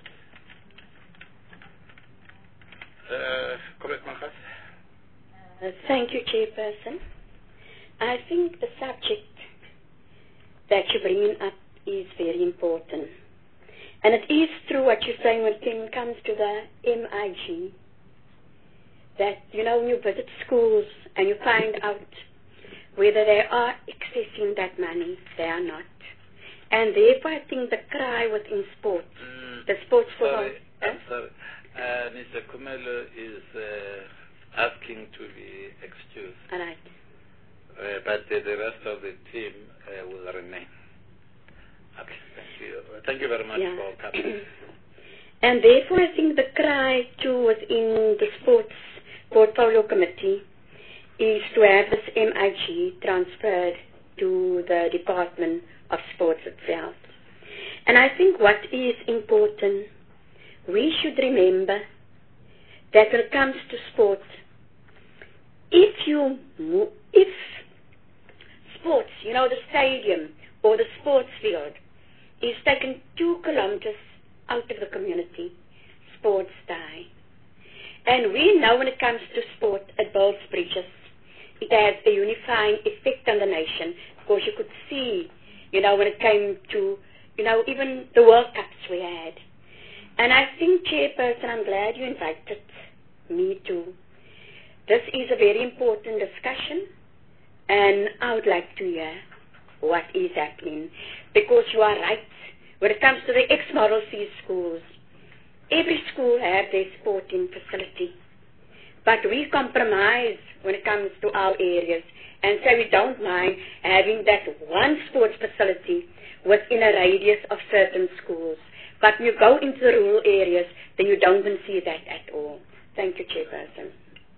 Uh, Comrade Machas. Uh, thank you, Chairperson. I think the subject that you're bringing up is very important. And it is true what you're saying when it comes to the M I G, that, you know, when you visit schools and you find out whether they are accessing that money, they are not. And therefore, I think the cry within sports, mm, the sports for sorry, all. I'm sorry. Uh, Mister Kumelo is uh, asking to be excused. All right. Uh, but uh, the rest of the team uh, will remain. Okay, thank you. Thank you very much yeah. for coming. And therefore, I think the cry too within the sports portfolio committee is to have this M I G transferred to the Department of Sports itself. And I think what is important, we should remember that when it comes to sports, if you, if sports, you know, the stadium or the sports field is taken two kilometers out of the community, sports die. And we know when it comes to sport, it builds bridges. It has a unifying effect on the nation, because you could see, you know, when it came to, you know, even the World Cups we had. And I think, Chairperson, I'm glad you invited me to. this is a very important discussion, and I would like to hear what is happening, because you are right. When it comes to the ex-Model C schools, every school has their sporting facility, but we compromise when it comes to our areas, and so we don't mind having that one sports facility within a radius of certain schools. But when you go into the rural areas, then you don't even see that at all. Thank you, Chairperson.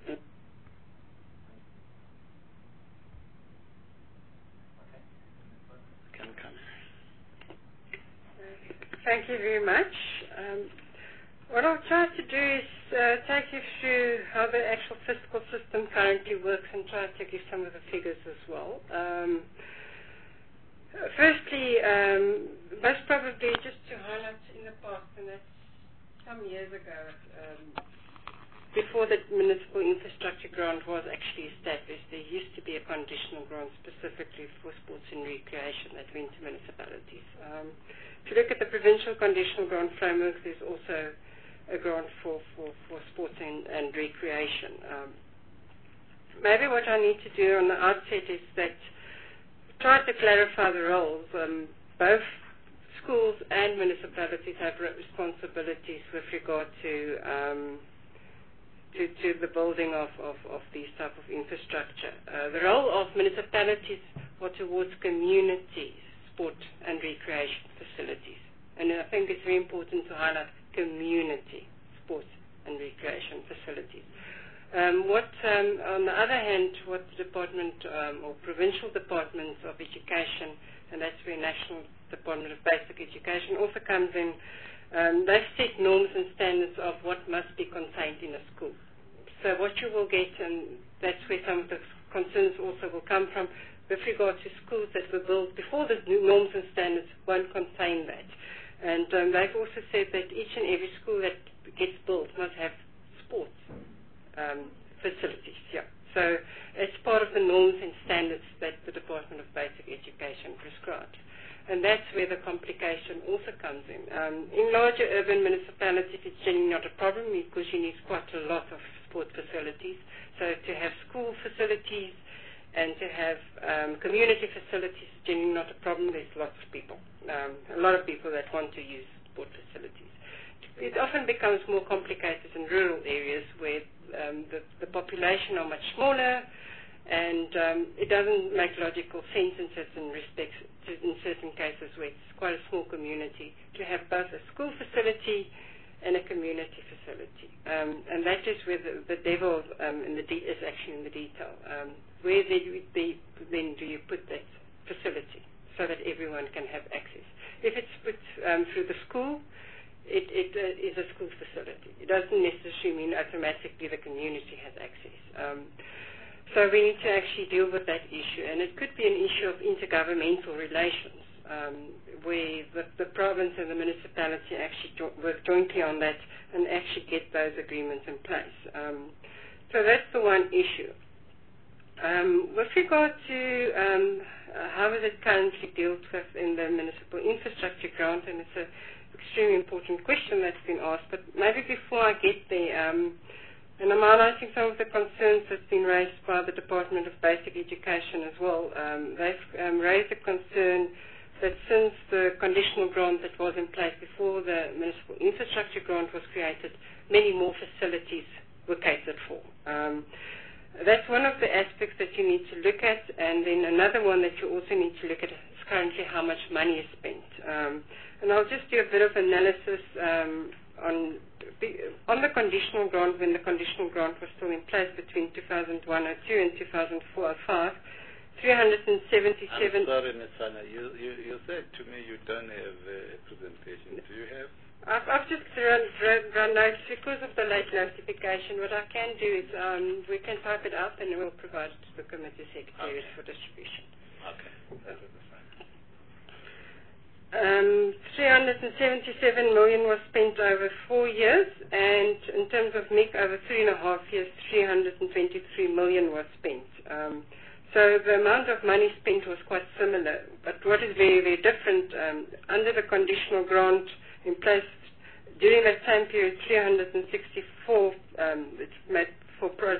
Thank you very much. Um, what I'll try to do is uh, take you through how the actual fiscal system currently works and try to give some of the figures as well. Um, firstly, um, most probably just to highlight in the past, and that's some years ago, um, before the municipal infrastructure grant was actually established, there used to be a conditional grant specifically for sports and recreation that went to municipalities. Um, if you look at the provincial conditional grant framework, there's also a grant for, for, for sports and, and recreation. Um, maybe what I need to do on the outset is that try to clarify the roles. Um, both schools and municipalities have responsibilities with regard to um, To, to the building of, of, of these type of infrastructure. Uh, the role of municipalities are towards community sport and recreation facilities. And I think it's very important to highlight community sport and recreation facilities. Um, what, um, on the other hand, what the department um, or provincial departments of education, and that's where National Department of Basic Education also comes in, Um, they've set norms and standards of what must be contained in a school. So what you will get, and that's where some of the concerns also will come from, with regard to schools that were built before the norms and standards won't contain that. And um, they've also said that each and every school that gets built must have sports um, facilities. Yeah. So it's part of the norms and standards that the Department of Basic Education prescribes. And that's where the complication also comes in. Um, in larger urban municipalities, it's generally not a problem because you need quite a lot of sport facilities. So to have school facilities and to have um, community facilities is generally not a problem. There's lots of people, um, a lot of people that want to use sport facilities. It often becomes more complicated in rural areas where um, the, the population are much smaller, and um, it doesn't make logical sense in certain respects, in certain cases where it's quite a small community, to have both a school facility and a community facility. Um, and that is where the, the devil um, in the de- is actually in the detail. Um, where do you, the, then do you put that facility so that everyone can have access? If it's put um, through the school, it, it uh, is a school facility. It doesn't necessarily mean automatically the community has access. Um, So we need to actually deal with that issue, and it could be an issue of intergovernmental relations, um, where the, the province and the municipality actually jo- work jointly on that and actually get those agreements in place. Um, so that's the one issue. Um, with regard to um, uh, how is it currently dealt with in the municipal infrastructure grant, and it's an extremely important question that's been asked, but maybe before I get there, um, and I'm highlighting some of the concerns that's been raised by the Department of Basic Education as well. Um, they've um, raised a concern that since the conditional grant that was in place before the municipal infrastructure grant was created, many more facilities were catered for. Um, that's one of the aspects that you need to look at, and then another one that you also need to look at is currently how much money is spent. Um, and I'll just do a bit of analysis um, on on the conditional grant, when the conditional grant was still in place between two thousand one oh two and two thousand four oh five, three hundred seventy-seven... I'm sorry, Miz Anna, you, you, you said to me you don't have a presentation. Do you have? I've, I've just run, run, run notes because of the late notification. What I can do is um, we can type it up and we'll provide it to the committee secretaries okay. for distribution. Okay. So. Um, three hundred seventy-seven million was spent over four years, and in terms of M I C, over three and a half years, three hundred twenty-three million was spent. Um, so the amount of money spent was quite similar, but what is very, very different, um, under the conditional grant in place during that time period, three hundred sixty-four um, it's made for projects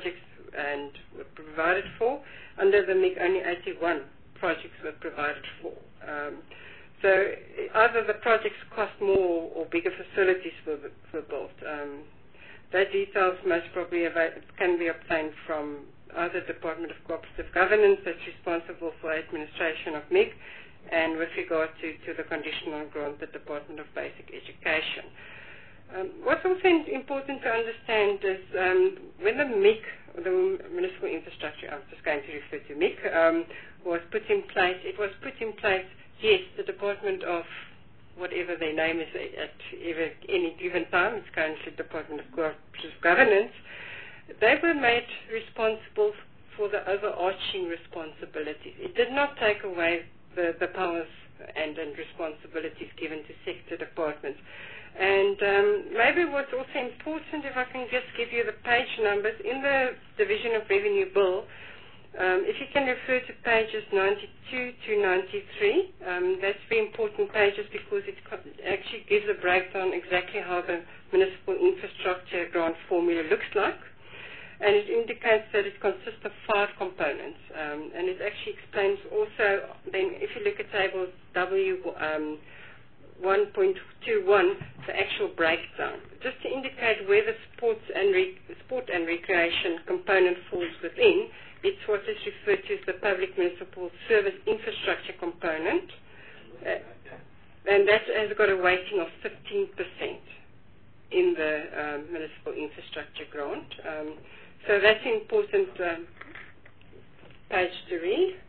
and were provided for. Under the M I C, only eighty-one projects were provided for. Um, so either the projects cost more or bigger facilities were, were built. Um, that details most probably can be obtained from either Department of Cooperative Governance that's responsible for administration of M I C, and with regard to, to the conditional grant, the Department of Basic Education. Um, what's also important to understand is um, when the M I C, the Municipal Infrastructure, I'm just going to refer to M I C, um, was put in place, it was put in place, yes, the Department of whatever their name is at any given time, it's currently Department of Cooperative Governance, they were made responsible for the overarching responsibilities. It did not take away the, the powers and, and responsibilities given to sector departments. And um, maybe what's also important, if I can just give you the page numbers, in the Division of Revenue Bill, um, if you can refer to pages ninety-two to ninety-three, um, that's very important pages because it actually gives a breakdown exactly how the municipal infrastructure grant formula looks like. And it indicates that it consists of five components. Um, and it actually explains also, then if you look at table W um, one point two one, the actual breakdown, just to indicate where the sports and re sport and recreation component falls within. It's what is referred to as the public municipal service infrastructure component, uh, and that has got a weighting of fifteen percent in the um, municipal infrastructure grant. Um, so that's an important um, page to read.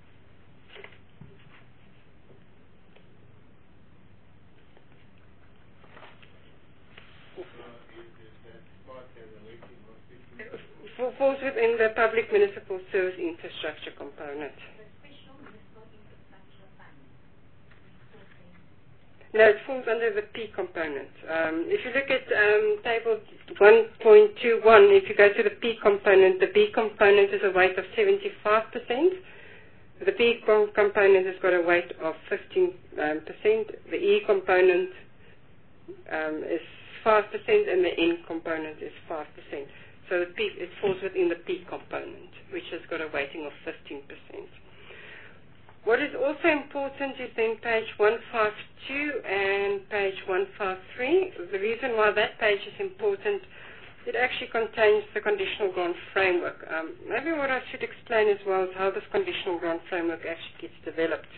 Falls within the public municipal service infrastructure component. No, it falls under the P component. Um, if you look at um, table one point two one, if you go to the P component, the B component is a weight of seventy-five percent. The B component has got a weight of fifteen percent. Um, the E component um, is five percent, and the N component is five percent. So the P, it falls within the P component, which has got a weighting of fifteen percent. What is also important is then page one fifty-two and page one fifty-three. The reason why that page is important, it actually contains the conditional grant framework. Um, maybe what I should explain as well is how this conditional grant framework actually gets developed.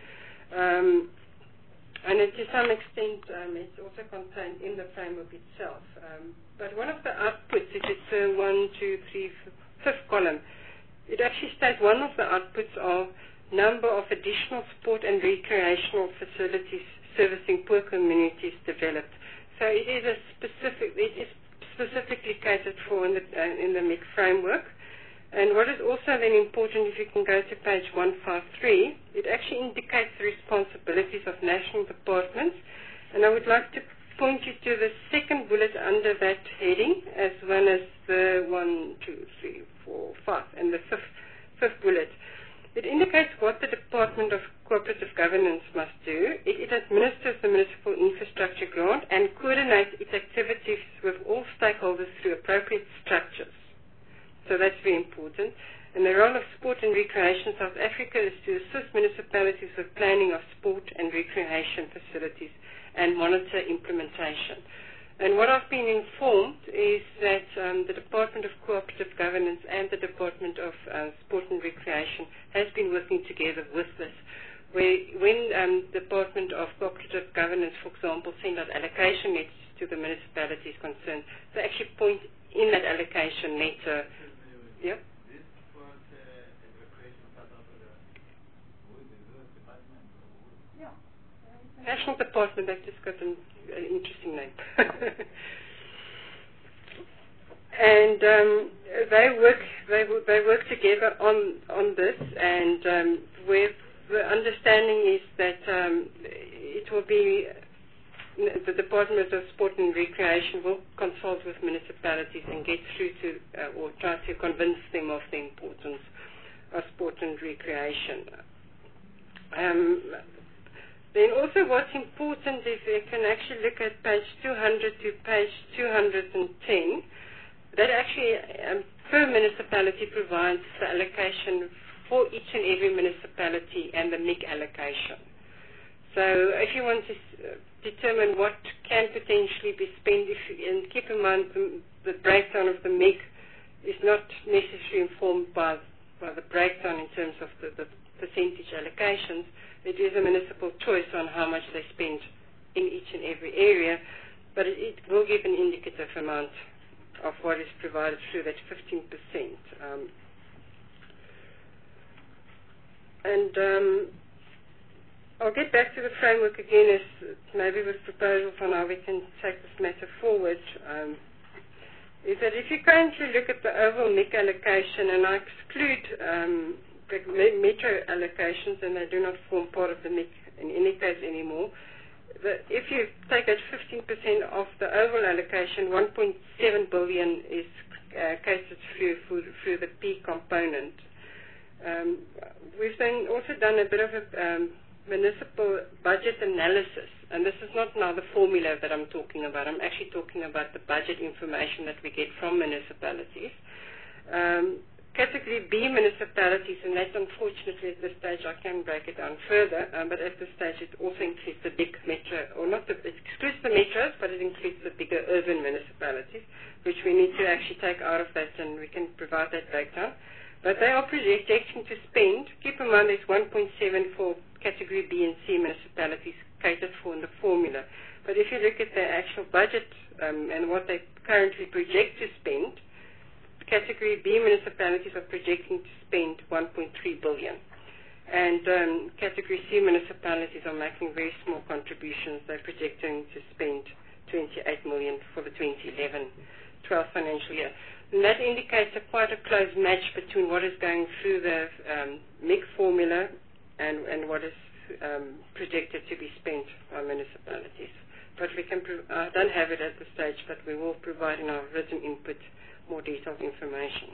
Um, and it, to some extent, um, it's also contained in the framework itself. Um, But one of the outputs, if it's uh, one, two, three, fifth column, it actually states one of the outputs are number of additional sport and recreational facilities servicing poor communities developed. So it is a specific, it is specifically catered for in the uh, in the M I C framework. And what is also then important, if you can go to page one fifty-three, it actually indicates the responsibilities of national departments. And I would like to point you to the second bullet under that heading, as well as the one, two, three, four, five, and the fifth, fifth bullet. It indicates what the Department of Cooperative Governance must do. It, it administers the municipal infrastructure grant and coordinates its activities with all stakeholders through appropriate structures. So that's very important. And the role of Sport and Recreation South Africa is to assist municipalities with planning of sport and recreation facilities and monitor implementation. And what I've been informed is that um, the Department of Cooperative Governance and the Department of uh, Sport and Recreation has been working together with this. Where when um, the Department of Cooperative Governance, for example, send out allocation letters to the municipalities concerned, they actually point in that allocation letter. Yep. National Department, they've just got an, an interesting name. and um, they work they they work together on on this, and um, where the understanding is that um, it will be the Department of Sport and Recreation will consult with municipalities and get through to uh, or try to convince them of the importance of sport and recreation. Um, Then also what's important is you can actually look at page two hundred to page two hundred ten. That actually um, per municipality provides the allocation for each and every municipality and the M I C allocation. So if you want to uh, determine what can potentially be spent, if you, and keep in mind the, the breakdown of the M I C is not necessarily informed by, by the breakdown in terms of the, the percentage allocations. It is a municipal choice on how much they spend in each and every area, but it, it will give an indicative amount of what is provided through that fifteen percent. Um, and um, I'll get back to the framework again, as maybe with proposals on how we can take this matter forward. Um, is that if you currently look at the overall M I C allocation, and I exclude um, the metro allocations, and they do not form part of the M I C in any case anymore, the, if you take that fifteen percent of the overall allocation, one point seven billion is uh, catered through, through the P component. Um, we've then also done a bit of a um, municipal budget analysis, and this is not now the formula that I'm talking about. I'm actually talking about the budget information that we get from municipalities. Um, Category B municipalities, and that unfortunately at this stage I can break it down further, um, but at this stage it also includes the big metro, or not the, it excludes the metros, but it includes the bigger urban municipalities, which we need to actually take out of that, and we can provide that breakdown. But they are projecting to spend, keep in mind there's one point seven for category B and C municipalities catered for in the formula. But if you look at their actual budget um, and what they currently project to spend, Category B municipalities are projecting to spend one point three billion dollars. And um, Category C municipalities are making very small contributions. They're projecting to spend twenty-eight million dollars for the twenty eleven twelve financial year. And that indicates a quite a close match between what is going through the um, M I C formula and, and what is um, projected to be spent by municipalities. But we can, pro- I don't have it at this stage, but we will provide in our written input more detailed information.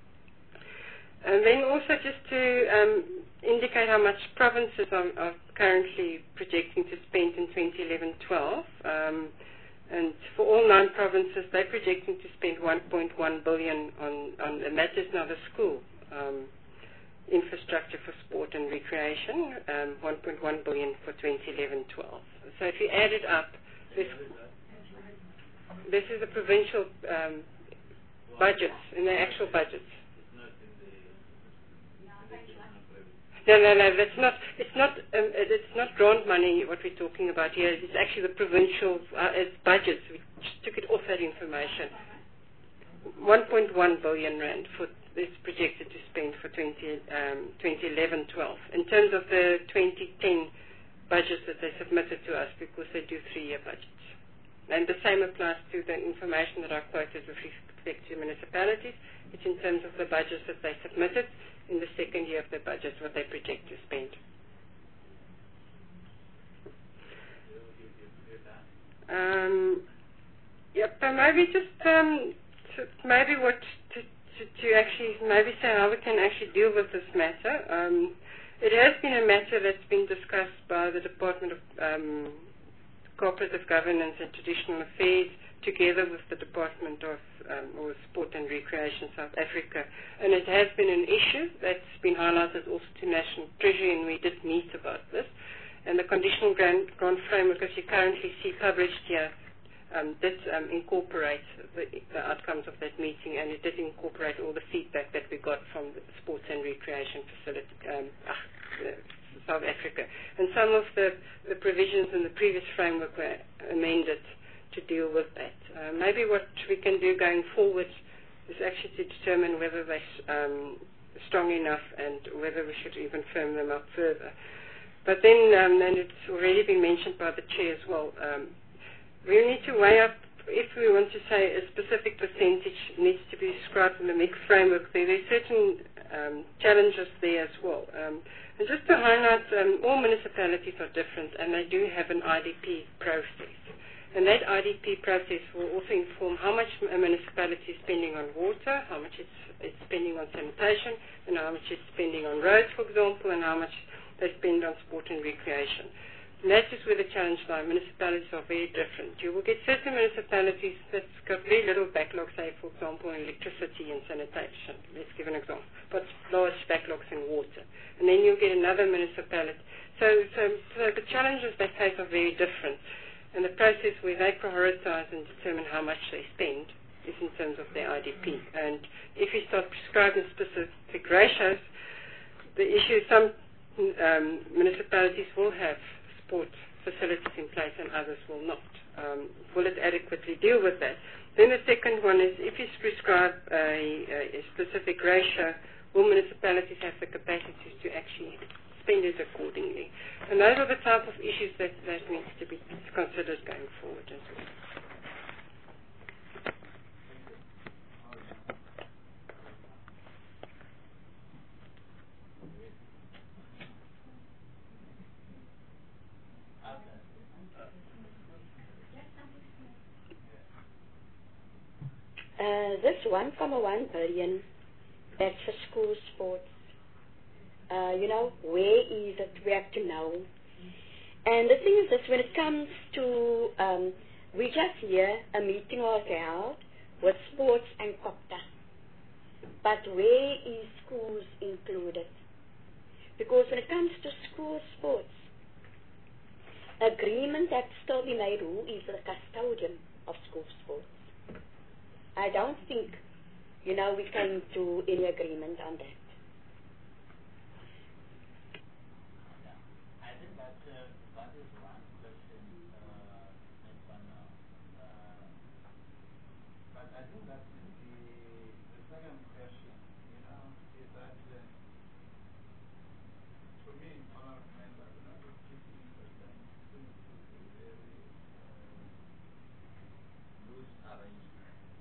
And then also just to um, indicate how much provinces are, are currently projecting to spend in twenty eleven twelve. Um, and for all nine provinces, they're projecting to spend one point one billion dollars on, on, and that is now the school um, infrastructure for sport and recreation, um, one point one billion dollars for twenty eleven twelve. So if you add it up, this, this is a provincial um, budgets, in the actual budgets. No, no, no. That's not. It's not. Um, it's not grant money. What we're talking about here. It's actually the provincial uh, it's budgets. We just took it off that information. one point one billion rand for is projected to spend for twenty eleven twelve. In terms of the twenty ten budgets that they submitted to us, because they do three-year budgets, and the same applies to the information that I quoted with respect to municipalities. It's in terms of the budgets that they submitted in the second year of their budget, what they project to spend. Um, yep, so maybe just um, to, maybe what to, to, to actually maybe say how we can actually deal with this matter. Um, it has been a matter that's been discussed by the Department of um, Cooperative Governance and Traditional Affairs, together with the Department of um, or Sport and Recreation South Africa. And it has been an issue that's been highlighted also to National Treasury, and we did meet about this. And the conditional grant, grant framework, as you currently see published here, um, did um, incorporate the, the outcomes of that meeting, and it did incorporate all the feedback that we got from the Sports and Recreation Facility, um, uh, South Africa. And some of the, the provisions in the previous framework were amended to deal with that. Uh, maybe what we can do going forward is actually to determine whether they're um, strong enough and whether we should even firm them up further. But then, um, and it's already been mentioned by the Chair as well, um, we need to weigh up, if we want to say a specific percentage needs to be described in the M I C framework, there are certain um, challenges there as well. Um, and just to highlight, um, all municipalities are different, and they do have an I D P process. And that I D P process will also inform how much a municipality is spending on water, how much it's, it's spending on sanitation, and how much it's spending on roads, for example, and how much they spend on sport and recreation. And that's just where the challenge lies. Municipalities are very different. You will get certain municipalities that's got very little backlog, say, for example, in electricity and sanitation. Let's give an example. But large backlogs in water. And then you'll get another municipality. So, so, so the challenges they face are very different. And the process where they prioritize and determine how much they spend is in terms of their I D P. And if you start prescribing specific ratios, the issue is some um, municipalities will have sport facilities in place and others will not. Um, will it adequately deal with that? Then the second one is if you prescribe a, a specific ratio, will municipalities have the capacity to actually spend it accordingly? And those are the type of issues that, that needs to be considered going forward as well. Uh, this one comma one billion, that's for school sports. Uh, you know, where is it? We have to know. And the thing is this, when it comes to, um, we just hear a meeting was held with sports and COPTA. But where is schools included? Because when it comes to school sports, agreement has still been made who is the custodian of school sports. I don't think, you know, we can do any agreement on that. Yeah. I think that uh, that is one question, uh, next one now. Uh, but I think that the, the second question, you know, is that uh, to me, honorable member, you know, it keeps interest and seems to be very uh, loose arrangement.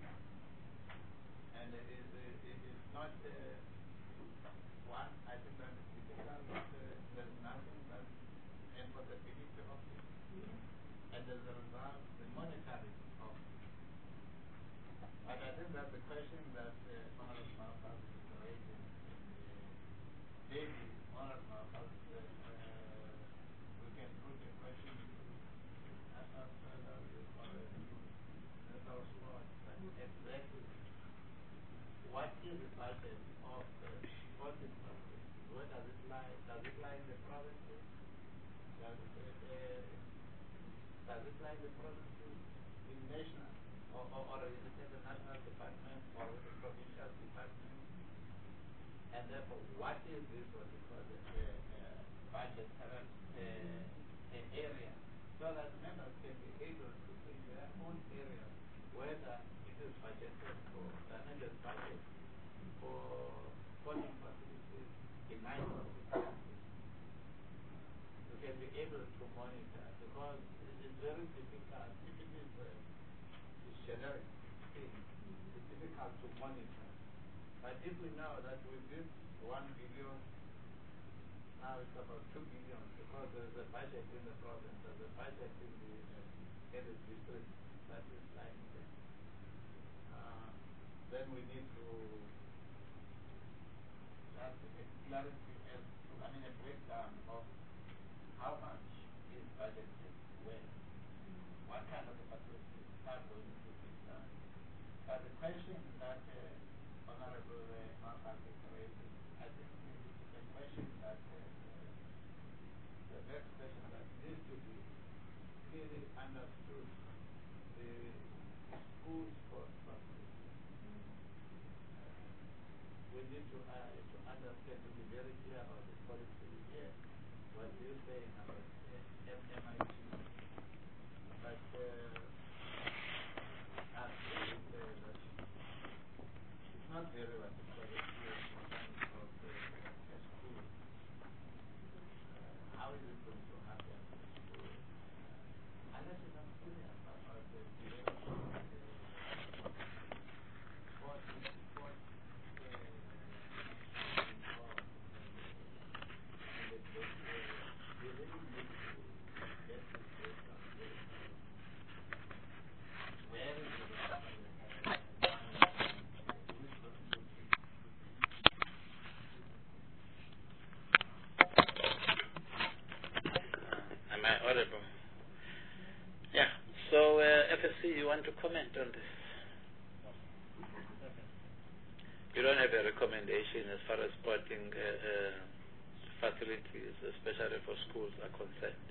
And it is, it is not uh, one, I think that is difficult, but uh, there's nothing that enforceability of it. And as a result, the monitoring of it. But I think that the question that uh, Honorable Malcolm is raising, maybe Honorable Malcolm, uh, uh, we can put the question to National Secretary or to National Sport, that exactly what is the budget of the sport infrastructure? Where does it lie? Does it lie in the provinces? Does it, uh, does it lie in the provinces, in national, or, or, or is it in the national department or with the provincial department? And therefore, what is this what we call the uh, uh, budget current uh, area? So that members can be able to see their own area, whether it is budgeted for the another budget for sporting facilities in my constituency. You can be able to monitor because it is very difficult. If it is a generic thing, it's difficult to monitor. But if we know that with this one billion, now it's about two billion because there's a budget in the province, there's a budget in the uh, in the district that is lying there. Uh, then we need to have a clarity as to, I mean, a breakdown of how much is budgeted when, what kind of facilities are going to be done. But the question that uh, Honorable uh, Malcolm is raising, I think is a question that uh, the best question that needs to be clearly understood. The school sports facilities. We need to, uh, to understand, to be very clear about the policy here. What you're saying about uh, M I T. But uh, I think uh, that it's not very well because it's here in terms of the uh, school. Uh, how is it going to happen in school? Uh, unless you're not serious about the development of the sports, sports uh, involved in the, in the big area. We really need to get comment on this? You don't have a recommendation as far as sporting uh, uh, facilities, especially for schools, are concerned?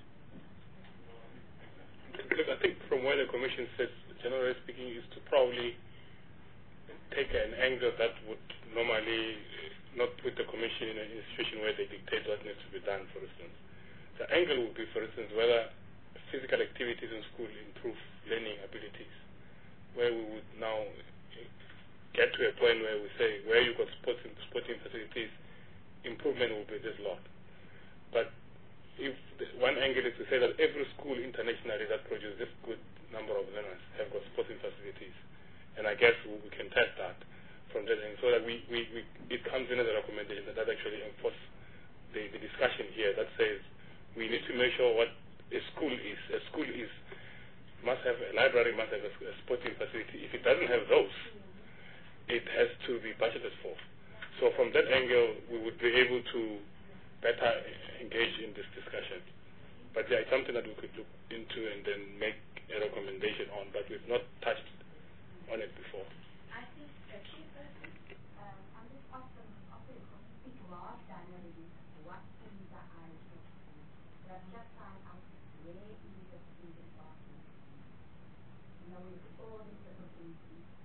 Look, I think from where the Commission sits, generally speaking, is to probably take an angle that would normally not put the Commission in an institution where they dictate what needs to be done, for instance. The angle would be, for instance, whether physical activities in school improve learning abilities, where we would now get to a point where we say, where you've got sports and sporting facilities, improvement will be this lot. But if the, one angle is to say that every school internationally that produces this good number of learners have got sporting facilities, and I guess we, we can test that from that end, so that we, we, we it comes in as a recommendation that that actually enforce the, the discussion here that says we need to make sure what a school is. A school is must have a library, must have a, a sporting facility. If it doesn't have those, it has to be budgeted for. So from that angle, we would be able to better engage in this discussion. But yeah, it's something that we could look into and then make a recommendation on, but we've not touched on it before. I think the chief person, um, I'm just often, often speak more than what things are I but I'm just trying out where is the student talking. You know, with all these different things.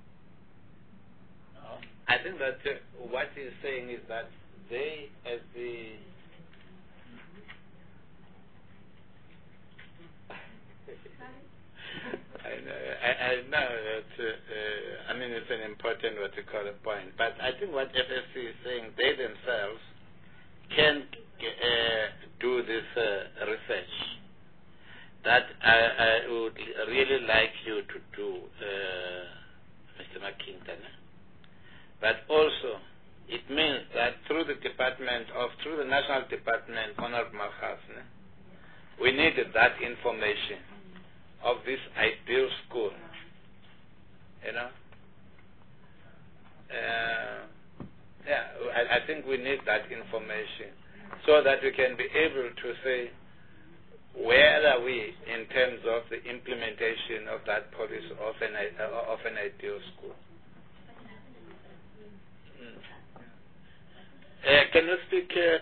I think that uh, what he's saying is that they, as the I know, I, I know that, uh, uh, I mean, it's an important, what you call a point, but I think what F S C is saying, they themselves can uh, do this uh, research that I, I would really like you to do, uh, Mister McKinton. But also, it means that through the Department of, through the National Department, Honorable Malchasne, we needed that information of this ideal school, you know. Uh, yeah, I, I think we need that information so that we can be able to say where are we in terms of the implementation of that policy of an, uh, of an ideal school. Mm. Uh, can you speak? Uh,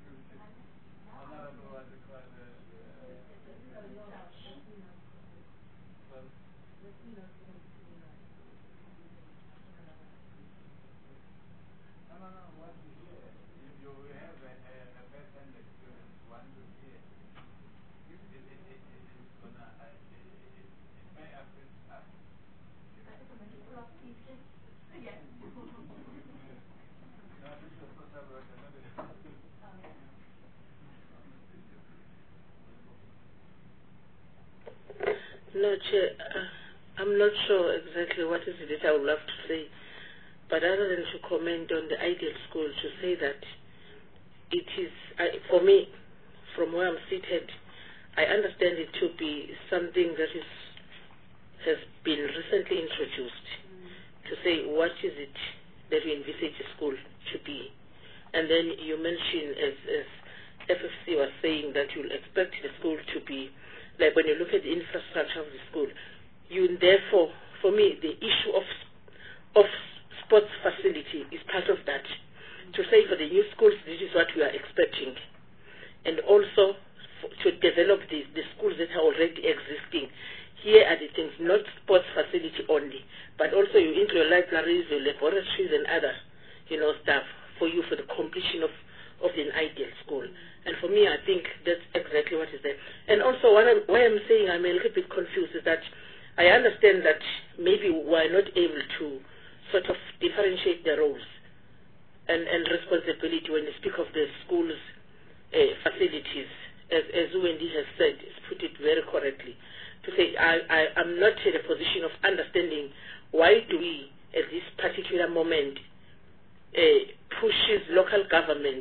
No, Chair, uh, I'm not sure exactly what is it I would love to say, but other than to comment on the ideal school, to say that it is, I, for me, from where I'm seated, I understand it to be something that is has been recently introduced, to say what is it that we envisage a school to be. And then you mentioned, as, as F F C was saying, that you'll expect the school to be, like when you look at the infrastructure of the school, you therefore, for me, the issue of of sports facility is part of that. To say for the new schools, this is what we are expecting. And also for, to develop the, the schools that are already existing. Here are the things, not sports facility only, but also you include your libraries, your laboratories and other, you know, stuff for you for the completion of, of an ideal school. And for me, I think that's exactly what is there. And also, what I'm, why I'm saying I'm a little bit confused is that I understand that maybe we're not able to sort of differentiate the roles and, and responsibility when you speak of the school's uh, facilities. As, as Wendy has said, has put it very correctly, to say I, I, I'm not in a position of understanding why do we, at this particular moment, uh, pushes local government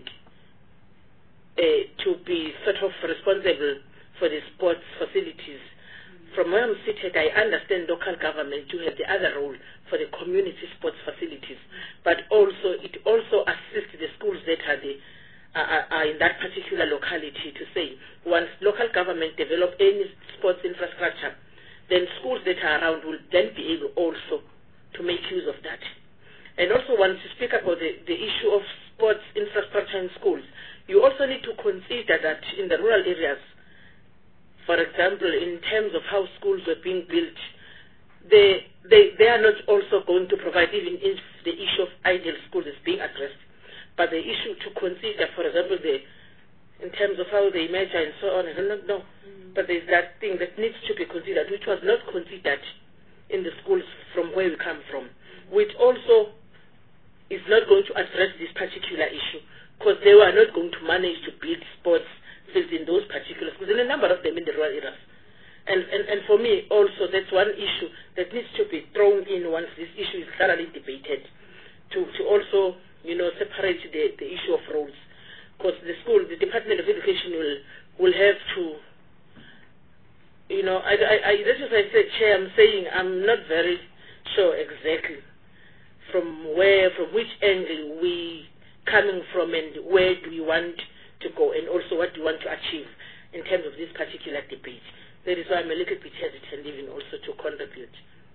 Uh, to be sort of responsible for the sports facilities. From where I'm seated, I understand local government to have the other role for the community sports facilities, but also it also assists the schools that are, the, are, are in that particular locality to say, once local government develop any sports infrastructure, then schools that are around will then be able also to make use of that. And also want to speak about the, the issue of sports infrastructure in schools. You also need to consider that in the rural areas, for example, in terms of how schools were being built, they, they, they are not also going to provide, even if the issue of ideal schools is being addressed, but the issue to consider, for example, the, in terms of how they measure and so on, I don't know, mm-hmm. but there's that thing that needs to be considered, which was not considered in the schools from where we come from, which also is not going to address this particular issue, because they were not going to manage to build sports fields in those particular schools, and a number of them in the rural areas. And, and, and for me, also, that's one issue that needs to be thrown in once this issue is thoroughly debated, to, to also, you know, separate the, the issue of roles. Because the school, the Department of Education will, will have to, you know, I, I, I, that's what I said, Chair, I'm saying I'm not very sure exactly from where, from which angle we coming from and where do we want to go, and also what do we want to achieve in terms of this particular debate. That is why I'm a little bit hesitant even also to contribute.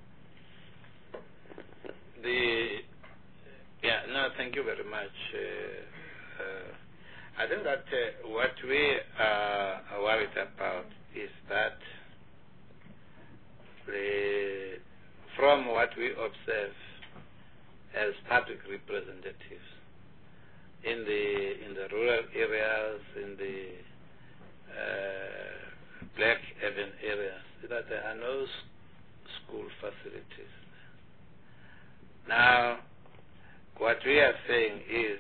The, yeah, no, thank you very much. Uh, uh, I think that uh, what we are worried about is that the, from what we observe as public representatives in the in the rural areas, in the uh, black urban areas, that there are no school facilities. Now, what we are saying is,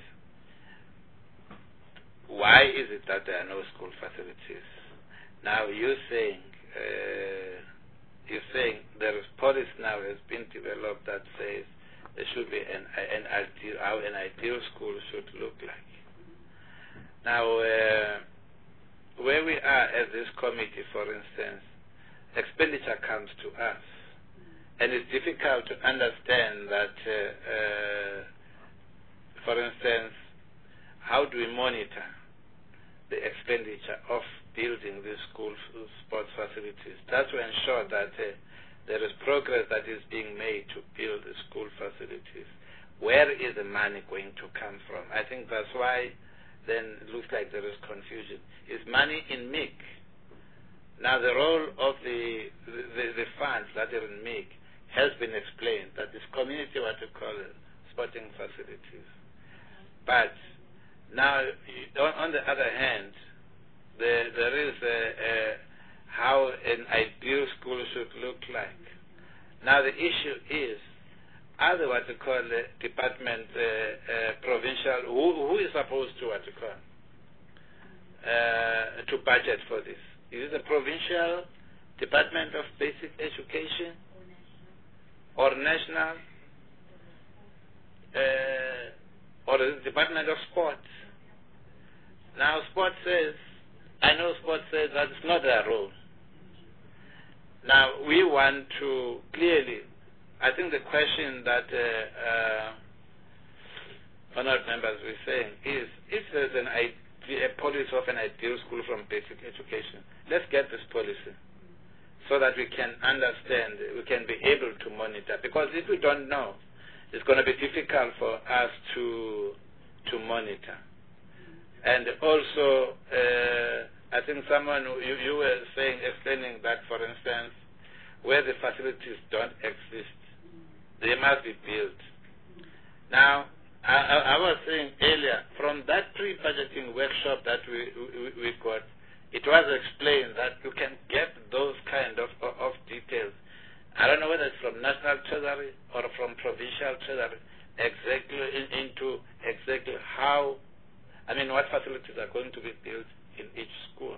why is it that there are no school facilities? Now, you're saying, uh, you're saying there is policy now has been developed that says there should be an, an ideal, how an ideal school should look like. Now, uh, where we are as this committee, for instance, expenditure comes to us, and it's difficult to understand that, uh, uh, for instance, how do we monitor the expenditure of building these school sports facilities? That's to ensure that uh, there is progress that is being made to build the school facilities. Where is the money going to come from? I think that's why then it looks like there is confusion. Is money in M I C? Now the role of the, the, the funds that are in M I C has been explained, that this community, what we call it, sporting facilities. But now, on, on the other hand, there, there is a, a how an ideal school should look like. Now the issue is, are the what you call the department uh, uh, provincial, who, who is supposed to what you call uh, to budget for this? Is it the Provincial Department of Basic Education or national, uh, or the Department of Sports? Now Sport says, I know Sport says that it's not their role. Now, we want to clearly, I think the question that uh, uh, honored members were saying is, if there's an idea, a policy of an ideal school from basic education, let's get this policy so that we can understand, we can be able to monitor. Because if we don't know, it's going to be difficult for us to, to monitor. And also, uh, I think someone, you, you were saying, explaining that, for instance, where the facilities don't exist, they must be built. Now, I, I, I was saying earlier, from that pre-budgeting workshop that we, we, we got, it was explained that you can get those kind of, of, of details. I don't know whether it's from National Treasury or from Provincial Treasury, exactly in, into exactly how, I mean, what facilities are going to be built in each school.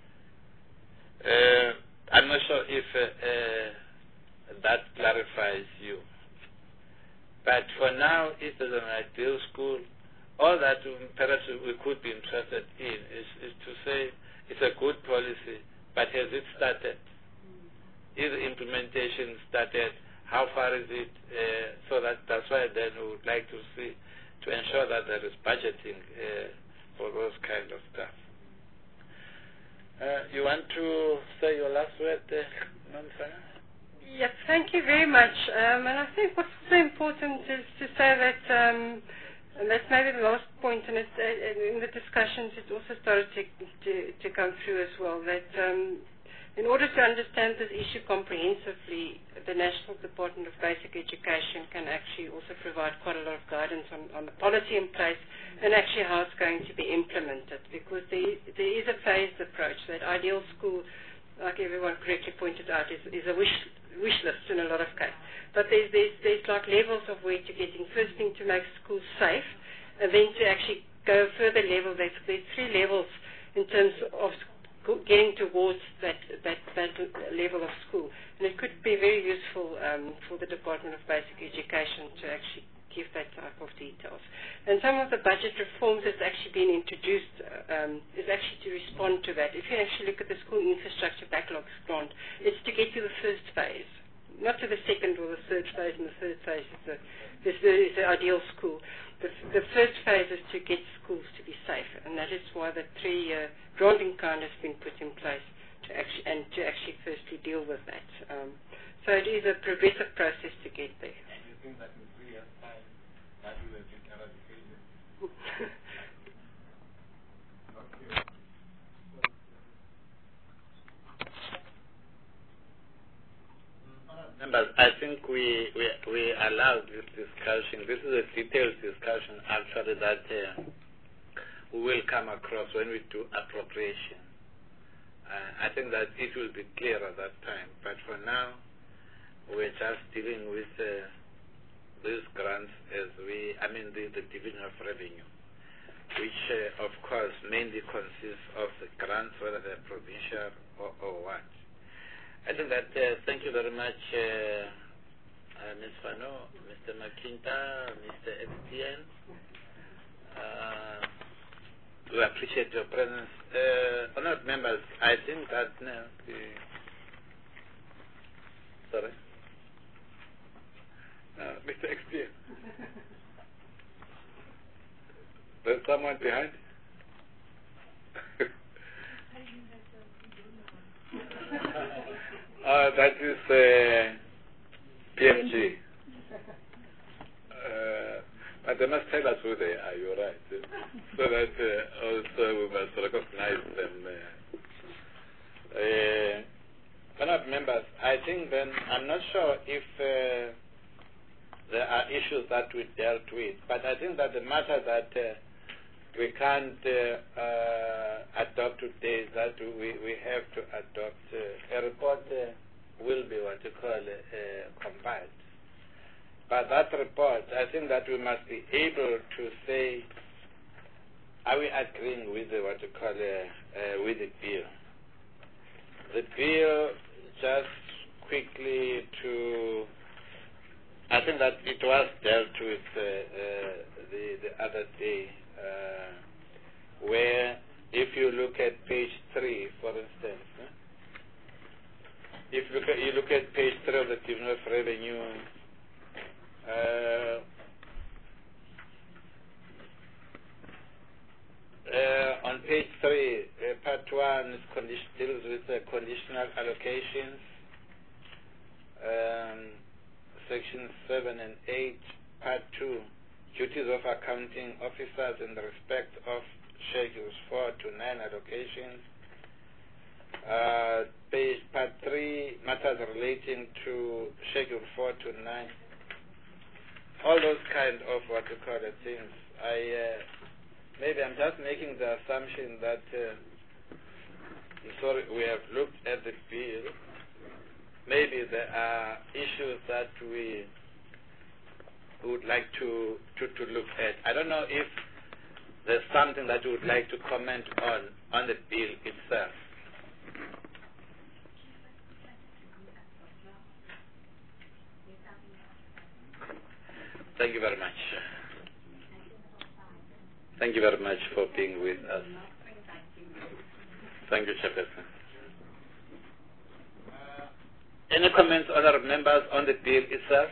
Uh, I'm not sure if uh, uh, that clarifies you. But for now, if there's an ideal school, all that perhaps we could be interested in is, is to say it's a good policy, but has it started? Is the implementation started? How far is it? Uh, so that, that's why then we would like to see, to ensure that there is budgeting uh, for those kind of stuff. Uh, you want to say your last word, uh, Nomsa? Yes, thank you very much. Um, and I think what's so important is to say that, um, and that's maybe the last point, and it's, uh, in the discussions it also started to, to, to come through as well, that um, in order to understand this issue comprehensively, the National Department of Basic Education can actually also provide quite a lot of guidance on, on the policy in place and actually how it's going to be implemented, because there, there is a phased approach. That ideal school, like everyone correctly pointed out, is, is a wish wish list in a lot of cases. But there's, there's, there's like levels of where to getting. First thing, to make schools safe, and then to actually go further level. There's, there's three levels in terms of getting towards that, that, that level of school. And it could be very useful um, for the Department of Basic Education to actually give that type of details. And some of the budget reforms that's actually been introduced um, is actually to respond to that. If you actually look at the school infrastructure backlogs grant, it's to get to the first phase, not to the second or the third phase, and the third phase is the, is the, is the ideal school. The, the first phase is to get schools to be safe, and that is why the three-year granting kind has been put in place to actually, and to actually firstly deal with that. Um, so it is a progressive process to get there. And you think that in three years' time, that will have been eradicated? Okay. Members, I think we, we, we allowed this discussion. This is a detailed discussion, actually, that uh, we will come across when we do appropriation. Uh, I think that it will be clear at that time. But for now, we're just dealing with uh, these grants as we, I mean, the, the division of revenue, which, uh, of course, mainly consists of the grants, whether they're provincial or, or what. I think that, uh, thank you very much, uh, uh, Miz Fano, Mister McIntyre, Mister X T N. Uh, we appreciate your presence. Uh, honored members, I think that now, the, sorry, uh, Mister X T N. There's someone behind? Uh, that is uh, P M G. Uh, but they must tell us who they are, you're right. So that uh, also we must recognize them. Uh, uh, honored members, I think then, I'm not sure if uh, there are issues that we dealt with, but I think that the matter that uh, we can't uh, uh, adopt today, that we, we have to adopt uh, a report uh, will be what you call uh, uh, compiled. But that report, I think that we must be able to say, are we agreeing with the, what you call uh, uh, with the bill? The bill, just quickly to, I think that it was dealt with uh, uh, the, the other day, Uh, where if you look at page three, for instance, huh? if you look, at, you look at page three of the Division of Revenue, uh, uh, on page three, uh, part one is condition, deals with uh, conditional allocations, um, section seven and eight, part two, duties of accounting officers in respect of schedules four to nine allocations. Uh, page part three, matters relating to schedule four to nine. All those kind of what you call it things. I uh, maybe I'm just making the assumption that uh, I'm sorry, we have looked at the bill. Maybe there are issues that we would like to, to, to look at. I don't know if there's something that you would like to comment on, on the bill itself. Thank you very much. Thank you very much for being with us. Thank you, Chairperson. Any comments, other members, on the bill itself?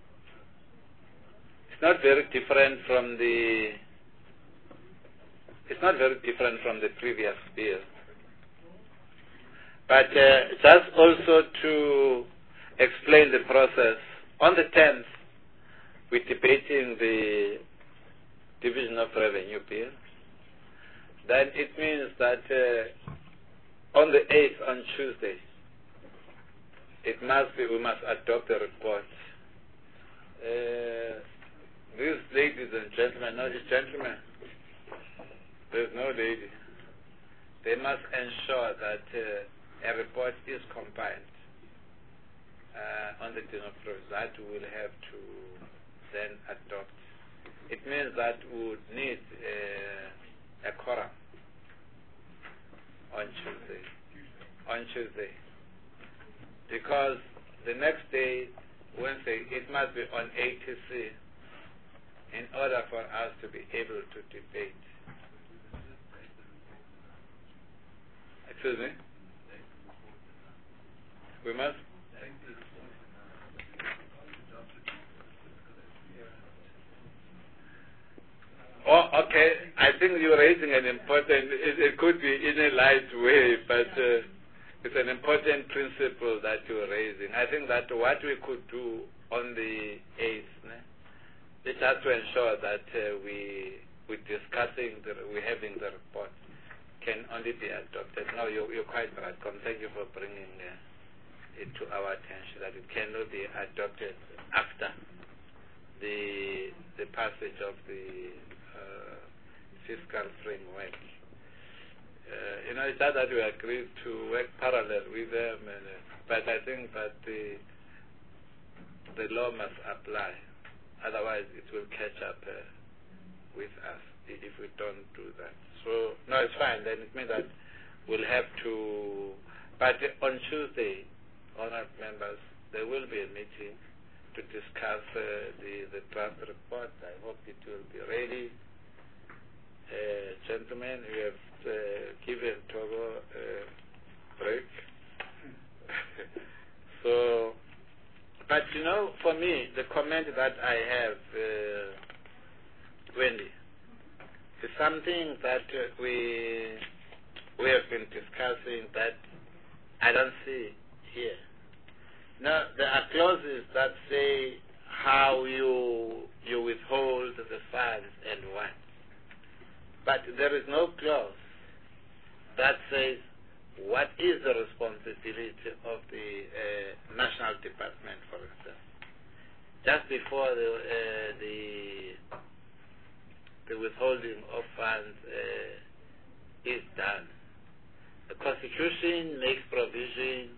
It's not very different from the it's not very different from the previous bill. But uh, just also to explain the process. On the tenth, we're debating the Division of Revenue Bill. Then it means that uh, on the eighth, on Tuesday, it must be, we must adopt a report. Uh, these ladies and gentlemen, not just gentlemen, there's no lady. They must ensure that uh, a report is compiled uh, on the Division of Revenue that we will have to then adopt. It means that we would need uh, a quorum on Tuesday. On Tuesday. Because the next day, Wednesday, it must be on A T C in order for us to be able to debate. Excuse me? We must? Oh, okay. I think you're raising an important, it, it could be in a light way, but uh, it's an important principle that you're raising. I think that what we could do on the eighth is just to ensure that uh, we, we're discussing, the, we're having the report can only be adopted. No, you're, you're quite right. Thank you for bringing uh, it to our attention that it cannot be adopted after the, the passage of the Uh, fiscal framework. Uh, you know, it's not that we agreed to work parallel with them, and, uh, but I think that the the law must apply. Otherwise, it will catch up uh, with us if we don't do that. So, no, it's fine. Then it means that we'll have to. But on Tuesday, honored members, there will be a meeting to discuss uh, the the draft report. I hope it will be ready. Uh, gentlemen, we have uh, given Togo a break. So, but you know, for me, the comment that I have, uh, Wendy, is something that uh, we we have been discussing that I don't see here. Now, there are clauses that say how you you withhold the funds and what. But there is no clause that says what is the responsibility of the uh, National Department, for instance. Just before the uh, the, the withholding of funds uh, is done, the Constitution makes provision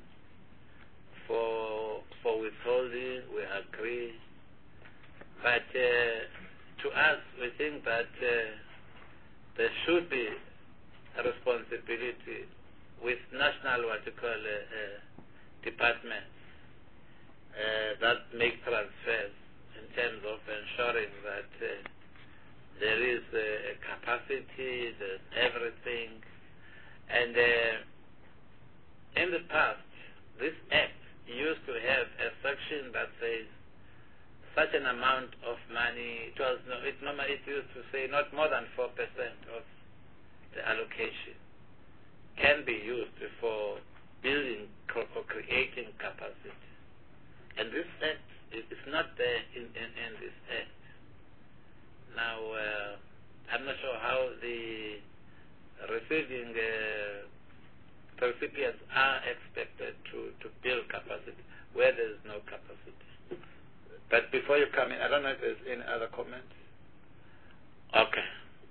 for for withholding. We agree, but uh, to us, we think that. Uh, There should be a responsibility with national, what you call, uh, uh, departments uh, that make transfers in terms of ensuring that uh, there is uh, a capacity, there's everything. And uh, in the past, this Act used to have a section that says such an amount of money, it was no, it normally it used to say not more than four percent of the allocation can be used for building, for creating capacity. And this Act is not there in, in, in this Act. Now, uh, I'm not sure how the receiving uh, the recipients are expected to, to build capacity where there is no capacity. But before you come in, I don't know if there's any other comments. Okay.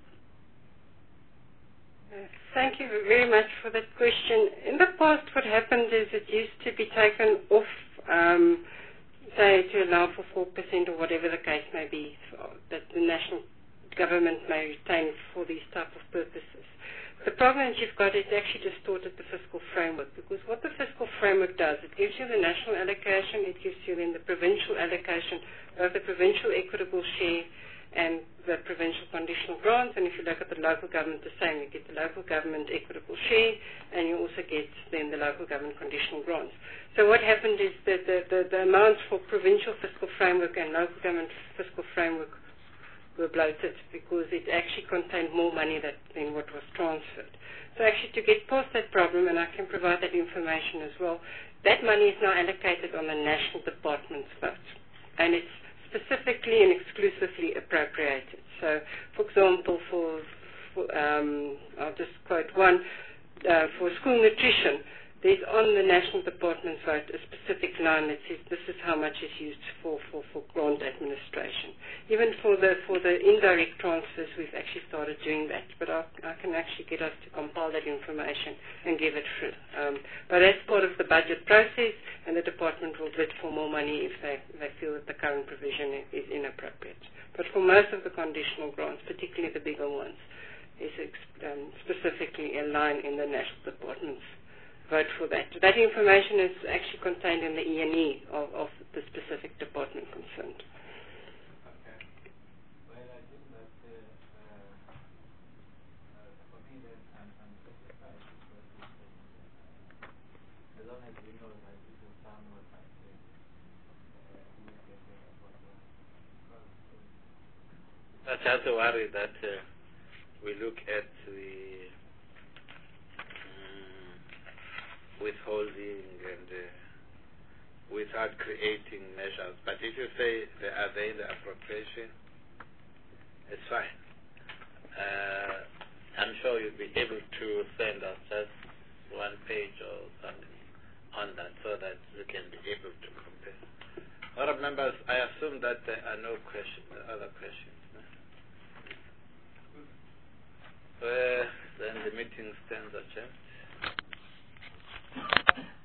Uh, thank you very much for that question. In the past, what happened is it used to be taken off, um, say, to allow for four percent or whatever the case may be, so that the national government may retain for these type of purposes. The problem that you've got is actually distorted the fiscal framework, because what the fiscal framework does, it gives you the national allocation, it gives you then the provincial allocation, both the provincial equitable share and the provincial conditional grants, and if you look at the local government the same, you get the local government equitable share, and you also get then the local government conditional grants. So what happened is that the, the, the amounts for provincial fiscal framework and local government fiscal framework were bloated because it actually contained more money that, than what was transferred. So actually to get past that problem, and I can provide that information as well, that money is now allocated on the national department's vote, and it's specifically and exclusively appropriated. So, for example, for, for um, I'll just quote one, uh, for school nutrition, there's on the national department's vote a specific line that says this is how much is used for, for, for grant administration. Even for the for the indirect transfers, we've actually started doing that, but I, I can actually get us to compile that information and give it through. Um, but that's part of the budget process, and the department will bid for more money if they, they feel that the current provision is inappropriate. But for most of the conditional grants, particularly the bigger ones, is um, specifically a line in the national department's vote for that. That information is actually contained in the E and E of, of the specific department concerned. Okay. Well, I think that uh, uh, uh, for me that I'm, I'm satisfied with what you said. Uh, as long as we know that this is somewhat like uh, we will get a bottom. That's just a worry that uh, we look at the withholding and uh, without creating measures. But if you say they are there in the appropriation, it's fine. Uh, I'm sure you'll be able to send us just one page or something on that so that we can be able to compare. Other members, I assume that there are no questions, other questions. No? Uh, then the meeting stands adjourned.